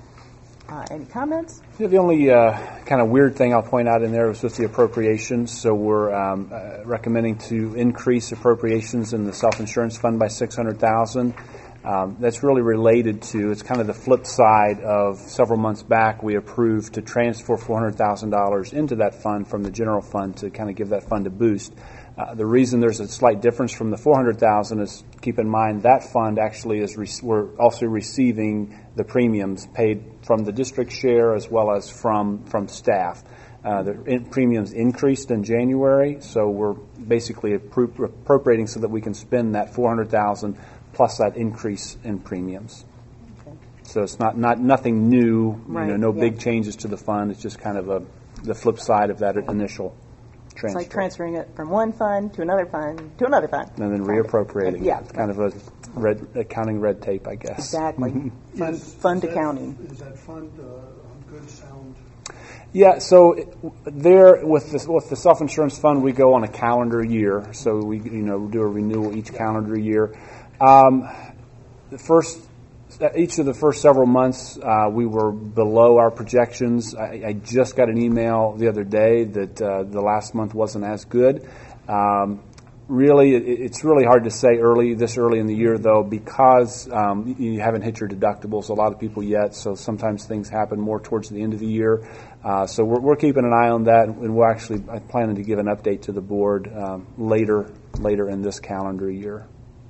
Uh, any comments? Yeah, the only uh, kind of weird thing I'll point out in there was with the appropriations. So we're um, uh, recommending to increase appropriations in the self-insurance fund by six hundred thousand dollars. Um, that's really related to, it's kind of the flip side of several months back we approved to transfer four hundred thousand dollars into that fund from the general fund to kind of give that fund a boost. Uh, the reason there's a slight difference from the four hundred thousand dollars is, keep in mind, that fund actually is re- we're also receiving the premiums paid from the district share as well as from from staff. Uh, the in- premiums increased in January, so we're basically appro- appropriating so that we can spend that four hundred thousand dollars plus that increase in premiums. Okay. So it's not, not nothing new, Right, you know, no yeah. big changes to the fund. It's just kind of a the flip side of that initial transfer. It's like transferring it from one fund to another fund to another fund. And then reappropriating. Yeah. It's kind of a red accounting red tape, I guess. Exactly. Fund, Is- fund is that- accounting. Is that fund uh, on good, sound? Yeah, so it- there with the with the self-insurance fund, we go on a calendar year. So we you know do a renewal each calendar year. Um, the first each of the first several months, uh, we were below our projections. I, I just got an email the other day that uh, the last month wasn't as good. Um, really, it, it's really hard to say early this early in the year, though, because um, you haven't hit your deductibles, a lot of people yet. So sometimes things happen more towards the end of the year. Uh, so we're, we're keeping an eye on that, and we're actually I'm planning to give an update to the board um, later later in this calendar year.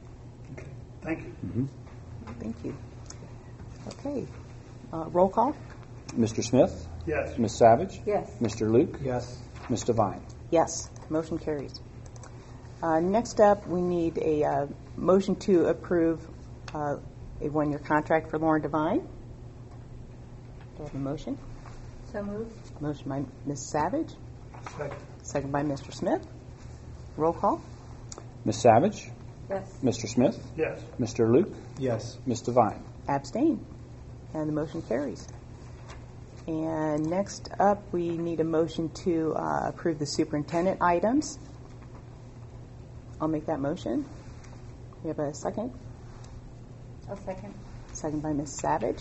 Thank you. Mm-hmm. Thank you. Okay. Uh, roll call. Mister Smith? Yes. Miz Savage? Yes. Mister Luke? Yes. Miz Devine? Yes. Motion carries. Uh, next up, we need a uh, motion to approve uh, a one-year contract for Lauren Devine. Do I have a motion? So moved. Motion by Miz Savage. Second. Second by Mister Smith. Roll call. Miz Savage? Yes. Mister Smith? Yes. Mister Luke? Yes. Miz Devine? Abstain. And the motion carries. And next up, we need a motion to uh, approve the superintendent items. I'll make that motion. We have a second. I'll second. Second by Miz Savage.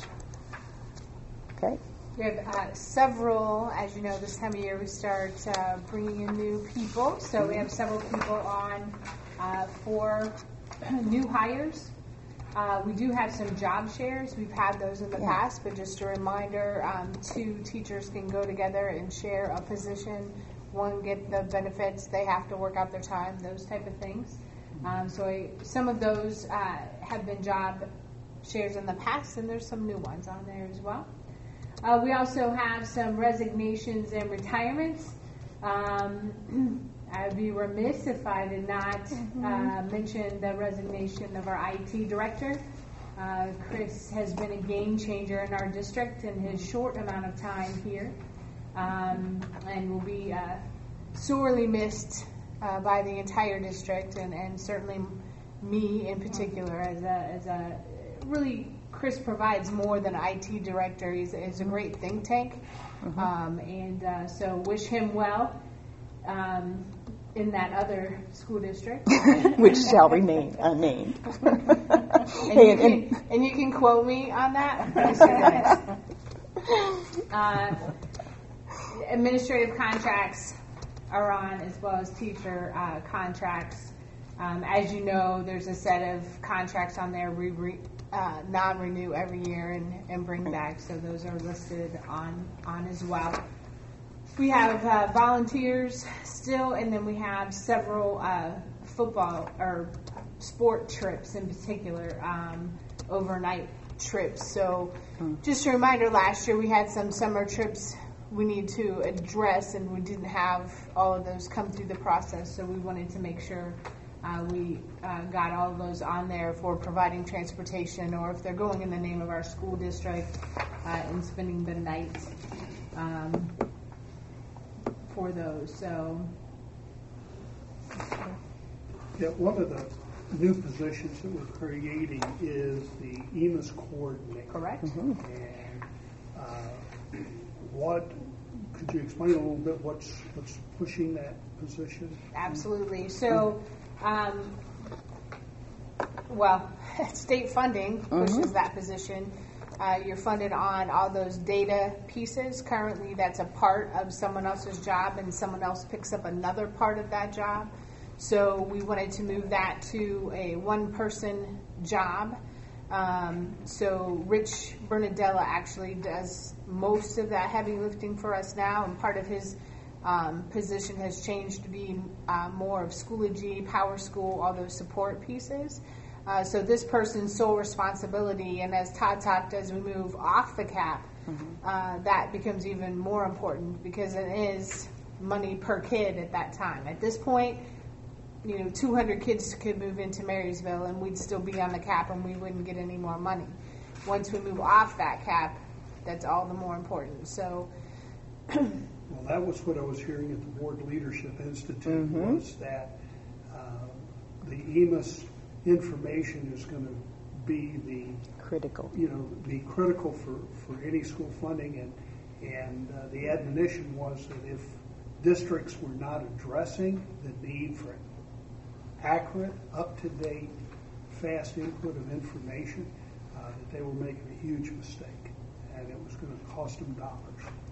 Okay. We have uh, several, as you know, this time of year we start uh, bringing in new people. So we have several people on uh, for new hires. Uh, we do have some job shares. We've had those in the Yeah. past, but just a reminder, um, two teachers can go together and share a position. One get the benefits, they have to work out their time, those type of things. Um, so I, some of those uh, have been job shares in the past, and there's some new ones on there as well. Uh, we also have some resignations and retirements. Um, I would be remiss if I did not Mm-hmm. uh, mention the resignation of our I T director. Uh, Chris has been a game changer in our district in his short amount of time here, um, and will be uh, sorely missed uh, by the entire district, and, and certainly me in particular as a, as a really Chris provides more than an I T director. He's, he's a great think tank, Mhm. um, and uh, so wish him well. Um, in that other school district, which shall remain unnamed. and, Hey, you and- can, and you can quote me on that. Mister Dennis. Uh, administrative contracts are on, as well as teacher uh, contracts. Um, as you know, there's a set of contracts on there we re, uh, non-renew every year and, and bring back, so those are listed on, on as well. We have uh, volunteers still, and then we have several uh, football or sport trips in particular, um, overnight trips. So just a reminder, last year we had some summer trips we need to address, and we didn't have all of those come through the process, so we wanted to make sure uh, we uh, got all of those on there for providing transportation, or if they're going in the name of our school district uh, and spending the night um, for those. So Yeah, one of the new positions that we're creating is the E M A S coordinator. Correct. And uh, what, could you explain a little bit what's what's pushing that position? Absolutely. So, um, well, state funding pushes Mhm. that position. Uh, you're funded on all those data pieces. Currently, that's a part of someone else's job, and someone else picks up another part of that job. So we wanted to move that to a one-person job. Um, so Rich Bernadella actually does most of that heavy lifting for us now, and part of his um, position has changed to be uh, more of Schoology, Power School, all those support pieces. Uh, so this person's sole responsibility, and as Todd talked, as we move off the cap, uh, that becomes even more important because it is money per kid at that time. At this point, you know, two hundred kids could move into Marysville and we'd still be on the cap and we wouldn't get any more money. Once we move off that cap, that's all the more important. So, Well, that was what I was hearing at the Board Leadership Institute Mhm. was that uh, the E M A S information is going to be the critical. You know, be critical for, for any school funding, and and uh, the admonition was that if districts were not addressing the need for accurate, up-to-date, fast input of information, uh, that they were making a huge mistake, and it was going to cost them dollars.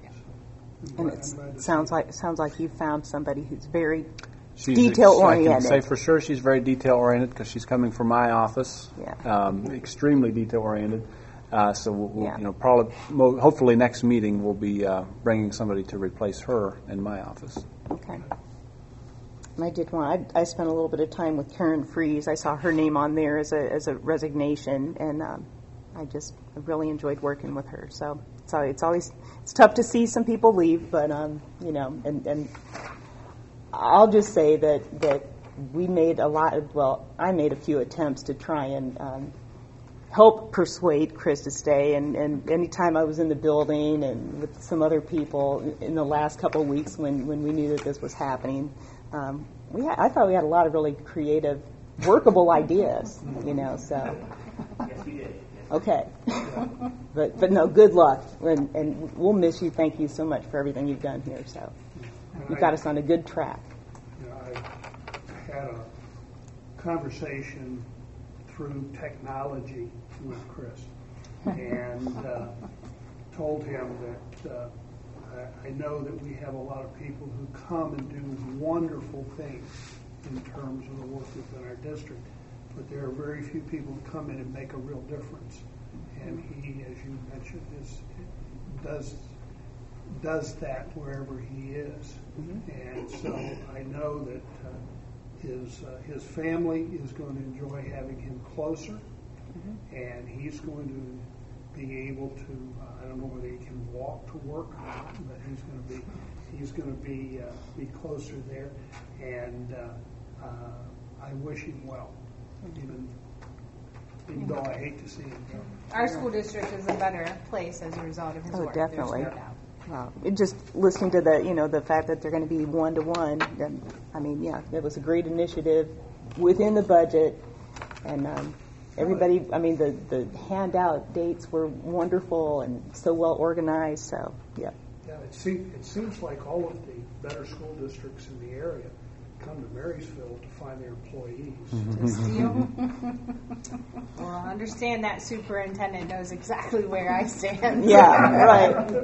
So, I'm And glad- I'm glad it to sounds see like sounds like you found somebody who's very She's detail ex- I can oriented. say for sure she's very detail oriented because she's coming from my office. Yeah. Um, extremely detail oriented. Uh, so we'll, we'll Yeah. you know, probably, mo- hopefully next meeting we'll be uh, bringing somebody to replace her in my office. Okay. And I did want. I, I spent a little bit of time with Karen Fries. I saw her name on there as a as a resignation, and um, I just I really enjoyed working with her. So so it's always it's tough to see some people leave, but um, you know, and and I'll just say that that we made a lot of well, I made a few attempts to try and um, help persuade Chris to stay. And, and anytime I was in the building and with some other people in the last couple of weeks when, when we knew that this was happening, um, we had, I thought we had a lot of really creative, workable ideas, you know, so. Yes, we did. Okay. but but no, good luck. And, and we'll miss you. Thank you so much for everything you've done here. So you've got us on a good track. You know, I had a conversation through technology with Chris and uh, told him that uh, I, I know that we have a lot of people who come and do wonderful things in terms of the work within our district, but there are very few people who come in and make a real difference. And he, as you mentioned, is does does that wherever he is. Mm-hmm. And so I know that uh, his uh, his family is going to enjoy having him closer, mm-hmm. and he's going to be able to. Uh, I don't know whether he can walk to work, or not, but he's going to be he's going to be uh, be closer there. And uh, uh, I wish him well, even even though I hate to see him go. our school district is a better place as a result of his Oh, work. There's definitely. no doubt. Wow. It just listening to the, you know, the fact that they're going to be one to one. I mean, yeah, it was a great initiative within the budget, and um, everybody. I mean, the the handout dates were wonderful and so well organized. So, yeah. Yeah, it seems it seems like all of the better school districts in the area come to Marysville to find their employees. Well, I understand that superintendent knows exactly where I stand. Yeah, right.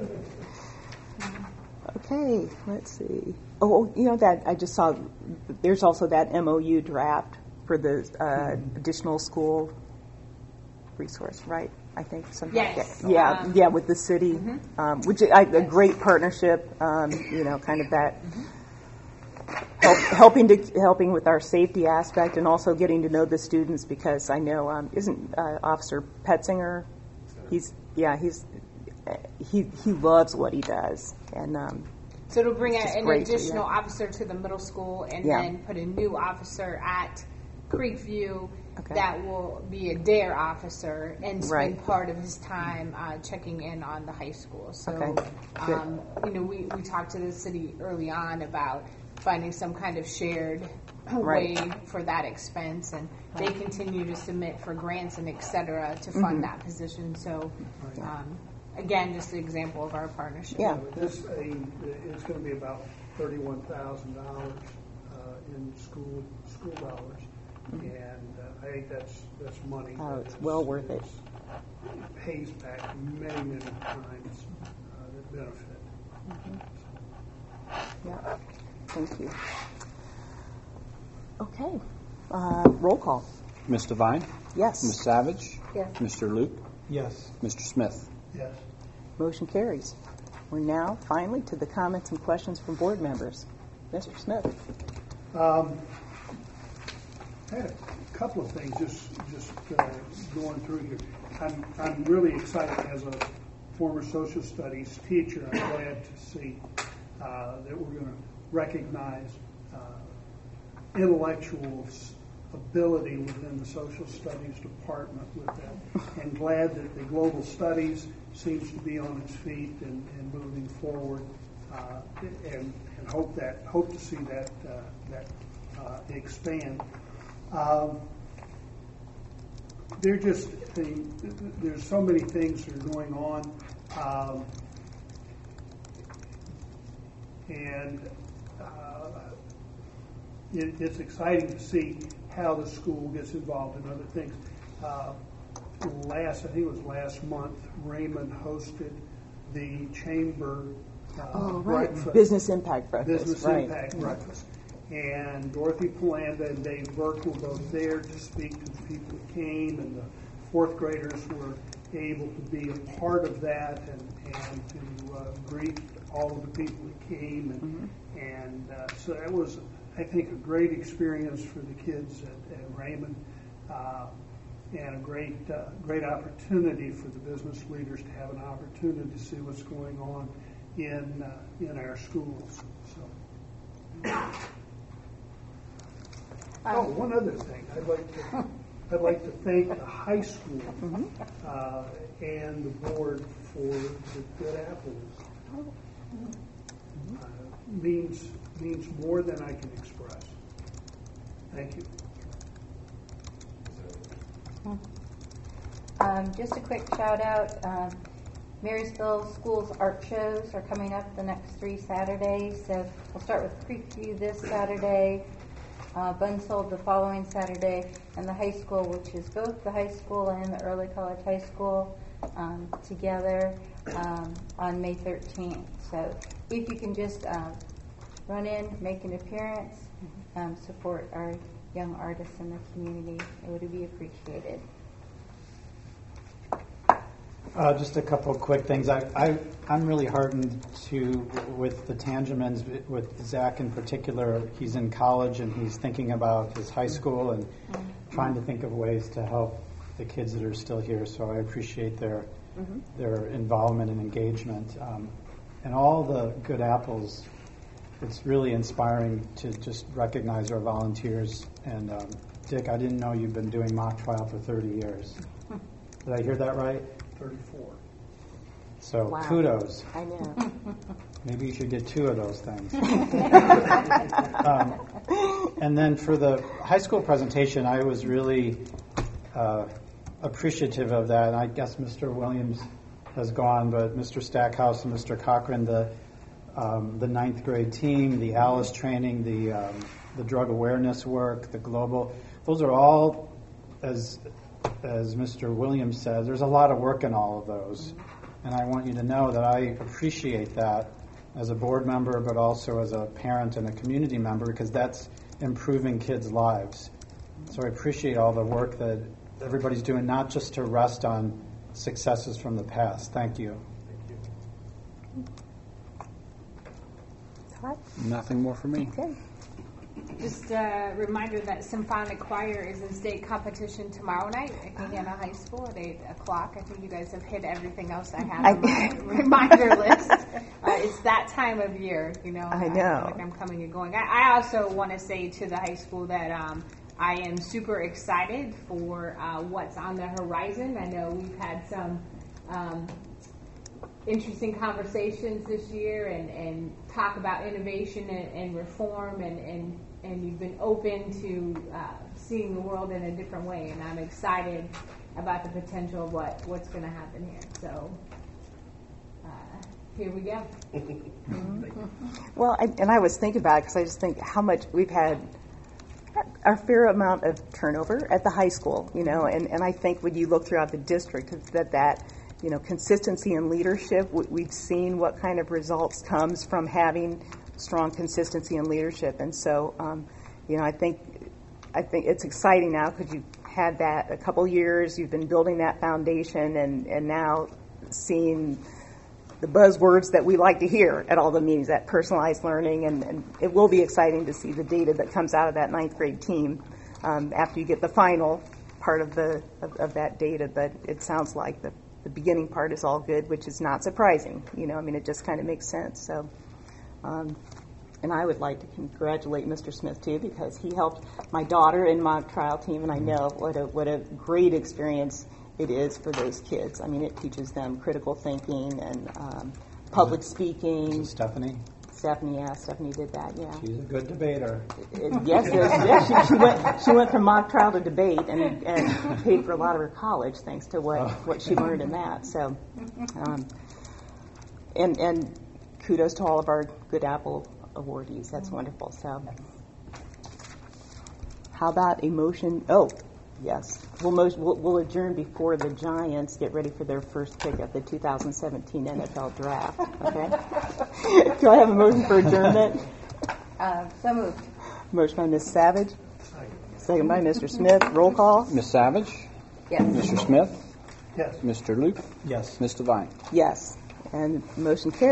Okay, let's see. Oh, you know that I just saw. There's also that M O U draft for the uh, additional school resource, right? I think something Yes. like that. Yeah, Um, yeah, with the city, mm-hmm. um, which I, a great partnership. Um, you know, kind of that help, helping to helping with our safety aspect, and also getting to know the students, because I know um, isn't uh, Officer Petzinger? He's yeah, he's he he loves what he does, and um, So it'll bring it's a, just an great to- additional yeah. officer to the middle school, and Yeah. then put a new officer at Creekview Okay. that will be a dare officer and spend Right. part of his time uh, checking in on the high school. So, Okay. Good. um, you know, we, we talked to the city early on about finding some kind of shared Right. way for that expense, and they continue to submit for grants and et cetera to fund Mhm. that position. So, um, again, just an example of our partnership. Yeah. This, a, it's going to be about thirty-one thousand dollars uh, in school school dollars, and uh, I think that's that's money. Oh, it's that well is- worth it. is- Pays back many many times uh, the benefit. Yeah. Thank you. Okay. Uh, roll call. Miz Devine? Yes. Miz Savage? Yes. Mister Luke? Yes. Mister Smith? Yes. Motion carries. We're now finally to the comments and questions from board members. Mister Smith. Um, I had a couple of things just just uh, going through here. I'm I'm really excited as a former social studies teacher. I'm glad to see uh, that we're going to recognize uh, intellectual s- ability within the social studies department with that, and glad that the global studies seems to be on its feet and, and moving forward, uh, and, and hope that hope to see that uh, that uh, expand. Um, they're just the, there's so many things that are going on, um, and uh, it, it's exciting to see how the school gets involved in other things. Uh, last, I think it was last month, Raymond hosted the chamber uh, Oh, right. breakfast. Business impact breakfast. Business right. impact breakfast. And Dorothy Polanda and Dave Burke were both there to speak to the people who came, and the fourth graders were able to be a part of that and, and to uh, greet all of the people who came. And, Mm-hmm. and uh, so that was, I think, a great experience for the kids at, at Raymond, uh, and a great, uh, great opportunity for the business leaders to have an opportunity to see what's going on in uh, in our schools. So. Oh, one other thing. I'd like to I'd like to thank the high school uh, and the board for the Good Apples. Uh, means means more than I can express. Thank you. Um, just a quick shout out. Um, Marysville Schools art shows are coming up the next three Saturdays. So we'll start with Creekview this Saturday, uh, Bunsold the following Saturday, and the high school, which is both the high school and the early college high school, um, together um, on May thirteenth. So if you can just uh, run in, make an appearance, um, support our young artists in the community, it would be appreciated. Uh, just a couple of quick things. I, I, I'm really heartened to with the Tangemans, with Zach in particular. He's in college and he's thinking about his high school and trying to think of ways to help the kids that are still here. So I appreciate their Mhm. their involvement and engagement. Um, and all the Good Apples, it's really inspiring to just recognize our volunteers. And um, Dick, I didn't know you've been doing mock trial for thirty years. Did I hear that right? thirty-four. So Wow. kudos. I know. Maybe you should get two of those things. um, and then for the high school presentation, I was really uh, appreciative of that. And I guess Mister Williams has gone, but Mister Stackhouse and Mister Cochran, the um, the ninth grade team, the Alice training, the um, the drug awareness work, the global. Those are all, as as Mister Williams said, there's a lot of work in all of those. And I want you to know that I appreciate that as a board member, but also as a parent and a community member, because that's improving kids' lives. So I appreciate all the work that everybody's doing, not just to rest on successes from the past. Thank you. Todd? Nothing more for me. Okay. Just a reminder that Symphonic Choir is in state competition tomorrow night at Gahanna High School at eight o'clock. I think you guys have hit everything else I have on my reminder list. Uh, it's that time of year, you know. I know. I feel like I'm coming and going. I, I also want to say to the high school that um, I am super excited for uh, what's on the horizon. I know we've had some um, interesting conversations this year and, and talk about innovation and, and reform and, and and you've been open to uh, seeing the world in a different way, and I'm excited about the potential of what, what's going to happen here. So uh, here we go. Well, I, and I was thinking about it because I just think how much we've had a fair amount of turnover at the high school, you know, and, and I think when you look throughout the district that that, you know, consistency in leadership, we've seen what kind of results comes from having strong consistency in leadership. And so, um, you know, I think I think it's exciting now because you've had that a couple years, you've been building that foundation, and, and now seeing the buzzwords that we like to hear at all the meetings, that personalized learning, and, and it will be exciting to see the data that comes out of that ninth grade team um, after you get the final part of the of, of that data. But it sounds like the, the beginning part is all good, which is not surprising. You know, I mean, it just kind of makes sense. So. Um, and I would like to congratulate Mister Smith too, because he helped my daughter in mock trial team, and I know what a what a great experience it is for those kids. I mean, it teaches them critical thinking and um, public speaking. Stephanie. Stephanie, yeah, Stephanie did that. Yeah, she's a good debater. It, yes, yes, she, she went. She went from mock trial to debate, and and paid for a lot of her college thanks to what, oh. what she learned in that. So, um, and and. Kudos to all of our Good Apple awardees. That's wonderful. So, how about a motion? Oh, yes. We'll, motion, we'll, we'll adjourn before the Giants get ready for their first pick at the two thousand seventeen N F L Draft. Okay. Do I have a motion for adjournment? Uh, so moved. Motion by Miz Savage. Second by Mister Smith. Roll call. Miz Savage? Yes. Mister Smith? Yes. Mister Luke? Yes. Miz Devine? Yes. And motion carries.